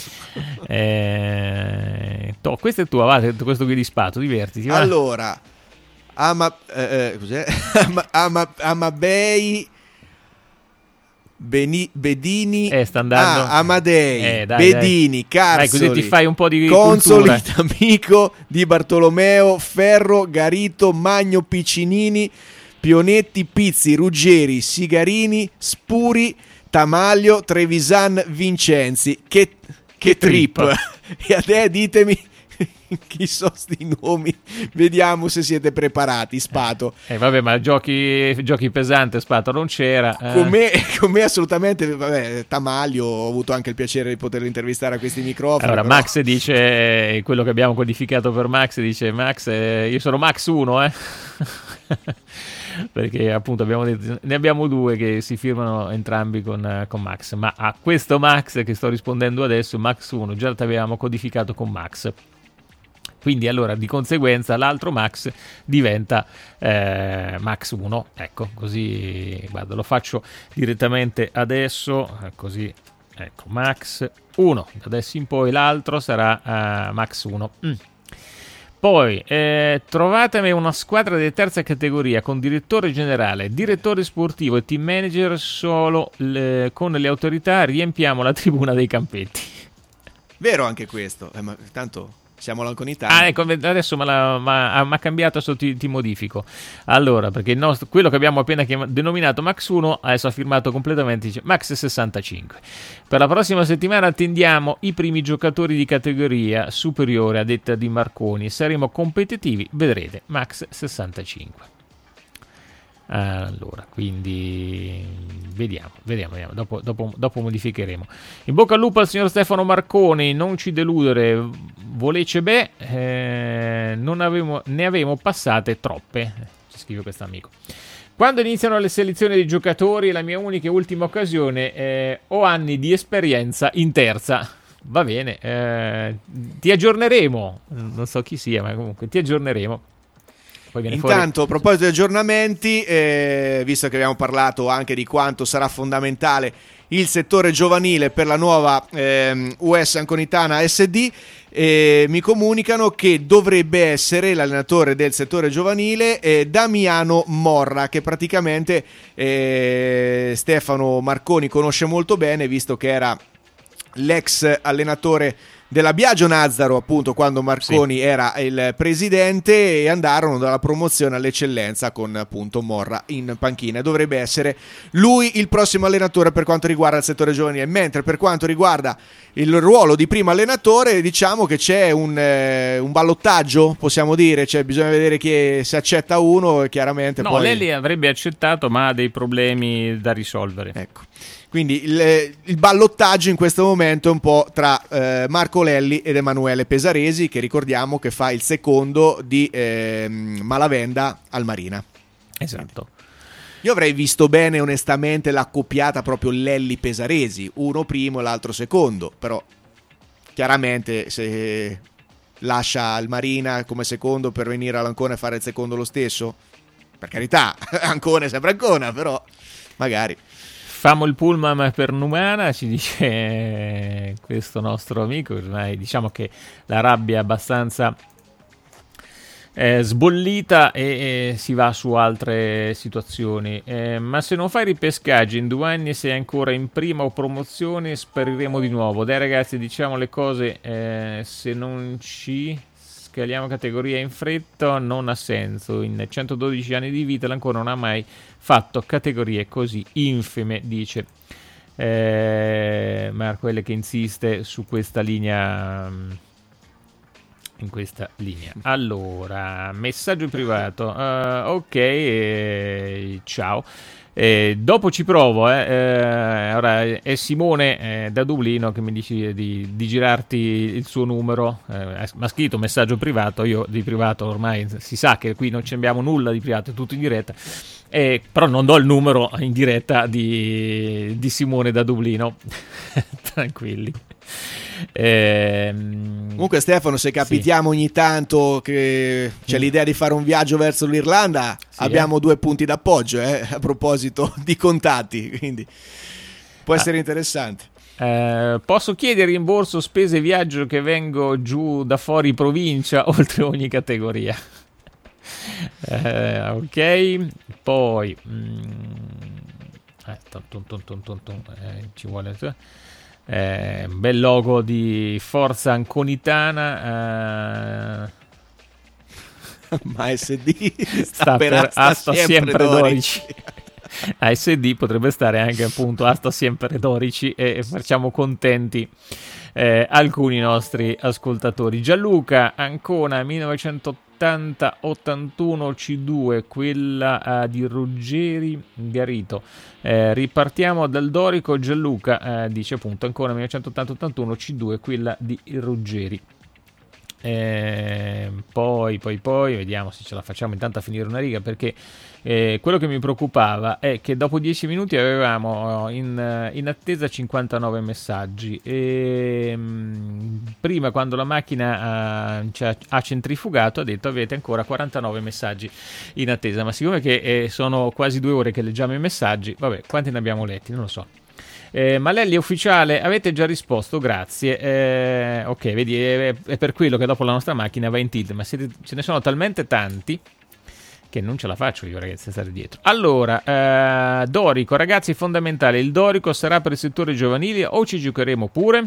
Eh, to, questo è tuo, va, questo qui di Spato, divertiti. Va. Allora, Ama, eh, cos'è? Ama, Ama, Amabei Beni, Bedini eh, sta andando. ah, Amadei eh, dai, Bedini dai. Carzoli, dai, così ti fai un po' di Consoli, cultura. D'Amico, Di Bartolomeo, Ferro, Garito, Magno, Piccinini, Pionetti, Pizzi, Ruggeri, Sigarini, Spuri, Tamaglio, Trevisan, Vincenzi. Che, che, Che trip, trip. E a te ditemi chi sono sti nomi, vediamo se siete preparati. Spato, Eh, vabbè, ma giochi, giochi pesante, Spato non c'era. Eh. con, me, con me assolutamente. Vabbè, Tamaglio, ho avuto anche il piacere di poterlo intervistare a questi microfoni. Allora, però... Max dice, quello che abbiamo codificato per Max, dice Max, eh, io sono Max uno, eh. Perché appunto abbiamo detto, ne abbiamo due che si firmano entrambi con, con Max, ma a questo Max che sto rispondendo adesso, Max uno, già l'avevamo codificato con Max. Quindi allora di conseguenza l'altro Max diventa eh, Max uno, ecco, così guarda, lo faccio direttamente adesso, così, ecco, Max uno, da adesso in poi l'altro sarà uh, Max uno. Mm. Poi eh, trovatemi una squadra di terza categoria con direttore generale, direttore sportivo e team manager solo le, con le autorità, riempiamo la tribuna dei campetti. Vero anche questo, eh, ma tanto... siamo l'Anconitani. Ah, ecco, adesso mi ha cambiato, adesso ti, ti modifico. Allora, perché il nostro, quello che abbiamo appena chiam- denominato Max uno, adesso ha firmato completamente, dice Max sessantacinque. Per la prossima settimana attendiamo i primi giocatori di categoria superiore a detta di Marconi. Saremo competitivi, vedrete, Max sessantacinque. Allora, quindi vediamo, vediamo, vediamo. Dopo, dopo, dopo modificheremo. In bocca al lupo al signor Stefano Marconi, non ci deludere, volece beh, eh, non avevo, ne avevo passate troppe, ci scrive questo amico. Quando iniziano le selezioni dei giocatori, la mia unica e ultima occasione, eh, ho anni di esperienza in terza. Va bene, eh, ti aggiorneremo, non so chi sia, ma comunque ti aggiorneremo. Intanto, a proposito di aggiornamenti, eh, visto che abbiamo parlato anche di quanto sarà fondamentale il settore giovanile per la nuova eh, U S Anconitana S D, eh, mi comunicano che dovrebbe essere l'allenatore del settore giovanile eh, Damiano Morra, che praticamente eh, Stefano Marconi conosce molto bene, visto che era l'ex allenatore della Biagio Nazzaro, appunto, quando Marconi sì. era il presidente, e andarono dalla promozione all'eccellenza con appunto Morra in panchina. Dovrebbe essere lui il prossimo allenatore per quanto riguarda il settore giovanile, mentre per quanto riguarda il ruolo di primo allenatore diciamo che c'è un, eh, un ballottaggio, possiamo dire, cioè bisogna vedere chi si accetta uno e chiaramente no, poi... Lelli avrebbe accettato ma ha dei problemi da risolvere. Ecco. Quindi il, il ballottaggio in questo momento è un po' tra eh, Marco Marco Lelli ed Emanuele Pesaresi, che ricordiamo che fa il secondo di eh, Malavenda al Marina. Esatto. Io avrei visto bene onestamente l'accoppiata proprio Lelli-Pesaresi, uno primo e l'altro secondo, però chiaramente se lascia il Marina come secondo per venire all'Ancona e fare il secondo lo stesso, per carità, Ancona è sempre Ancona, però magari. Famo il pullman per Numana, ci dice questo nostro amico, ormai diciamo che la rabbia è abbastanza eh, sbollita e, e si va su altre situazioni. Eh, ma se non fai ripescaggi in due anni, sei ancora in prima o promozione, spariremo di nuovo. Dai ragazzi, diciamo le cose, eh, se non ci scaliamo categoria in fretta non ha senso. In centododici anni di vita l'Ancona non ha mai fatto categorie così infime, dice eh, Marco L, che insiste su questa linea, in questa linea. Allora, messaggio privato, uh, ok, eh, ciao. Eh, dopo ci provo, eh. Eh, ora è Simone eh, da Dublino che mi dice di, di girarti il suo numero, eh, mi ha scritto messaggio privato, io di privato ormai si sa che qui non ci abbiamo nulla di privato, è tutto in diretta, eh, però non do il numero in diretta di, di Simone da Dublino, tranquilli. Eh, Comunque Stefano, se capitiamo sì. ogni tanto che c'è mm. l'idea di fare un viaggio verso l'Irlanda, sì, abbiamo eh? due punti d'appoggio eh, a proposito di contatti, quindi può essere ah. interessante. Eh, posso chiedere rimborso spese viaggio che vengo giù da fuori provincia oltre ogni categoria. eh, ok, poi mm, eh, ton, ton, ton, ton, ton, ton, eh, ci vuole Eh, un bel logo di Forza Anconitana, eh. ma A S D sta, sta per, per asta asta sempre, sempre Dorici. A S D potrebbe stare anche appunto asta sempre Dorici, e facciamo contenti eh, alcuni nostri ascoltatori. Gianluca, Ancona millenovecentottanta ottantuno C due, quella uh, di Ruggeri Garito. Eh, ripartiamo dal Dorico. Gianluca eh, dice appunto Ancona millenovecentottanta ottantuno C due, quella di Ruggeri. Eh, poi poi poi vediamo se ce la facciamo intanto a finire una riga, perché eh, quello che mi preoccupava è che dopo dieci minuti avevamo in, in attesa cinquantanove messaggi e mh, prima, quando la macchina uh, cioè, ha centrifugato, ha detto avete ancora quarantanove messaggi in attesa, ma siccome che eh, sono quasi due ore che leggiamo i messaggi, vabbè, quanti ne abbiamo letti? Non lo so. Eh, ma Lelli ufficiale, avete già risposto, grazie. Eh, ok, vedi, è, è per quello che dopo la nostra macchina va in tilt, ma siete, ce ne sono talmente tanti che non ce la faccio io, ragazzi, a stare dietro. Allora, eh, Dorico, ragazzi, fondamentale, il Dorico sarà per il settore giovanile o ci giocheremo pure?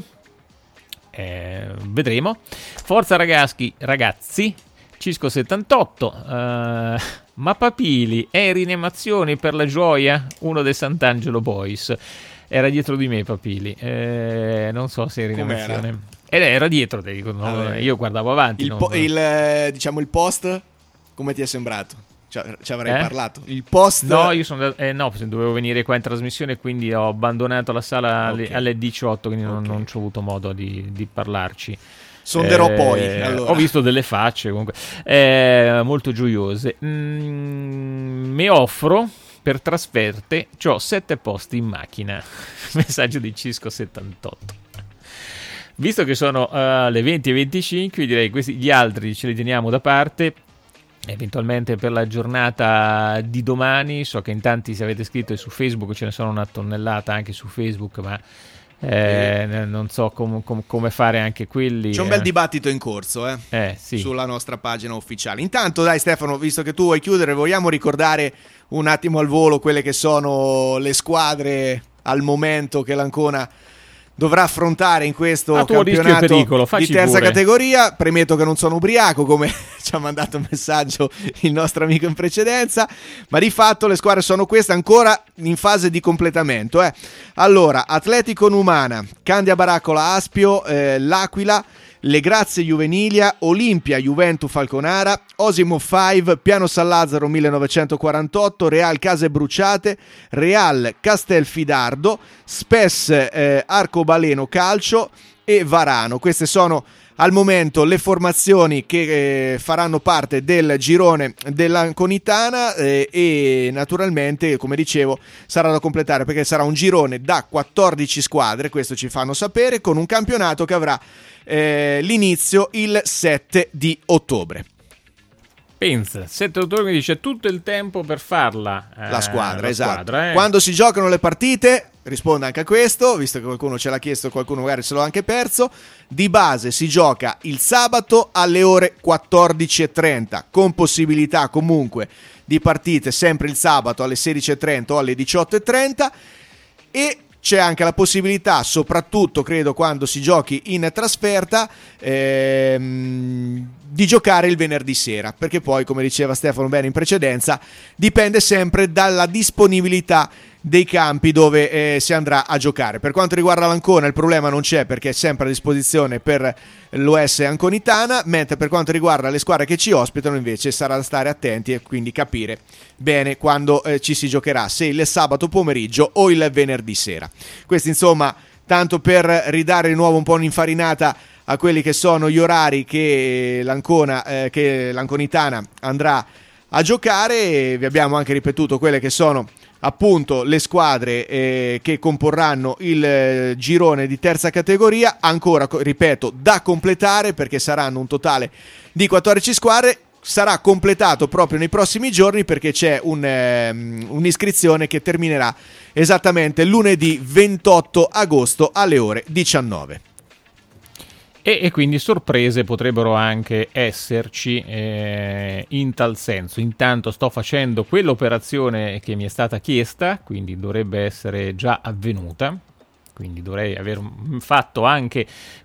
Eh, vedremo. Forza ragazzi, ragazzi, Cisco settantotto, eh, ma Papili è in rinemazione per la gioia? Uno dei Sant'Angelo Boys. Era dietro di me Papili, eh, non so se era in emozione. Ed era dietro, te dico, no? Ah, io guardavo avanti. Il, non... po- il, diciamo il post, come ti è sembrato? Cioè, ci avrei eh? parlato. Il post... No, io sono eh, no, dovevo venire qua in trasmissione, quindi ho abbandonato la sala alle, okay. alle diciotto, quindi non, okay. non ci ho avuto modo di, di parlarci. Sonderò eh, poi allora. Ho visto delle facce comunque eh, molto gioiose. Mm, mi offro per trasferte, c'ho sette posti in macchina. Messaggio di Cisco settantotto. Visto che sono uh, le venti e venticinque, direi questi gli altri ce li teniamo da parte eventualmente per la giornata di domani. So che in tanti, se avete scritto, e su Facebook ce ne sono una tonnellata anche su Facebook, ma eh, eh. non so com- com- come fare anche quelli. C'è un bel eh. dibattito in corso eh, eh, sì. sulla nostra pagina ufficiale. Intanto dai Stefano, visto che tu vuoi chiudere, vogliamo ricordare un attimo al volo quelle che sono le squadre al momento che l'Ancona dovrà affrontare in questo a tuo campionato pericolo, di terza pure. categoria. Premetto che non sono ubriaco, come ci ha mandato un messaggio il nostro amico in precedenza, ma di fatto le squadre sono queste, ancora in fase di completamento. Eh. Allora, Atletico Numana, Candia Baraccola Aspio, eh, L'Aquila, Le Grazie Juvenilia, Olimpia Juventus Falconara, Osimo cinque, Piano San Lazzaro millenovecentoquarantotto, Real Case Bruciate, Real Castelfidardo, Spes eh, Arcobaleno Calcio, e Varano. Queste sono al momento le formazioni che eh, faranno parte del girone dell'Anconitana eh, e naturalmente, come dicevo, sarà da completare perché sarà un girone da quattordici squadre, questo ci fanno sapere, con un campionato che avrà eh, l'inizio il sette di ottobre. Pensa, sette ottobre, mi dice tutto il tempo per farla eh, la squadra, la esatto. Squadra, eh. Quando si giocano le partite, rispondo anche a questo, visto che qualcuno ce l'ha chiesto, qualcuno magari se l'ha anche perso, di base si gioca il sabato alle ore quattordici e trenta, con possibilità comunque di partite sempre il sabato alle sedici e trenta o alle diciotto e trenta, e c'è anche la possibilità, soprattutto credo quando si giochi in trasferta, ehm, di giocare il venerdì sera, perché poi, come diceva Stefano bene in precedenza, dipende sempre dalla disponibilità dei campi dove eh, si andrà a giocare. Per quanto riguarda l'Ancona il problema non c'è perché è sempre a disposizione per l'U S Anconitana, mentre per quanto riguarda le squadre che ci ospitano invece sarà da stare attenti e quindi capire bene quando eh, ci si giocherà, se il sabato pomeriggio o il venerdì sera. Questo insomma tanto per ridare di nuovo un po' un'infarinata a quelli che sono gli orari che l'Ancona, eh, che l'Anconitana andrà a giocare. Vi abbiamo anche ripetuto quelle che sono appunto le squadre eh, che comporranno il eh, girone di terza categoria, ancora ripeto da completare perché saranno un totale di quattordici squadre. Sarà completato proprio nei prossimi giorni perché c'è un, eh, un'iscrizione che terminerà esattamente lunedì ventotto agosto alle ore diciannove. E, e quindi sorprese potrebbero anche esserci eh, in tal senso. Intanto sto facendo quell'operazione che mi è stata chiesta, quindi dovrebbe essere già avvenuta. Quindi dovrei aver fatto anche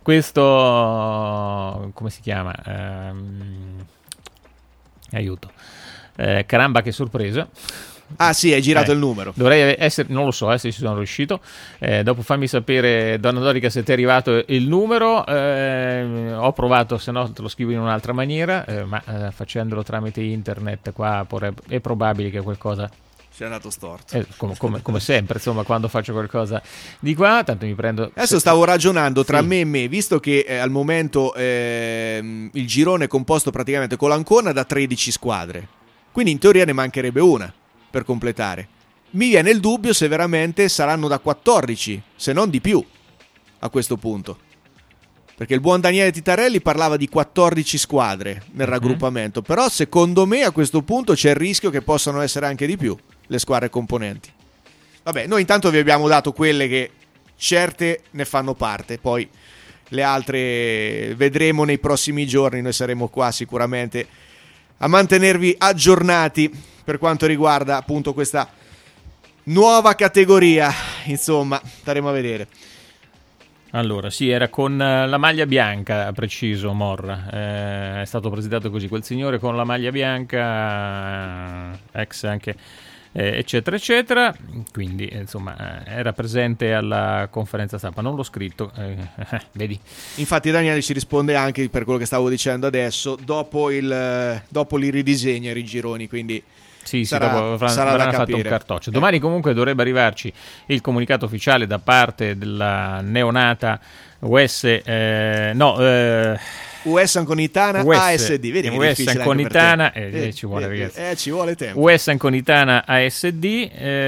questo, come si chiama? Ehm, aiuto. Eh, caramba, che sorpresa. Ah sì, hai girato eh, il numero. Dovrei essere, non lo so eh, se ci sono riuscito. Eh, dopo fammi sapere, Donna Dorica, se ti è arrivato il numero. Eh, ho provato, se no te lo scrivo in un'altra maniera, eh, ma eh, facendolo tramite internet qua è probabile che qualcosa sia andato storto. Eh, come, come, come sempre, insomma, quando faccio qualcosa di qua, tanto mi prendo. Adesso stavo ragionando tra sì. me e me, visto che eh, al momento eh, il girone è composto praticamente con l'Ancona da tredici squadre, quindi in teoria ne mancherebbe una per completare. Mi viene il dubbio se veramente saranno da quattordici, se non di più, a questo punto. Perché il buon Daniele Titarelli parlava di quattordici squadre nel mm-hmm. raggruppamento, però secondo me a questo punto c'è il rischio che possano essere anche di più le squadre componenti. Vabbè, noi intanto vi abbiamo dato quelle che certe ne fanno parte, poi le altre vedremo nei prossimi giorni, noi saremo qua sicuramente a mantenervi aggiornati per quanto riguarda appunto questa nuova categoria, insomma, staremo a vedere. Allora, sì, era con la maglia bianca, preciso Morra, eh, è stato presentato così, quel signore con la maglia bianca, ex anche, eh, eccetera, eccetera, quindi insomma era presente alla conferenza stampa, non l'ho scritto, eh, vedi. Infatti Daniele ci risponde anche per quello che stavo dicendo adesso, dopo il dopo li ridisegna i gironi, quindi sì, sarà, sì, dopo sarà avranno da fatto un cartoccio. Domani comunque dovrebbe arrivarci il comunicato ufficiale da parte della neonata U S eh, no eh, U S Anconitana U S, A S D, vedi che U S Anconitana eh, eh, eh, ci vuole, eh, ragazzi. Eh, ci vuole tempo. U S Anconitana A S D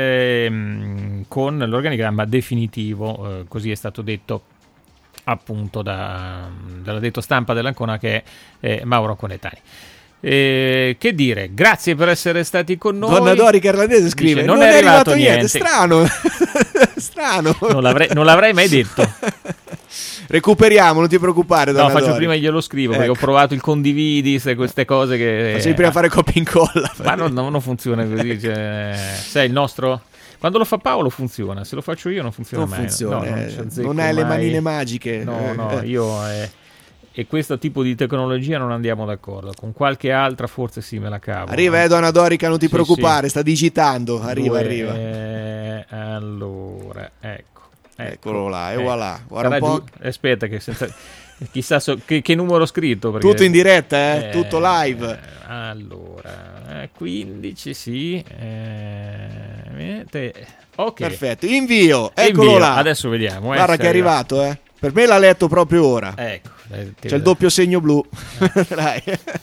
eh, con l'organigramma definitivo, eh, così è stato detto appunto da, dalla detto stampa dell'Ancona, che è eh, Mauro Conetani. Eh, che dire, grazie per essere stati con noi. Donna Dorica Irlandese scrive: dice, non, non è arrivato, arrivato niente. niente. Strano, strano. Non l'avrei, non l'avrei mai detto. Recuperiamo, non ti preoccupare. No, Donna faccio Dorica. prima glielo scrivo, ecco. Perché ho provato il condividi, queste cose che. Facevi prima fare copia e incolla. Ma non, non funziona così. Cioè, sei il nostro. Quando lo fa Paolo funziona, se lo faccio io non funziona non mai. Funziona, no, eh, non, non hai mai. le manine magiche. No, no, io. Eh, E questo tipo di tecnologia non andiamo d'accordo. Con qualche altra forse sì me la cavo. Arriva, eh, Donna Dorica, non ti sì, preoccupare, sì. sta digitando. Arriva, Due, arriva. Eh, allora, ecco. ecco Eccolo là, e ecco. voilà. Guarda un po'. Giu- Aspetta, che senza. Chissà so, che, che numero ho scritto. Perché, tutto in diretta, eh? eh tutto live. Eh, allora, eh, quindici, sì. Eh, te, ok. Perfetto, invio, eccolo Invio. là. Adesso vediamo. Eh, Guarda che è arrivato, eh. Per me l'ha letto proprio ora. Ecco, c'è il doppio segno blu. Dai.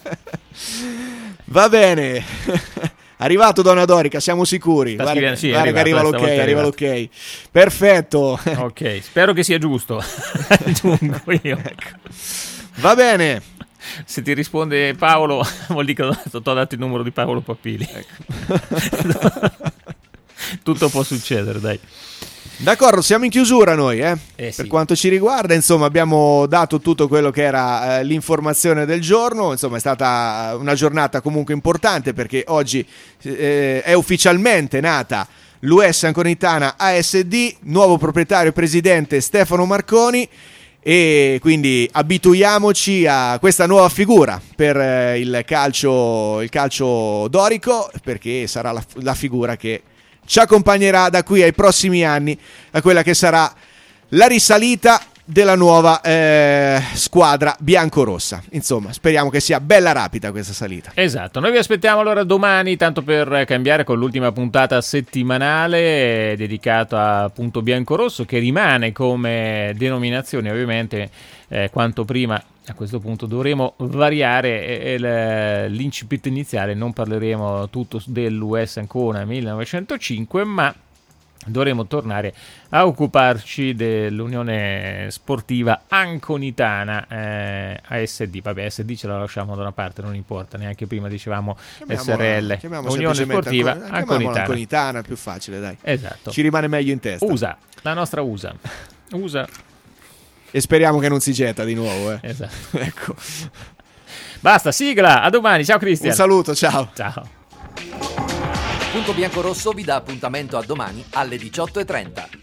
Va bene. Arrivato Donna Dorica, siamo sicuri. Sta Guarda, scrivendo- sì, è guarda che arriva arrivato, l'ok, stavolta è arriva arrivato. l'ok. Perfetto. Ok, spero che sia giusto. Aggiungo io. Ecco. Va bene. Se ti risponde Paolo, vuol dire che ti ho dato il numero di Paolo Papili. Ecco. Tutto può succedere, dai. D'accordo, siamo in chiusura noi, eh? Eh, sì. Per quanto ci riguarda, insomma, abbiamo dato tutto quello che era eh, l'informazione del giorno. Insomma, è stata una giornata comunque importante, perché oggi eh, è ufficialmente nata l'U S Anconitana A S D, nuovo proprietario e presidente Stefano Marconi, e quindi abituiamoci a questa nuova figura per eh, il calcio, il calcio dorico, perché sarà la, la figura che ci accompagnerà da qui ai prossimi anni a quella che sarà la risalita della nuova eh, squadra biancorossa. Insomma, speriamo che sia bella rapida questa salita. Esatto, noi vi aspettiamo allora domani, tanto per cambiare, con l'ultima puntata settimanale eh, dedicata a Punto Biancorosso, che rimane come denominazione, ovviamente eh, quanto prima. A questo punto dovremo variare e, e l'incipit iniziale, non parleremo tutto dell'U S Ancona millenovecentocinque, ma dovremo tornare a occuparci dell'Unione Sportiva Anconitana eh, A S D. Vabbè, A S D ce la lasciamo da una parte, non importa, neanche prima dicevamo S R L. Unione Sportiva Ancon- Anconitana. Anconitana è più facile, dai. Esatto. Ci rimane meglio in testa. U S A, la nostra U S A. U S A. E speriamo che non si getta di nuovo, eh. Esatto. Ecco. Basta, sigla, a domani, ciao Cristian. Un saluto, ciao. Ciao. Punto Biancorosso vi dà appuntamento a domani alle diciotto e trenta.